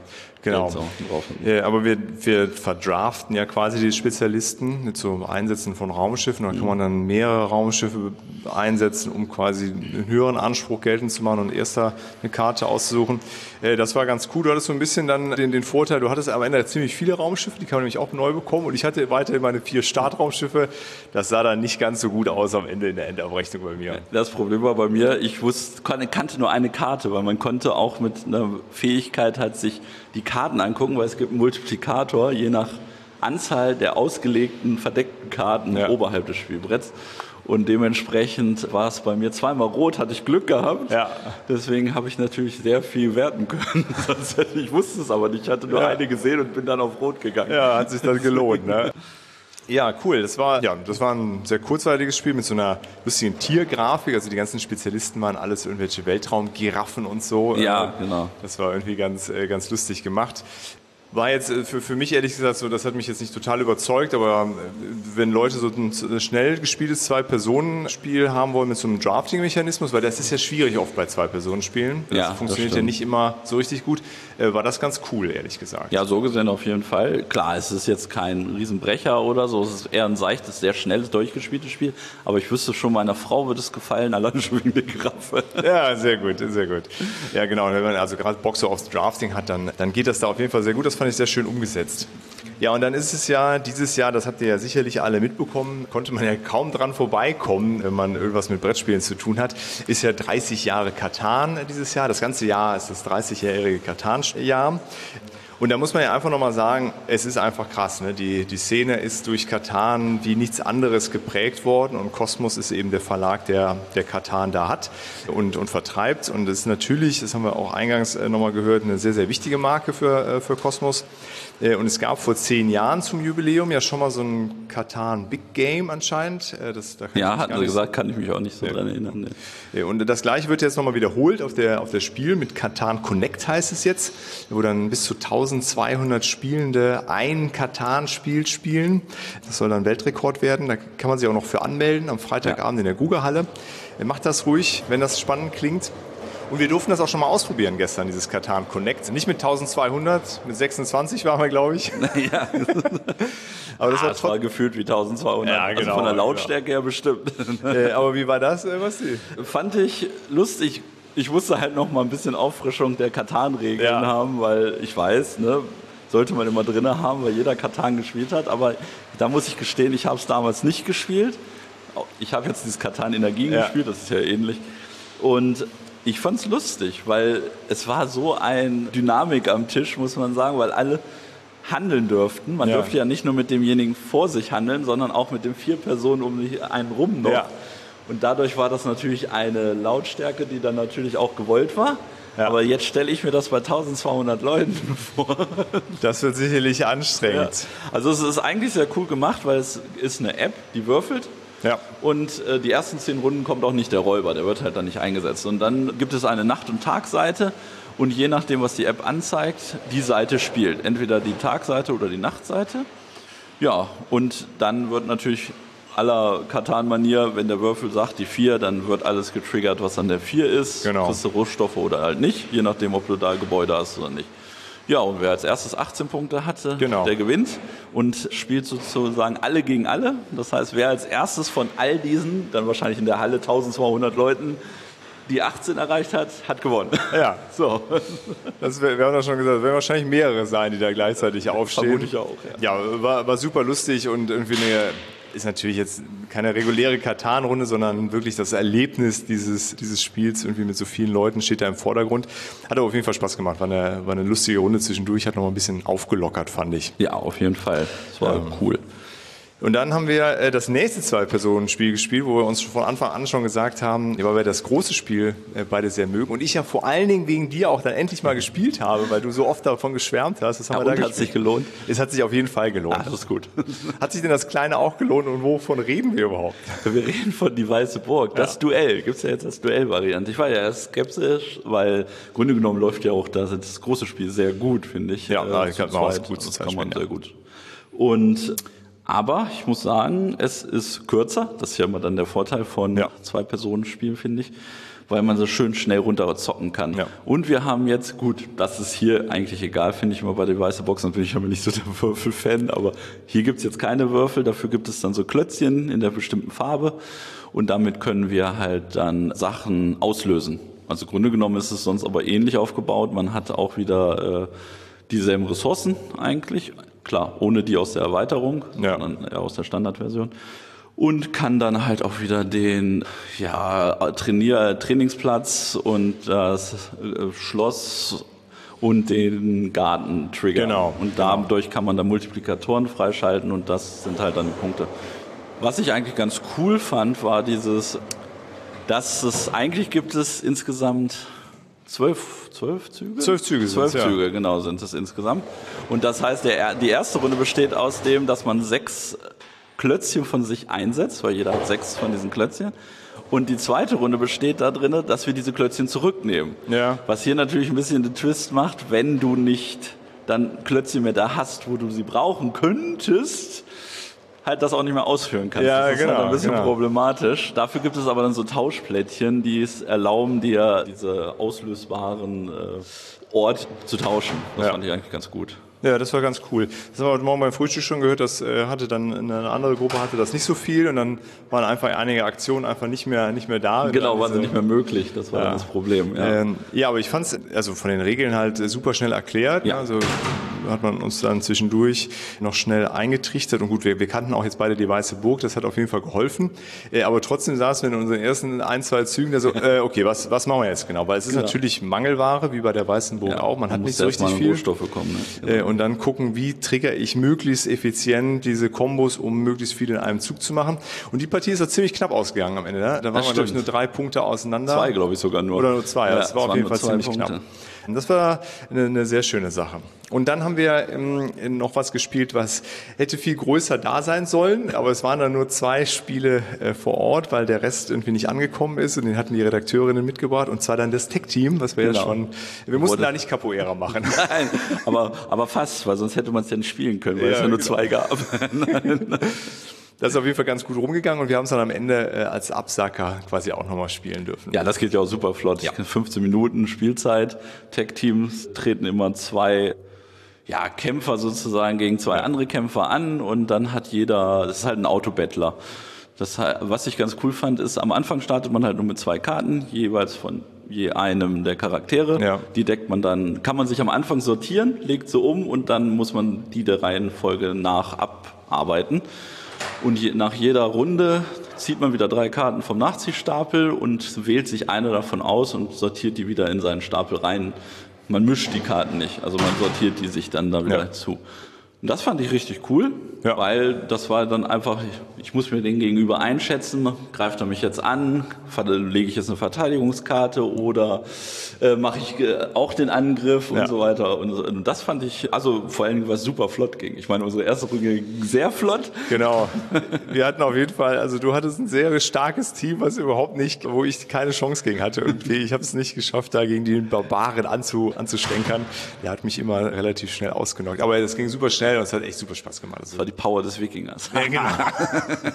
Genau. Geld auch drauf. Ja, aber wir, wir verdraften ja quasi die Spezialisten mit so Einsätzen von Raumschiffen. Da kann man dann mehrere Raumschiffe einsetzen, um quasi einen höheren Anspruch geltend zu machen und erst da eine Karte auszusuchen. Das war ganz cool. Du hattest so ein bisschen dann den, den Vorteil, du hattest am Ende ziemlich viele Raumschiffe, die kann man nämlich auch neu bekommen. Und ich hatte weiterhin meine vier Startraumschiffe. Das sah dann nicht ganz so gut aus am Ende in der Endabrechnung bei mir. Das Problem war bei mir, ich wusste, kannte nur eine Karte, weil man konnte auch mit einer Fähigkeit halt sich die Karten angucken, weil es gibt einen Multiplikator, je nach Anzahl der ausgelegten, verdeckten Karten ja. oberhalb des Spielbretts. Und dementsprechend war es bei mir zweimal rot, hatte ich Glück gehabt. Ja. Deswegen habe ich natürlich sehr viel werten können. Sonst hätte ich wusste es aber nicht. Ich hatte nur ja. eine gesehen und bin dann auf rot gegangen. Ja, hat sich dann gelohnt, ne? Ja, cool. Das war, ja, das war ein sehr kurzweiliges Spiel mit so einer lustigen Tiergrafik. Also die ganzen Spezialisten waren alles irgendwelche Weltraumgiraffen und so. Ja, genau. Das war irgendwie ganz, ganz lustig gemacht. War jetzt für, für mich ehrlich gesagt so, das hat mich jetzt nicht total überzeugt, aber wenn Leute so ein schnell gespieltes Zwei-Personen-Spiel haben wollen mit so einem Drafting-Mechanismus, weil das ist ja schwierig oft bei Zwei-Personen-Spielen, das ja, funktioniert das ja nicht immer so richtig gut, war das ganz cool, ehrlich gesagt. Ja, so gesehen auf jeden Fall. Klar, es ist jetzt kein Riesenbrecher oder so, es ist eher ein seichtes, sehr schnelles, durchgespieltes Spiel, aber ich wüsste schon, meiner Frau wird es gefallen, allein schon wegen der Giraffe. Ja, sehr gut, sehr gut. Ja, genau, wenn man also gerade Bock so aufs Drafting hat, dann, dann geht das da auf jeden Fall sehr gut, das fand ich sehr schön umgesetzt. Ja, und dann ist es ja dieses Jahr, das habt ihr ja sicherlich alle mitbekommen, konnte man ja kaum dran vorbeikommen, wenn man irgendwas mit Brettspielen zu tun hat, ist ja dreißig Jahre Katan dieses Jahr. Das ganze Jahr ist das dreißigjährige Katan-Jahr. Und da muss man ja einfach nochmal sagen, es ist einfach krass. Ne? Die, die Szene ist durch Katan wie nichts anderes geprägt worden und Kosmos ist eben der Verlag, der, der Katan da hat und, und vertreibt. Und das ist natürlich, das haben wir auch eingangs nochmal gehört, eine sehr, sehr wichtige Marke für, für Kosmos. Und es gab vor zehn Jahren zum Jubiläum ja schon mal so ein Katan Big Game anscheinend. Das, da ja, hatten sie gesagt, kann ich mich auch nicht so ja. dran erinnern. Nee. Und das Gleiche wird jetzt nochmal wiederholt auf der, auf der Spiel mit Katan Connect heißt es jetzt, wo dann bis zu tausendzweihundert Spielende ein Katan-Spiel spielen. Das soll dann Weltrekord werden. Da kann man sich auch noch für anmelden am Freitagabend ja. in der Guga-Halle. Macht das ruhig, wenn das spannend klingt. Und wir durften das auch schon mal ausprobieren gestern, dieses Katan Connect. Nicht mit tausendzweihundert, mit sechsundzwanzig waren wir, glaube ich. Ja. Aber das, ah, war, das war gefühlt wie tausendzweihundert. Ja, genau, also von der Lautstärke genau. her bestimmt. Äh, aber wie war das, Basti? Fand ich lustig. Ich musste halt noch mal ein bisschen Auffrischung der Katan-Regeln ja. haben, weil ich weiß, ne, sollte man immer drin haben, weil jeder Katan gespielt hat. Aber da muss ich gestehen, ich habe es damals nicht gespielt. Ich habe jetzt dieses Katan Energien ja. gespielt, das ist ja ähnlich. Und ich fand es lustig, weil es war so eine Dynamik am Tisch, muss man sagen, weil alle handeln dürften. Man ja. dürfte ja nicht nur mit demjenigen vor sich handeln, sondern auch mit den vier Personen um einen rum noch. Ja. Und dadurch war das natürlich eine Lautstärke, die dann natürlich auch gewollt war. Ja. Aber jetzt stelle ich mir das bei tausendzweihundert Leuten vor. Das wird sicherlich anstrengend. Ja. Also es ist eigentlich sehr cool gemacht, weil es ist eine App, die würfelt. Ja. Und äh, die ersten zehn Runden kommt auch nicht der Räuber, der wird halt dann nicht eingesetzt. Und dann gibt es eine Nacht- und Tagseite und je nachdem, was die App anzeigt, die Seite spielt. Entweder die Tagseite oder die Nachtseite. Ja, und dann wird natürlich aller Katan-Manier, wenn der Würfel sagt, die vier, dann wird alles getriggert, was an der vier ist. Genau. Kriegst du Rohstoffe oder halt nicht, je nachdem, ob du da Gebäude hast oder nicht. Ja, und wer als erstes achtzehn Punkte hatte, genau. der gewinnt und spielt sozusagen alle gegen alle. Das heißt, wer als erstes von all diesen, dann wahrscheinlich in der Halle tausendzweihundert Leuten, die achtzehn erreicht hat, hat gewonnen. Ja, so. Das wär, wir haben ja schon gesagt, es werden wahrscheinlich mehrere sein, die da gleichzeitig aufstehen. Vermute ich auch, ja. Ja, war, war super lustig und irgendwie eine, ist natürlich jetzt keine reguläre Katan-Runde, sondern wirklich das Erlebnis dieses, dieses Spiels irgendwie mit so vielen Leuten steht da im Vordergrund. Hat aber auf jeden Fall Spaß gemacht, war eine, war eine lustige Runde zwischendurch, hat noch mal ein bisschen aufgelockert, fand ich. Ja, auf jeden Fall. Das war ähm, cool. Und dann haben wir äh, das nächste Zwei-Personen-Spiel gespielt, wo wir uns von Anfang an schon gesagt haben, weil wir das große Spiel äh, beide sehr mögen und ich ja vor allen Dingen wegen dir auch dann endlich mal gespielt habe, weil du so oft davon geschwärmt hast. Das haben ja, wir und da hat sich gelohnt? Es hat sich auf jeden Fall gelohnt. Ah, das ist gut. Hat sich denn das Kleine auch gelohnt und wovon reden wir überhaupt? Wir reden von Die Weiße Burg, das ja. Duell. Gibt es ja jetzt als Duell-Variante. Ich war ja erst skeptisch, weil im Grunde genommen läuft ja auch das, das große Spiel sehr gut, finde ich. Ja, äh, ich kann man auch gut zu Zeit kann man spielen, sehr gut. Und aber ich muss sagen, es ist kürzer. Das ist ja immer dann der Vorteil von ja. Zwei-Personen-Spielen, finde ich. weil man so schön schnell runterzocken kann. Ja. Und wir haben jetzt, gut, das ist hier eigentlich egal, finde ich immer bei der weiße Box, natürlich haben wir nicht so der Würfel-Fan, aber hier gibt's jetzt keine Würfel, dafür gibt es dann so Klötzchen in der bestimmten Farbe und damit können wir halt dann Sachen auslösen. Also im Grunde genommen ist es sonst aber ähnlich aufgebaut, man hat auch wieder äh, dieselben Ressourcen eigentlich, klar, ohne die aus der Erweiterung, ja. sondern eher aus der Standardversion. Und kann dann halt auch wieder den ja, Trainier Trainingsplatz und das äh, Schloss und den Garten triggern. Genau. Und dadurch kann man dann Multiplikatoren freischalten und das sind halt dann die Punkte. Was ich eigentlich ganz cool fand, war dieses, dass es eigentlich gibt es insgesamt zwölf, zwölf Züge? Zwölf Züge Zwölf sind's, Züge, ja. genau, sind es insgesamt. Und das heißt, der, die erste Runde besteht aus dem, dass man sechs Klötzchen von sich einsetzt, weil jeder hat sechs von diesen Klötzchen. Und die zweite Runde besteht da drin, dass wir diese Klötzchen zurücknehmen. Ja. Was hier natürlich ein bisschen den Twist macht, wenn du nicht dann Klötzchen mehr da hast, wo du sie brauchen könntest, halt das auch nicht mehr ausführen kannst. Ja, das ist genau, halt ein bisschen genau. problematisch. Dafür gibt es aber dann so Tauschplättchen, die es erlauben, dir diese auslösbaren äh, Ort zu tauschen. Das Ja. fand ich eigentlich ganz gut. Ja, das war ganz cool. Das haben wir heute Morgen beim Frühstück schon gehört, das äh, hatte dann eine andere Gruppe hatte das nicht so viel und dann waren einfach einige Aktionen einfach nicht mehr nicht mehr da. Genau, war waren sie nicht mehr möglich, das war Ja. dann das Problem. Ja. Ähm, ja, aber ich fand es also von den Regeln halt äh, super schnell erklärt. Ja. Ne? Also hat man uns dann zwischendurch noch schnell eingetrichtert und gut, wir, wir kannten auch jetzt beide die Weiße Burg, das hat auf jeden Fall geholfen. Äh, aber trotzdem saßen wir in unseren ersten ein, zwei Zügen da so, äh, okay, was, was machen wir jetzt genau? Weil es ist Genau. natürlich Mangelware, wie bei der Weißen Burg Ja, auch. Man hat muss nicht so erst richtig mal an viel. Rohstoffe kommen. Ne? Äh, und dann gucken, wie trigger ich möglichst effizient diese Kombos, um möglichst viel in einem Zug zu machen. Und die Partie ist auch ziemlich knapp ausgegangen am Ende. Ne? Da waren wir, glaube ich, stimmt. nur drei Punkte auseinander. Zwei, glaube ich, sogar nur. Oder nur zwei. Ja, Ja, das war es auf jeden waren Fall nur zwei ziemlich Punkte. knapp. Und das war eine, eine sehr schöne Sache. Und dann haben wir ähm, noch was gespielt, was hätte viel größer da sein sollen, aber es waren dann nur zwei Spiele äh, vor Ort, weil der Rest irgendwie nicht angekommen ist und den hatten die Redakteurinnen mitgebracht und zwar dann das Tech-Team, was wir Genau. ja schon, wir mussten Wurde- da nicht Capoeira machen. Nein, aber, aber fast, weil sonst hätte man es ja nicht spielen können, weil Ja, es ja nur genau. zwei gab. Das ist auf jeden Fall ganz gut rumgegangen und wir haben es dann am Ende äh, als Absacker quasi auch nochmal spielen dürfen. Ja, das geht ja auch super flott. Ja. fünfzehn Minuten Spielzeit. Tech-Teams treten immer zwei ja, Kämpfer sozusagen gegen zwei andere Kämpfer an und dann hat jeder, das ist halt ein Autobattler. Das, was ich ganz cool fand, ist, am Anfang startet man halt nur mit zwei Karten, jeweils von je einem der Charaktere. Ja. Die deckt man dann, kann man sich am Anfang sortieren, legt sie um und dann muss man die der Reihenfolge nach abarbeiten. Und je, nach jeder Runde zieht man wieder drei Karten vom Nachziehstapel und wählt sich eine davon aus und sortiert die wieder in seinen Stapel rein. Man mischt die Karten nicht, also man sortiert die sich dann da wieder Ja. zu. Und das fand ich richtig cool, Ja. weil das war dann einfach, ich, ich muss mir den Gegenüber einschätzen, greift er mich jetzt an, lege ich jetzt eine Verteidigungskarte oder äh, mache ich äh, auch den Angriff und Ja. so weiter. Und, und das fand ich, also vor allen Dingen, was super flott ging. Ich meine, unsere erste Runde ging sehr flott. Genau. Wir hatten auf jeden Fall, also du hattest ein sehr starkes Team, was überhaupt nicht, wo ich keine Chance gegen hatte. Und ich habe es nicht geschafft, da gegen den Barbaren anzu, anzustänkern. Der hat mich immer relativ schnell ausgenockt. Aber das ging super schnell und es hat echt super Spaß gemacht. Also, Das war die Power des Wikingers. ja, genau.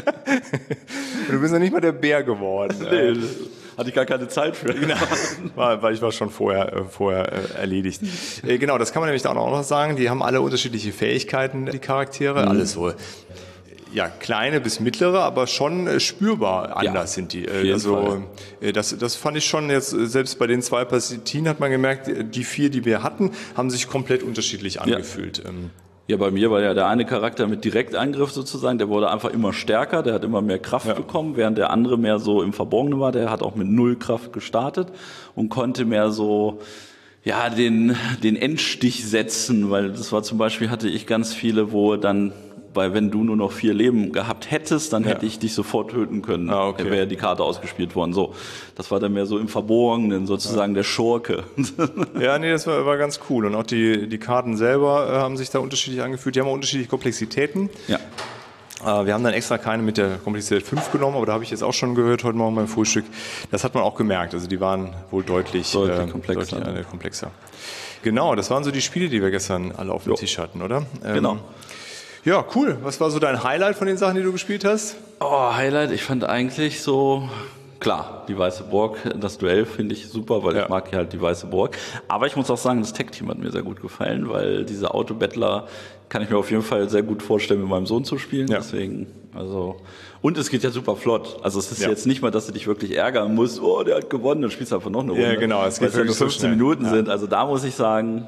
Und du bist ja nicht mal der Bär geworden. Nee, hatte ich gar keine Zeit für. Genau. War, weil ich war schon vorher, äh, vorher äh, erledigt. Äh, genau, das kann man nämlich da auch noch sagen. Die haben alle unterschiedliche Fähigkeiten, die Charaktere. Mhm. Alle so, ja, kleine bis mittlere, aber schon äh, spürbar anders Ja, sind die. auf Äh, jeden also Fall. äh, das, das fand ich schon jetzt, äh, selbst bei den zwei Partien hat man gemerkt, die vier, die wir hatten, haben sich komplett unterschiedlich angefühlt. Ähm, Ja, bei mir war ja der eine Charakter mit Direktangriff sozusagen, der wurde einfach immer stärker, der hat immer mehr Kraft Ja. bekommen, während der andere mehr so im Verborgenen war, der hat auch mit null Kraft gestartet und konnte mehr so, ja, den, den Endstich setzen, weil das war zum Beispiel, hatte ich ganz viele, wo dann, weil wenn du nur noch vier Leben gehabt hättest, dann Ja. hätte ich dich sofort töten können, Ah, okay. wäre die Karte ausgespielt worden, so. Das war dann mehr so im Verborgenen, sozusagen der Schurke. Ja, nee, das war, war ganz cool. Und auch die, die Karten selber äh, haben sich da unterschiedlich angefühlt. Die haben auch unterschiedliche Komplexitäten. Ja. Äh, wir haben dann extra keine mit der Komplexität fünf genommen, aber da habe ich jetzt auch schon gehört heute Morgen beim Frühstück. Das hat man auch gemerkt. Also die waren wohl deutlich, Deutlich äh, komplexer. Deutlich, äh, komplexer. Genau, das waren so die Spiele, die wir gestern alle auf dem Jo. Tisch hatten, oder? Ähm, Genau. Ja, cool. Was war so dein Highlight von den Sachen, die du gespielt hast? Oh, Highlight, ich fand eigentlich so Klar, die Weiße Burg, das Duell finde ich super, weil ja. ich mag ja halt die Weiße Burg. Aber ich muss auch sagen, das Tech-Team hat mir sehr gut gefallen, weil diese Autobattler kann ich mir auf jeden Fall sehr gut vorstellen, mit meinem Sohn zu spielen. Ja. Deswegen, also, und es geht ja super flott. Also es ist ja. jetzt nicht mal, dass du dich wirklich ärgern musst, oh, der hat gewonnen, dann spielst du einfach noch eine Runde. Ja, genau, es geht weil es ja nur fünfzehn Minuten ja. sind. Also da muss ich sagen,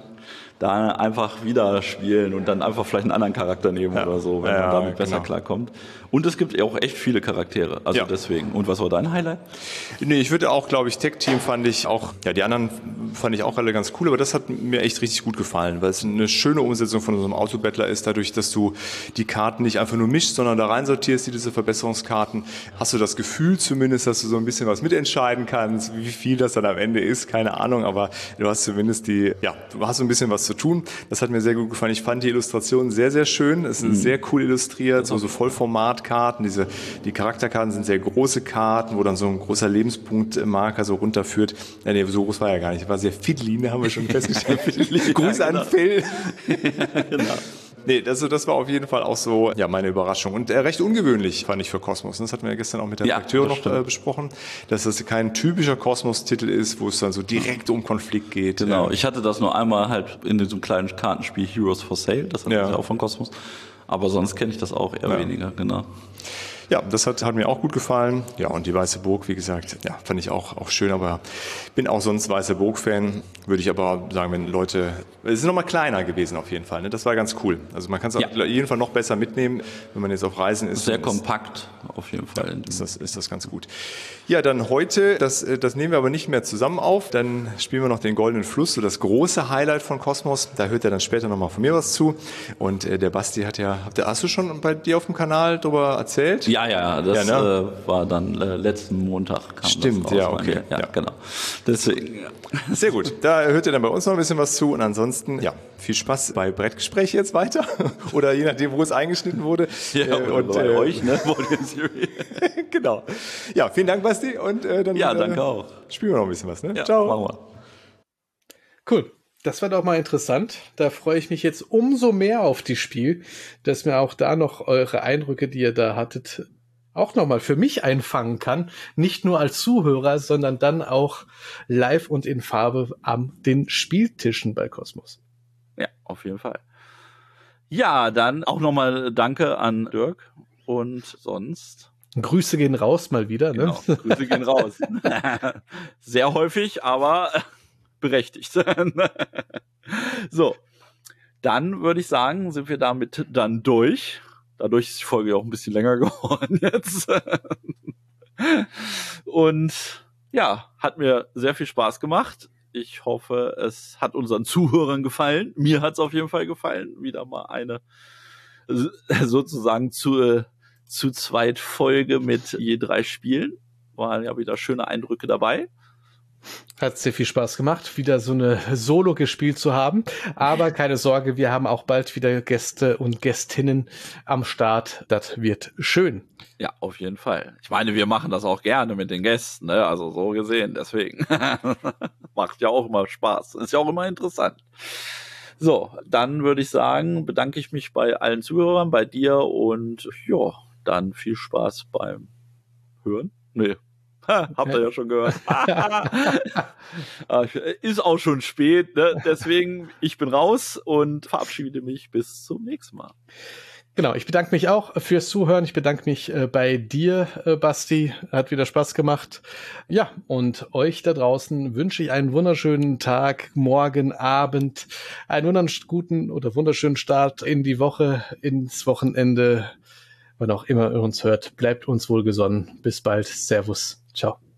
da einfach wieder spielen und dann einfach vielleicht einen anderen Charakter nehmen ja. oder so, wenn ja, man damit besser genau. klarkommt. Und es gibt auch echt viele Charaktere, also ja. deswegen. Und was war dein Highlight? Nee, ich würde auch, glaube ich, Tech-Team fand ich auch, ja, die anderen fand ich auch alle ganz cool, aber das hat mir echt richtig gut gefallen, weil es eine schöne Umsetzung von unserem Autobattler ist, dadurch, dass du die Karten nicht einfach nur mischst, sondern da reinsortierst, diese Verbesserungskarten, hast du das Gefühl zumindest, dass du so ein bisschen was mitentscheiden kannst, wie viel das dann am Ende ist, keine Ahnung, aber du hast zumindest die, ja, du hast so ein bisschen was zu tun. Das hat mir sehr gut gefallen. Ich fand die Illustrationen sehr, sehr schön. Es ist mhm. sehr cool illustriert, so, so Vollformatkarten. Diese, die Charakterkarten sind sehr große Karten, wo dann so ein großer Lebenspunktmarker so runterführt. Ja, nee, so groß war er gar nicht. War sehr fiddly, haben wir schon festgestellt. Gruß ja, genau. an Phil. Ja, genau. Nee, also das war auf jeden Fall auch so ja meine Überraschung und äh, recht ungewöhnlich fand ich für Kosmos. Das hatten wir ja gestern auch mit der ja, Redakteurin noch äh, besprochen, dass das kein typischer Kosmos-Titel ist, wo es dann so direkt um Konflikt geht. Genau, ich hatte das nur einmal halt in diesem kleinen Kartenspiel Heroes for Sale, das hatte ja. ich auch von Kosmos, aber sonst kenne ich das auch eher ja. weniger, genau. Ja, das hat, hat mir auch gut gefallen. Ja, und die Weiße Burg, wie gesagt, ja, fand ich auch, auch schön, aber bin auch sonst Weiße Burg-Fan. Würde ich aber sagen, wenn Leute, es ist nochmal kleiner gewesen auf jeden Fall, ne? Das war ganz cool. Also man kann es ja. auf jeden Fall noch besser mitnehmen, wenn man jetzt auf Reisen ist. Sehr kompakt, auf jeden Fall. Ja, ist das, ist das ganz gut. Ja, dann heute, das, das nehmen wir aber nicht mehr zusammen auf, dann spielen wir noch den Goldenen Fluss, so das große Highlight von Kosmos. Da hört er dann später nochmal von mir was zu. Und äh, der Basti hat ja, habt ihr, hast du schon bei dir auf dem Kanal darüber erzählt? Ja, ja, das ja, ne? äh, war dann äh, letzten Montag. Kam Stimmt, das raus, ja, okay. Ja, ja, genau. Deswegen, ja. Sehr gut, da hört ihr dann bei uns noch ein bisschen was zu und ansonsten, ja, viel Spaß bei Brettgespräch jetzt weiter oder je nachdem, wo es eingeschnitten wurde. Ja, äh, und bei äh, euch, ne? Genau. Ja, vielen Dank, Basti, und äh, dann ja, danke äh, auch. Spielen wir noch ein bisschen was, ne? Ja, ciao. Machen wir. Cool. Das war doch mal interessant. Da freue ich mich jetzt umso mehr auf die Spiel, dass mir auch da noch eure Eindrücke, die ihr da hattet, auch nochmal für mich einfangen kann. Nicht nur als Zuhörer, sondern dann auch live und in Farbe an den Spieltischen bei Kosmos. Ja, auf jeden Fall. Ja, dann auch nochmal Danke an Dirk und sonst... Grüße gehen raus mal wieder. Ne? Genau, Grüße gehen raus. Sehr häufig, aber berechtigt. So, dann würde ich sagen, sind wir damit dann durch. Dadurch ist die Folge auch ein bisschen länger geworden jetzt. Und ja, hat mir sehr viel Spaß gemacht. Ich hoffe, es hat unseren Zuhörern gefallen. Mir hat es auf jeden Fall gefallen. Wieder mal eine sozusagen zu, zu zweit Folge mit je drei Spielen. Waren ja wieder schöne Eindrücke dabei. Hat sehr viel Spaß gemacht, wieder so eine Solo gespielt zu haben. Aber keine Sorge, wir haben auch bald wieder Gäste und Gästinnen am Start. Das wird schön. Ja, auf jeden Fall. Ich meine, wir machen das auch gerne mit den Gästen, ne? Also so gesehen, deswegen. Macht ja auch immer Spaß. Ist ja auch immer interessant. So, dann würde ich sagen, bedanke ich mich bei allen Zuhörern, bei dir und ja, dann viel Spaß beim Hören. Nee. Habt ihr ja schon gehört. Ist auch schon spät, ne? Deswegen, ich bin raus und verabschiede mich bis zum nächsten Mal. Genau, ich bedanke mich auch fürs Zuhören. Ich bedanke mich äh, bei dir, äh, Basti. Hat wieder Spaß gemacht. Ja, und euch da draußen wünsche ich einen wunderschönen Tag, morgen, Abend, einen wunderschönen guten oder wunderschönen Start in die Woche, ins Wochenende. Wann auch immer ihr uns hört, bleibt uns wohlgesonnen. Bis bald. Servus. Ciao.